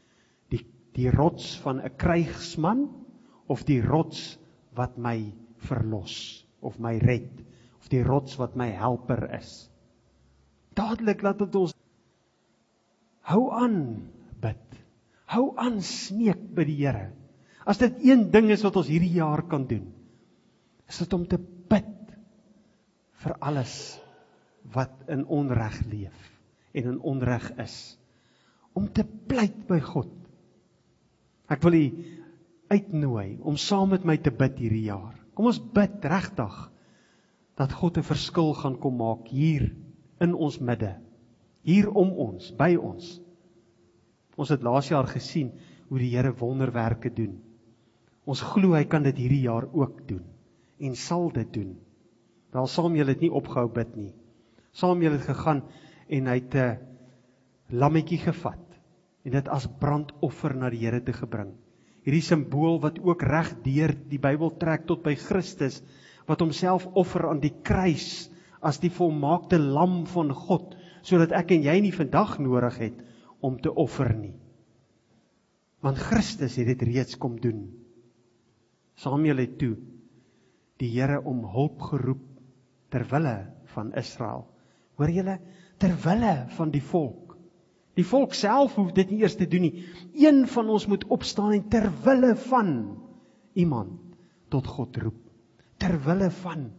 Die rots van 'n krygsman, of die rots wat my verlos, of my red, of die rots wat my helper is. Dadelik laat dit ons hou aan bid, hou aan smeek by die Here. As dit een ding is wat ons hierdie jaar kan doen, is dit om te bid vir alles wat in onreg leef en in onreg is. Om te pleit by God. Ek wil u uitnooi om saam met my te bid hierdie jaar. Kom ons bid regtig dat God 'n verskil gaan kom maak hier in ons midde, hier om ons, by ons. Ons het laas jaar gesien hoe die Here wonderwerke doen. Ons glo hy kan dit hierdie jaar ook doen en sal dit doen. Wel, Samuel het nie opgehou bid nie. Samuel het gegaan en hy het 'n lammetjie gevat en dit as brandoffer na die Here te gebring. Hierdie simbool wat ook reg deur die Bybel trek tot by Christus, wat homself offer aan die kruis as die volmaakte lam van God, sodat ek en jy nie vandag nodig het om te offer nie. Want Christus het dit reeds kom doen. Samuel het toe die Here om hulp geroep terwille van Israel. Hoor julle, terwille van die volk. Die volk self hoef dit nie eers te doen nie. Een van ons moet opstaan en terwille van iemand tot God roep. Terwille van.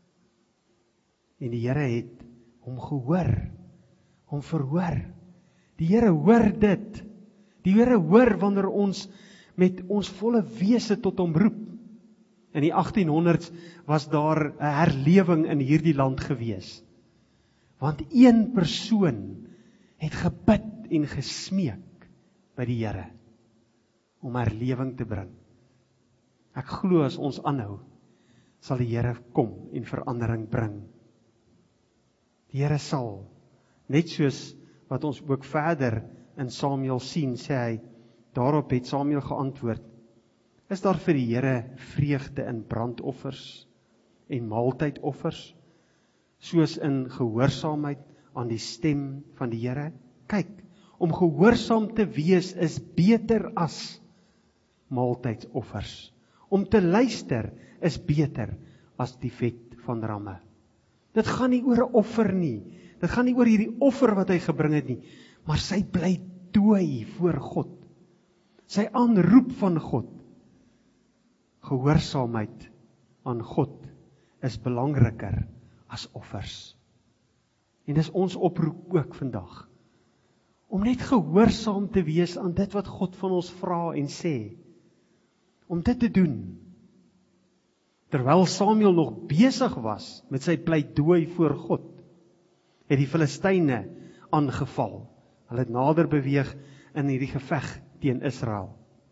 En die Here het hom gehoor, hom verhoor. Die Here hoor dit. Die Here hoor wanneer ons met ons volle wese tot hom roep. In die 1800s was daar 'n herlewing in hierdie land gewees. Want een persoon het gebid en gesmeek by die Here om herlewing te bring. Ek glo as ons aanhou, sal die Here kom en verandering bring. Die Here sal, net soos wat ons ook verder in Samuel sien, sê hy, daarop het Samuel geantwoord, is daar vir die Here vreugde in brandoffers en maaltydoffers, soos in gehoorsaamheid aan die stem van die Here? Kyk, om gehoorsaam te wees is beter as maaltydsoffers. Om te luister is beter as die vet van ramme. Dit gaan nie oor 'n offer nie. Dit gaan nie oor hierdie offer wat hy gebring het nie, maar sy pleidooi voor God. Sy aanroep van God. Gehoorsaamheid aan God is belangriker as offers. En dis ons oproep ook vandag, om net gehoorsaam te wees aan dit wat God van ons vra en sê, om dit te doen. Terwyl Samuel nog besig was met sy pleidooi voor God, het die Filistyne aangeval. Hulle het nader beweeg in hierdie geveg teen Israel.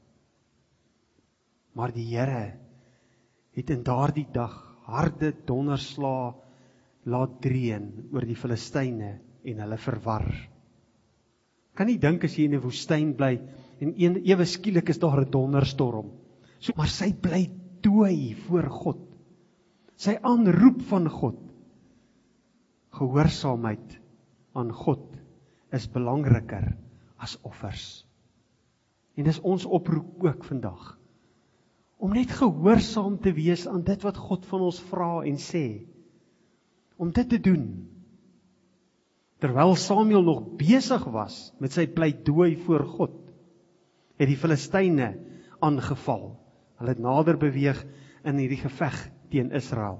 Maar die Here het in daardie dag harde donderslae laat dreun oor die Filistyne en hulle verwar. Kan nie dink as jy in 'n woestyn bly en ewe skielik is daar 'n donderstorm. So, maar sy pleidooi voor God, sy aanroep van God, gehoorsaamheid aan God is belangriker as offers. En dis ons oproep ook vandag, om net gehoorsaam te wees aan dit wat God van ons vra en sê, om dit te doen. Terwyl Samuel nog besig was met sy pleidooi voor God, het die Filistyne aangeval. Hulle het nader beweeg in hierdie geveg teen Israel.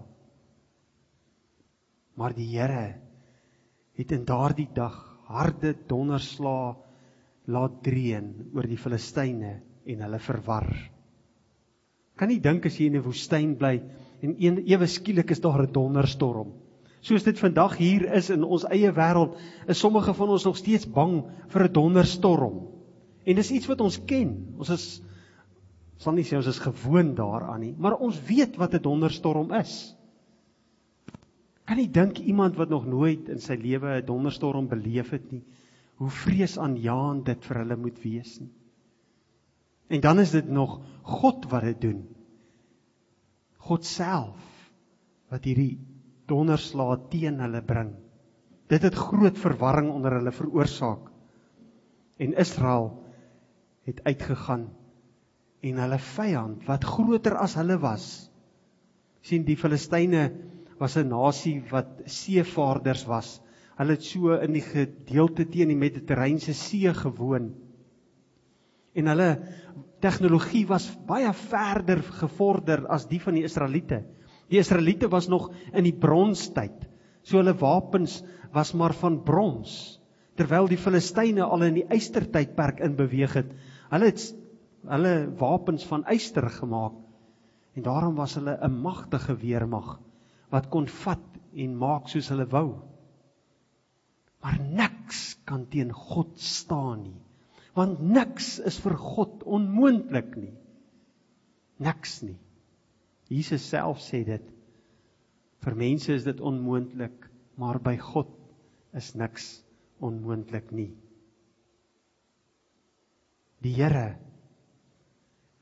Maar die Here het in daardie dag harde donderslae laat dreun oor die Filistyne en hulle verwar. Kan nie dink as jy in 'n woestyn bly en ewe skielik is daar 'n donderstorm. Soos dit vandag hier is in ons eie wêreld, is sommige van ons nog steeds bang vir 'n donderstorm. En dis iets wat ons ken. Ons sal nie sê ons is gewoond daaraan nie, maar ons weet wat 'n donderstorm is. Kan nie dink iemand wat nog nooit in sy lewe 'n donderstorm beleef het nie, hoe vreesaanjaend dit vir hulle moet wees nie. En dan is dit nog God wat dit doen. God self wat hierdie donderslae teen hulle bring. Dit het groot verwarring onder hulle veroorsaak. En Israel het uitgegaan en hulle vyand wat groter as hulle was. Sien, die Filistyne was 'n nasie wat seevaarders was. Hulle het so in die gedeelte teen die Mediterrane See gewoon. En hulle tegnologie was baie verder gevorder as die van die Israeliete. Die Israeliete was nog in die bronstyd, so hulle wapens was maar van brons, terwyl die Filistyne al in die ystertydperk inbeweeg het. Hulle het hulle wapens van yster gemaak, en daarom was hulle 'n magtige weermag, wat kon vat en maak soos hulle wou. Maar niks kan teen God staan nie, want niks is vir God onmoontlik nie. Niks nie. Jesus self sê dit, vir mense is dit onmoontlik, maar by God is niks onmoontlik nie. Die Here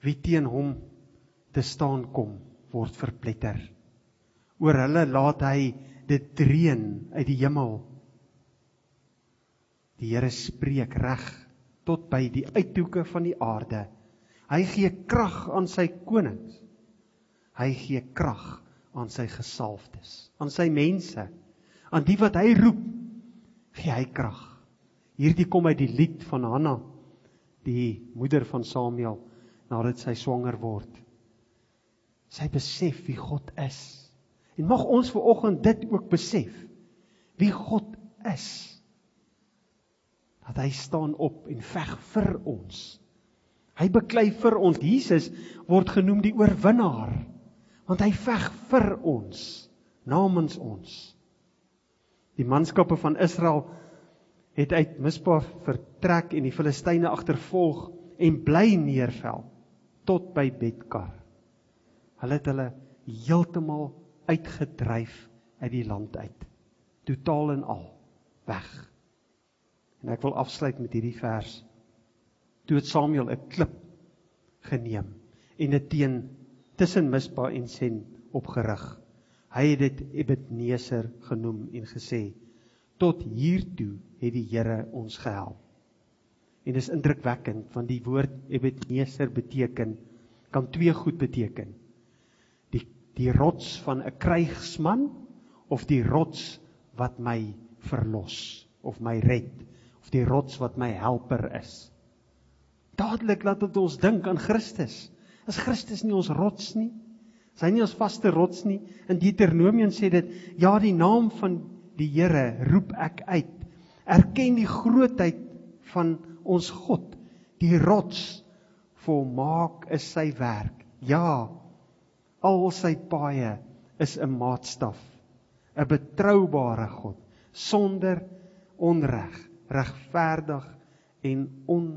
wie teen hom te staan kom, word verpletter. Oor hulle laat hy dit dreun uit die hemel. Die Here spreek reg tot by die uithoeke van die aarde. Hy gee krag aan sy konings. Hy gee krag aan sy gesalfdes, aan sy mense, aan die wat hy roep, gee hy krag. Hierdie kom uit die lied van Hanna, die moeder van Samuel, nadat sy swanger word. Sy besef wie God is. En mag ons vanoggend dit ook besef, wie God is. Dat hy staan op en veg vir ons. Hy beklei vir ons. Jesus word genoem die oorwinnaar, want hy veg vir ons, namens ons. Die manskappe van Israel het uit Mispa vertrek en die Filistyne agtervolg en bly neervel tot by Betkar. Hulle het hulle heeltemal uitgedryf uit die land uit. Totaal en al weg. En ek wil afsluit met hierdie vers. Toe het Samuel 'n klip geneem en dit tussen Mispa en Sen opgerig. Hy het dit Ebenezer genoem en gesê, tot hiertoe het die Here ons gehelp. En dis indrukwekkend, want die woord Ebenezer kan twee goed beteken. Die rots van 'n krygsman, of die rots wat my verlos, of my red, of die rots wat my helper is. Dadelik laat dit ons dink aan Christus. Is Christus nie ons rots nie? Is hy nie ons vaste rots nie? In Deuteronomium sê dit, ja, die naam van die Here roep ek uit. Erken die grootheid van ons God. Die rots, volmaak is sy werk. Ja, al sy paaie is 'n maatstaf. 'n betroubare God, sonder onreg, regverdig en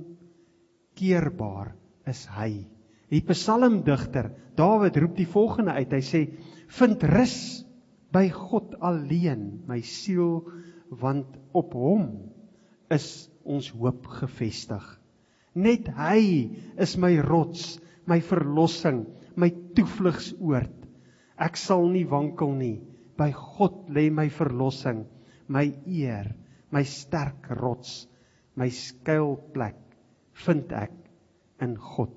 onkeerbaar is hy. Die psalmdigter Dawid roep die volgende uit. Hy sê, vind rus by God alleen, my siel, want op hom is ons hoop gevestig. Net hy is my rots, my verlossing, my toevlugsoord. Ek sal nie wankel nie. By God lê my verlossing, my eer, my sterk rots, my skuilplek vind ek in God.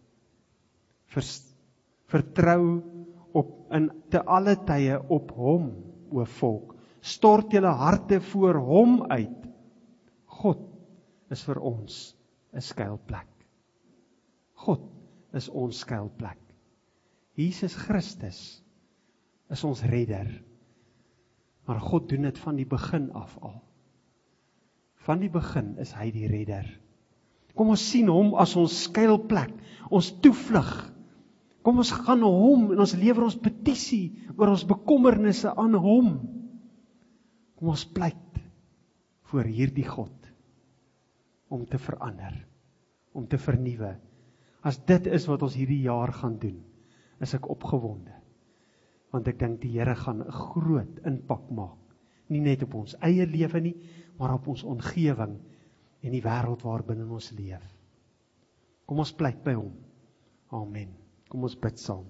Vertrou in te alle tye op hom, o volk. Stort julle harte voor hom uit. God is vir ons 'n skuilplek. God is ons skuilplek. Jesus Christus is ons redder. Maar God doen dit van die begin af al. Van die begin is hy die redder. Kom ons sien hom as ons skuilplek, ons toevlug. Kom ons gaan na hom en ons lewer ons petisie oor ons bekommernisse aan hom. Kom ons pleit voor hierdie God om te verander, om te vernuwe. As dit is wat ons hierdie jaar gaan doen, is ek opgewonde. Want ek dink die Here gaan 'n groot impak maak. Nie net op ons eie lewe nie, maar op ons omgewing en die wêreld waarbinne ons leef. Kom ons pleit by hom. Amen. Kom ons bid saam.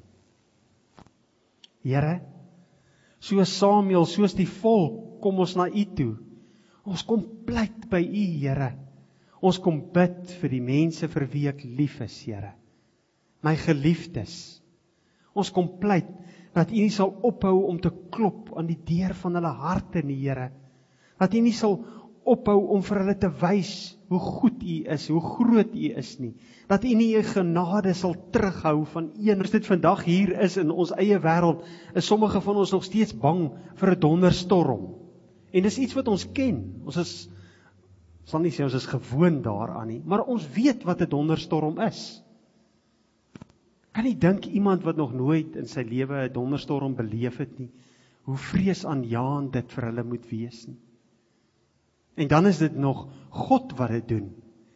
Here, soos Samuel, soos die volk, kom ons na U toe. Ons kom pleit by U, Here. Ons kom bid vir die mense vir wie ek lief is, Here. My geliefdes. Ons kom pleit dat U nie sal ophou om te klop aan die deur van hulle harte nie, Here. Dat U nie sal ophou om vir hulle te wys hoe goed U is, hoe groot U is nie. Dat U nie U genade sal terughou van een. As dit vandag hier is in ons eie wêreld, is sommige van ons nog steeds bang vir 'n donderstorm. En dis iets wat ons ken. Ons sal nie sê ons is gewoond daaraan nie, maar ons weet wat 'n donderstorm is. Kan nie dink iemand wat nog nooit in sy lewe 'n donderstorm beleef het nie, hoe vreesaanjaend dit vir hulle moet wees nie. En dan is dit nog God wat dit doen.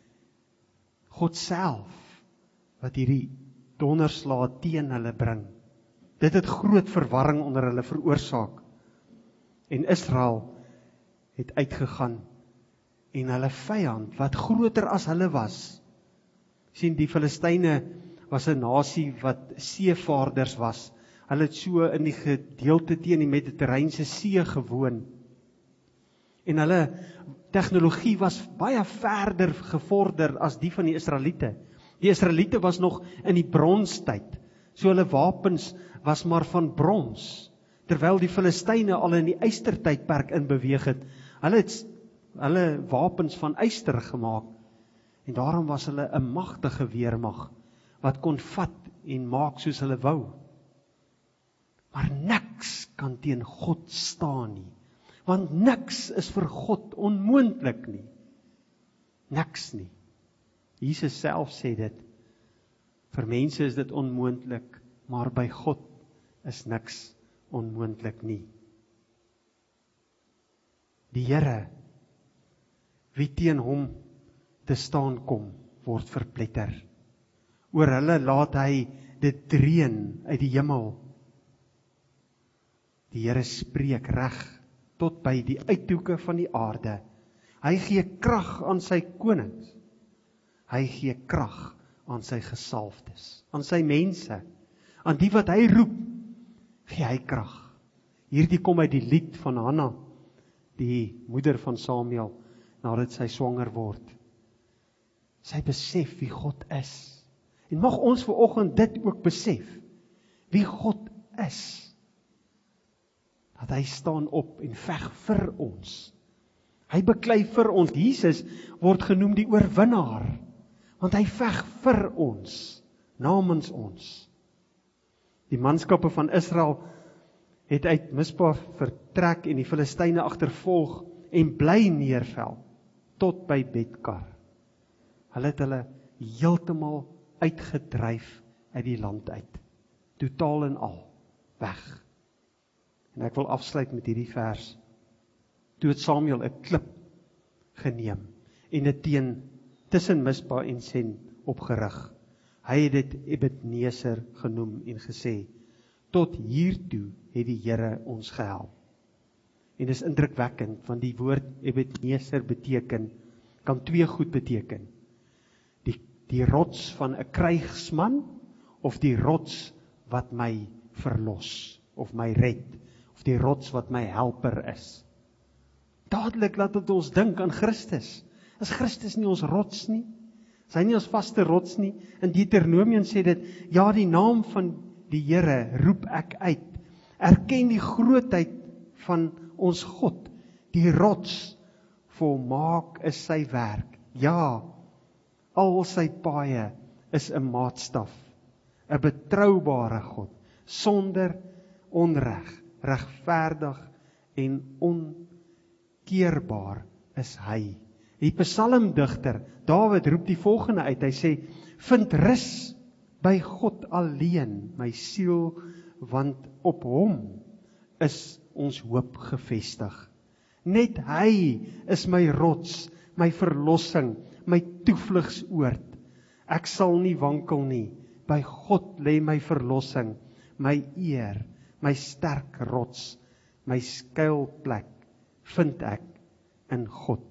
God self, wat hierdie donderslae teen hulle bring. Dit het groot verwarring onder hulle veroorsaak. En Israel het uitgegaan en hulle vyand, wat groter as hulle was, sien die Filistyne was 'n nasie wat seevaarders was. Hulle het so in die gedeelte teen die Mediterrane See gewoon. En hulle tegnologie was baie verder gevorder as die van die Israeliete. Die Israeliete was nog in die bronstyd. So hulle wapens was maar van brons, terwyl die Filistyne al in die ystertydperk in beweeg het. Hulle het hulle wapens van yster gemaak, en daarom was hulle 'n magtige weermag, wat kon vat en maak soos hulle wou. Maar niks kan teen God staan nie, want niks is vir God onmoontlik nie. Niks nie. Jesus self sê dit, vir mense is dit onmoontlik, maar by God is niks onmoontlik nie. Die Here, wie teen hom te staan kom, word verpletter. Oor hulle laat hy dit dreun uit die hemel. Die Here spreek reg tot by die uithoeke van die aarde. Hy gee krag aan sy konings. Hy gee krag aan sy gesalfdes, aan sy mense, aan die wat hy roep, gee hy krag. Hierdie kom uit die lied van Hanna, die moeder van Samuel, nadat sy swanger word. Sy besef wie God is. En mag ons vanoggend dit ook besef, wie God is. Dat hy staan op en veg vir ons. Hy beklei vir ons. Jesus word genoem die oorwinnaar, want hy veg vir ons, namens ons. Die manskappe van Israel het uit Mispa vertrek en die Filistyne agtervolg en bly neervel tot by Betkar. Hulle het hulle heeltemal uitgedryf uit die land uit. Totaal en al weg. En ek wil afsluit met hierdie vers. Toe het Samuel 'n klip geneem en dit tussen Mispa en Sen opgerig. Hy het dit Ebenezer genoem en gesê, tot hiertoe het die Here ons gehelp. En dis indrukwekkend, want die woord Ebenezer kan twee goed beteken. Die rots van 'n krygsman, of die rots wat my verlos, of my red, of die rots wat my helper is. Dadelik laat dit ons dink aan Christus. Is Christus nie ons rots nie? Is hy nie ons vaste rots nie? In Deuteronomium sê dit, ja, die naam van die Here roep ek uit. Erken die grootheid van ons God. Die rots, volmaak is sy werk. Ja, al sy paaie is 'n maatstaf. 'n betroubare God, sonder onreg, regverdig en onkeerbaar is hy. Die psalmdigter Dawid roep die volgende uit. Hy sê, vind rus by God alleen, my siel, want op hom is ons hoop gevestig. Net hy is my rots, my verlossing, my toevlugsoord. Ek sal nie wankel nie. By God lê my verlossing, my eer, my sterk rots, my skuilplek vind ek in God.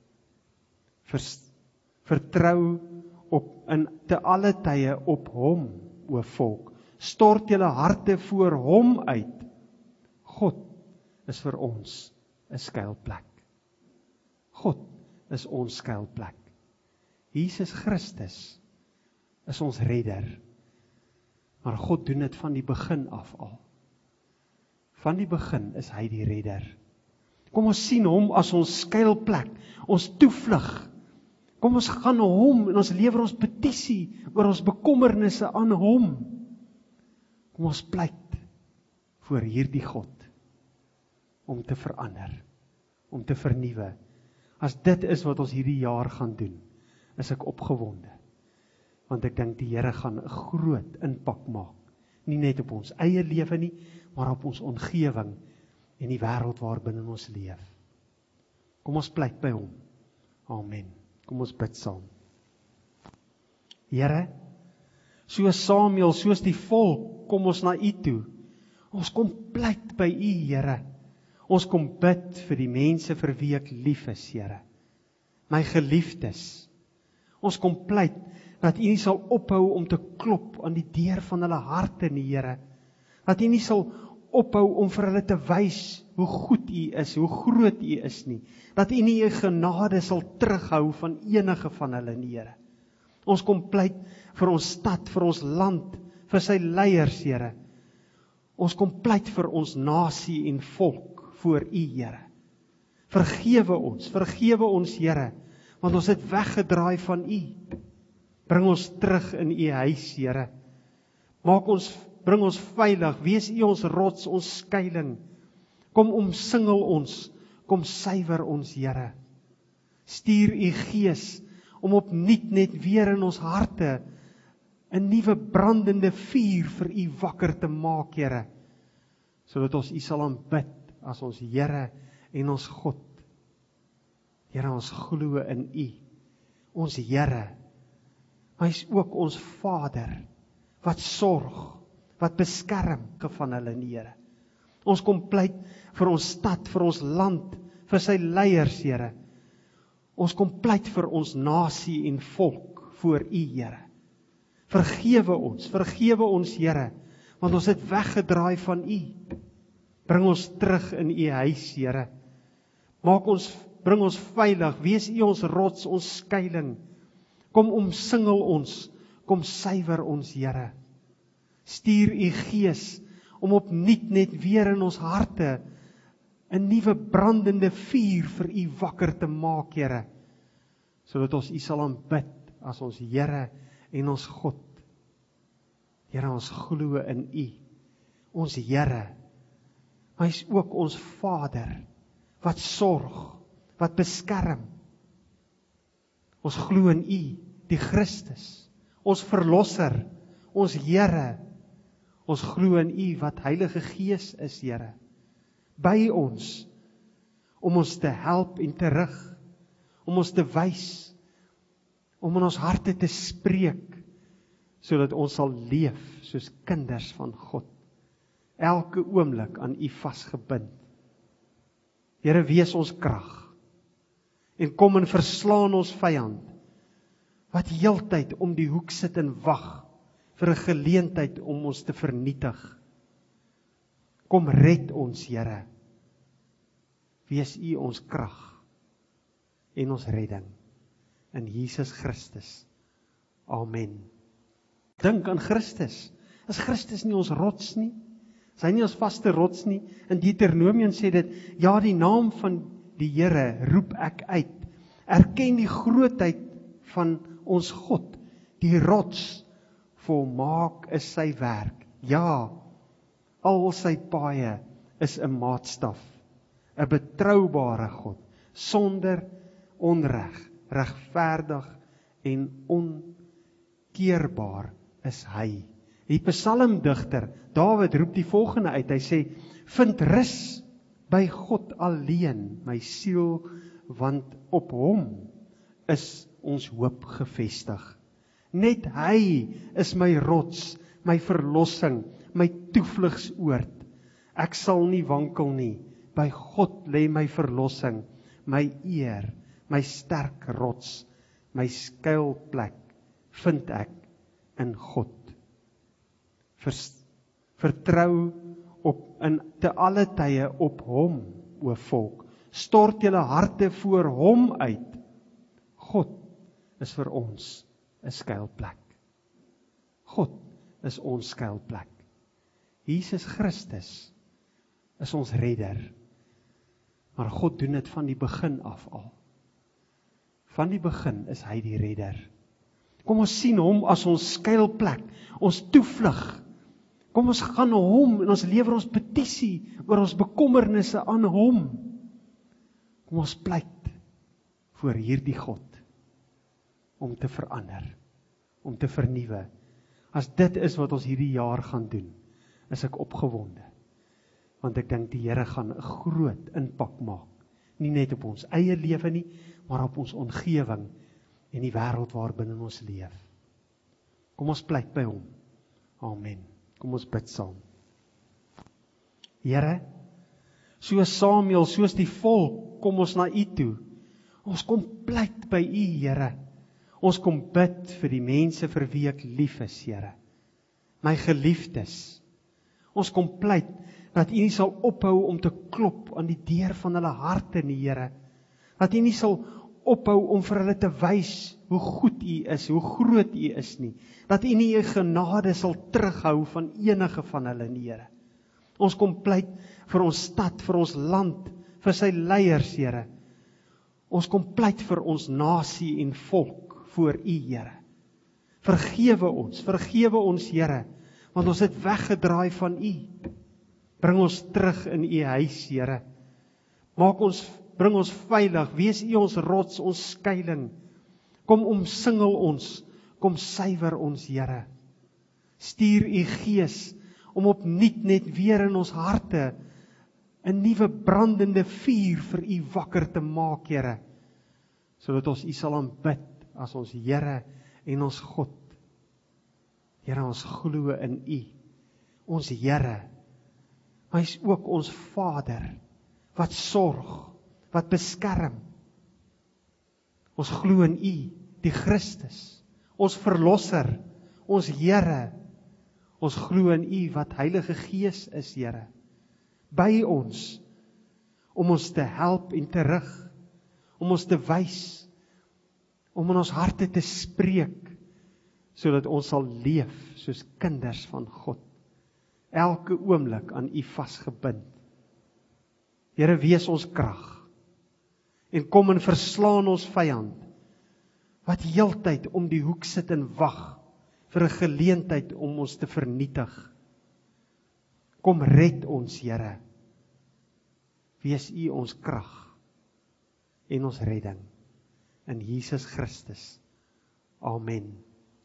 Vertrou in te alle tye op hom, o volk. Stort julle harte voor hom uit. God is vir ons 'n skuilplek. God is ons skuilplek. Jesus Christus is ons redder. Maar God doen dit van die begin af al. Van die begin is hy die redder. Kom ons sien hom as ons skuilplek, ons toevlug. Kom ons gaan na hom en ons lewer ons petisie oor ons bekommernisse aan hom. Kom ons pleit voor hierdie God om te verander, om te vernuwe. As dit is wat ons hierdie jaar gaan doen, is ek opgewonde. Want ek dink die Here gaan 'n groot impak maak. Nie net op ons eie lewe nie, maar op ons omgewing en die wêreld waarbinne ons leef. Kom ons pleit by hom. Amen. Kom ons bid saam. Here, soos Samuel, soos die volk, kom ons na U toe. Ons kom pleit by U, Here. Ons kom bid vir die mense vir wie ek lief is, Here. My geliefdes. Ons kom pleit dat U nie sal ophou om te klop aan die deur van hulle harte nie, Here. Dat U nie sal ophou om vir hulle te wys hoe goed U is, hoe groot U is nie. Dat U nie U genade sal terughou van enige van hulle nie, Here. Ons kom pleit vir ons stad, vir ons land, vir sy leiers, Here. Ons kom pleit vir ons nasie en volk voor U, Here. Vergewe ons, Here, want ons het weggedraai van U. Bring ons terug in U huis, Here. Bring ons veilig, wees U ons rots, ons skuiling. Kom omsingel ons, kom suiwer ons, Here. Stuur U Gees om opnuut net weer in ons harte 'n nuwe brandende vuur vir U wakker te maak, Here, sodat ons U sal aanbid as ons Here en ons God. Here, ons glo in U, ons Here. Hy is ook ons Vader, wat sorg, wat beskerm van hulle nie, Here. Ons kom pleit vir ons stad, vir ons land, vir sy leiers, Here. Ons kom pleit vir ons nasie en volk voor U, Here. Vergewe ons, Here, want ons het weggedraai van U. Bring ons terug in U huis, Here. Bring ons veilig, wees U ons rots, ons skuiling. Kom omsingel ons, kom suiwer ons, Here. Stuur U Gees om opnuut net weer in ons harte 'n nuwe brandende vuur vir U wakker te maak, Here, sodat ons U sal aanbid as ons Here en ons God. Here, ons glo in U, ons Here. Hy is ook ons Vader, wat sorg, wat beskerm. Ons glo in U, die Christus, ons Verlosser, ons Here. Ons glo in U wat Heilige Gees is, Here, by ons, om ons te help en te rig, om ons te wys, om in ons harte te spreek, sodat ons sal leef soos kinders van God, elke oomblik aan U vasgebind. Here, wees ons krag, en kom en verslaan ons vyand, wat heeltyd om die hoek sit en wag, vir 'n geleentheid om ons te vernietig. Kom red ons, Here. Wees U ons krag en ons redding. In Jesus Christus. Amen. Dink aan Christus. Is Christus nie ons rots nie? Is hy nie ons vaste rots nie? In Deuteronomium sê dit, ja, die naam van die Here roep ek uit. Erken die grootheid van ons God, die rots. Volmaak is sy werk. Ja, al sy paaie is 'n maatstaf, 'n betroubare God, sonder onreg, regverdig en onkeerbaar is hy. Die psalmdigter Dawid roep die volgende uit. Hy sê: vind rus by God alleen, my siel, want op hom is ons hoop gevestig. Net hy is my rots, my verlossing, my toevlugsoord. Ek sal nie wankel nie. By God lê my verlossing, my eer, my sterk rots, my skuilplek vind ek in God. Vertrou in te alle tye op hom, o volk. Stort julle harte voor hom uit. God is vir ons 'n skuilplek. God is ons skuilplek. Jesus Christus is ons redder. Maar God doen dit van die begin af al. Van die begin is hy die redder. Kom ons sien hom as ons skuilplek, ons toevlug. Kom ons gaan na hom en ons lewer ons petisie oor ons bekommernisse aan hom. Kom ons pleit voor hierdie God om te verander, om te vernuwe. As dit is wat ons hierdie jaar gaan doen, is ek opgewonde. Want ek dink die Here gaan 'n groot impak maak. Nie net op ons eie lewe nie, maar op ons omgewing en die wêreld waarbinne ons leef. Kom ons pleit by hom. Amen. Kom ons bid saam. Here, soos Samuel, soos die volk, kom ons na U toe. Ons kom pleit by U, Here. Ons kom bid vir die mense vir wie ek lief is, Here. My geliefdes. Ons kom pleit dat U nie sal ophou om te klop aan die deur van hulle harte nie, Here. Dat U nie sal ophou om vir hulle te wys hoe goed U is, hoe groot U is nie. Dat U nie U genade sal terughou van enige van hulle nie, Here. Ons kom pleit vir ons stad, vir ons land, vir sy leiers, Here. Ons kom pleit vir ons nasie en volk voor U, Here. Vergewe ons, Here, want ons het weggedraai van U. Bring ons terug in U huis, Here. Bring ons veilig, wees U ons rots, ons skuiling. Kom omsingel ons, kom suiwer ons, Here. Stuur U Gees om opnuut net weer in ons harte 'n nuwe brandende vuur vir U wakker te maak, Here, sodat ons U sal aanbid as ons Here en ons God. Here, ons glo in U, ons Here, maar Hy is ook ons Vader, wat sorg, wat beskerm. Ons glo in U, die Christus, ons Verlosser, ons Here. Ons glo in U, wat Heilige Gees is, Here, by ons, om ons te help en te rig, om ons te wys, om in ons harte te spreek, sodat ons sal leef soos kinders van God, elke oomblik aan U vasgebind. Here, wees ons krag, en kom en verslaan ons vyand, wat heeltyd om die hoek sit en wag, vir 'n geleentheid om ons te vernietig. Kom red ons, Here. Wees U ons krag en ons redding. In Jesus Christus. Amen.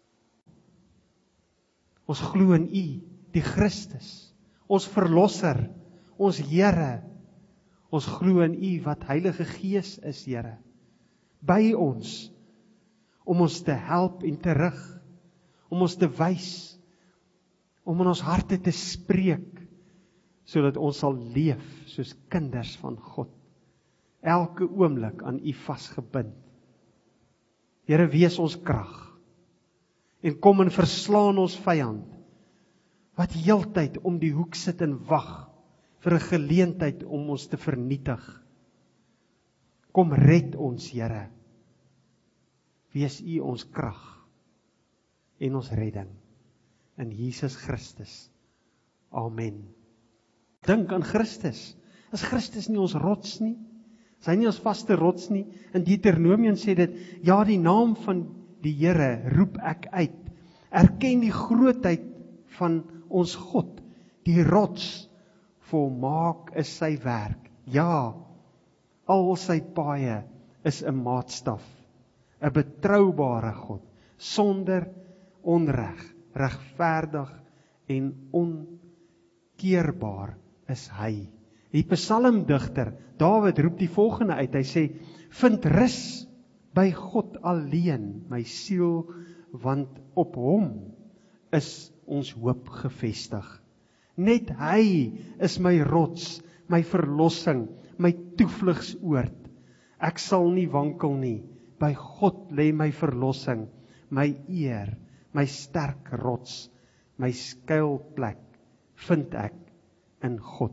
Ons glo in U, die Christus, ons Verlosser, ons Here. Ons glo in U, wat Heilige Gees is, Here, by ons, om ons te help en te rig, om ons te wys, om in ons harte te spreek, sodat ons sal leef soos kinders van God, elke oomblik aan U vasgebind. Here, wees ons krag, en kom en verslaan ons vyand, wat heeltyd om die hoek sit en wag, vir 'n geleentheid om ons te vernietig. Kom red ons, Here. Wees U ons krag en ons redding. In Jesus Christus. Amen. Dink aan Christus. Is Christus nie ons rots nie? Is hy nie ons vaste rots nie? In Deuteronomium sê dit, ja, die naam van die Here roep ek uit. Erken die grootheid van ons God, die rots, volmaak is sy werk. Ja, al sy paaie is 'n maatstaf, 'n betroubare God, sonder onreg, regverdig en onkeerbaar is hy. Die psalmdigter Dawid roep die volgende uit. Hy sê: vind rus by God alleen, my siel, want op hom is ons hoop gevestig. Net hy is my rots, my verlossing, my toevlugsoord. Ek sal nie wankel nie. By God lê my verlossing, my eer, my sterk rots, my skuilplek vind ek in God.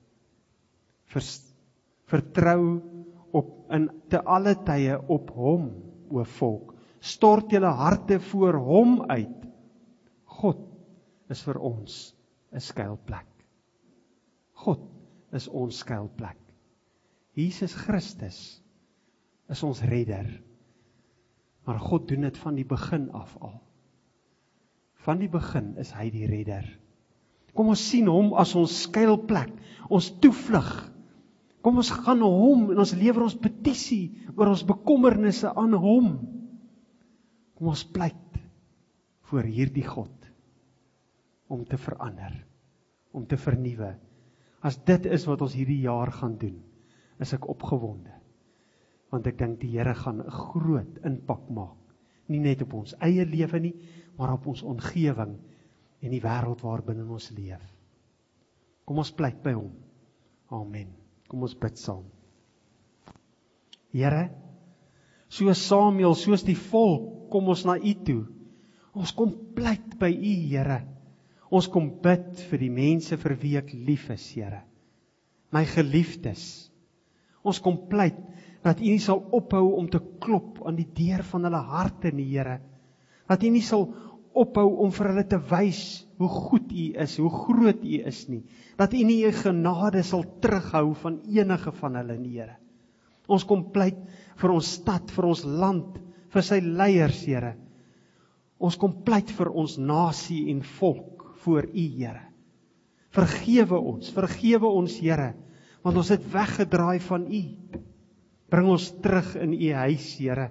Vertrou in te alle tye op hom, o volk. Stort julle harte voor hom uit. God is vir ons 'n skuilplek. God is ons skuilplek. Jesus Christus is ons redder. Maar God doen dit van die begin af al. Van die begin is hy die redder. Kom ons sien hom as ons skuilplek, ons toevlug. Kom ons gaan na hom en ons lewer ons petisie oor ons bekommernisse aan hom. Kom ons pleit voor hierdie God om te verander, om te vernuwe. As dit is wat ons hierdie jaar gaan doen, is ek opgewonde. Want ek dink die Here gaan 'n groot impak maak. Nie net op ons eie lewe nie, maar op ons omgewing en die wêreld waarbinne ons leef. Kom ons pleit by hom. Amen. Kom ons bid saam. Here, soos Samuel, soos die volk kom ons na U toe. Ons kom pleit by U, Here. Ons kom bid vir die mense vir wie ek lief is, Here. My geliefdes. Ons kom pleit dat U nie sal ophou om te klop aan die deur van hulle harte nie, Here. Dat U nie sal ophou om vir hulle te wys hoe goed U is, hoe groot U is nie. Dat U nie U genade sal terughou van enige van hulle nie, Here. Ons kom pleit vir ons stad, vir ons land, vir sy leiers, Here. Ons kom pleit vir ons nasie en volk voor U, Here. Vergewe ons, Here, want ons het weggedraai van U. Bring ons terug in U huis, Here.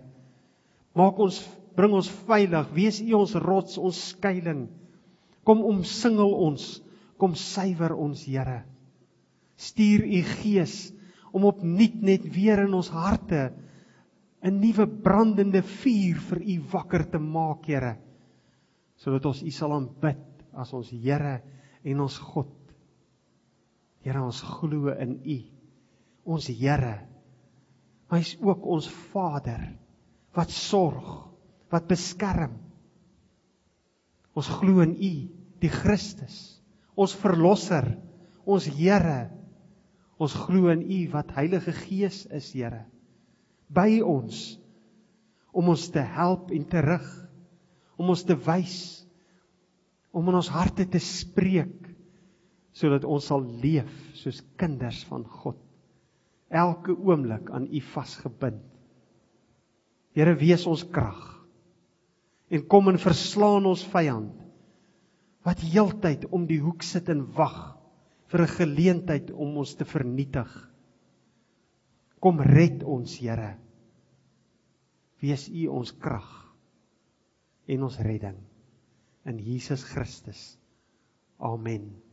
Bring ons veilig, wees U ons rots, ons skuiling. Kom omsingel ons, kom suiwer ons, Here. Stuur U Gees om opnuut net weer in ons harte 'n nuwe brandende vuur vir U wakker te maak, Here, sodat ons U sal aanbid as ons Here en ons God. Here, ons glo in U, ons Here. Hy is ook ons Vader, wat sorg, wat beskerm. Ons glo in U, die Christus, ons Verlosser, ons Here. Ons glo in U, wat Heilige Gees is, Here, by ons, om ons te help en te rig, om ons te wys, om in ons harte te spreek, sodat ons sal leef soos kinders van God, elke oomblik aan U vasgebind. Here, wees ons krag, en kom en verslaan ons vyand, wat heeltyd om die hoek sit en wag, vir 'n geleentheid om ons te vernietig. Kom red ons, Here. Wees U ons krag en ons redding. In Jesus Christus. Amen.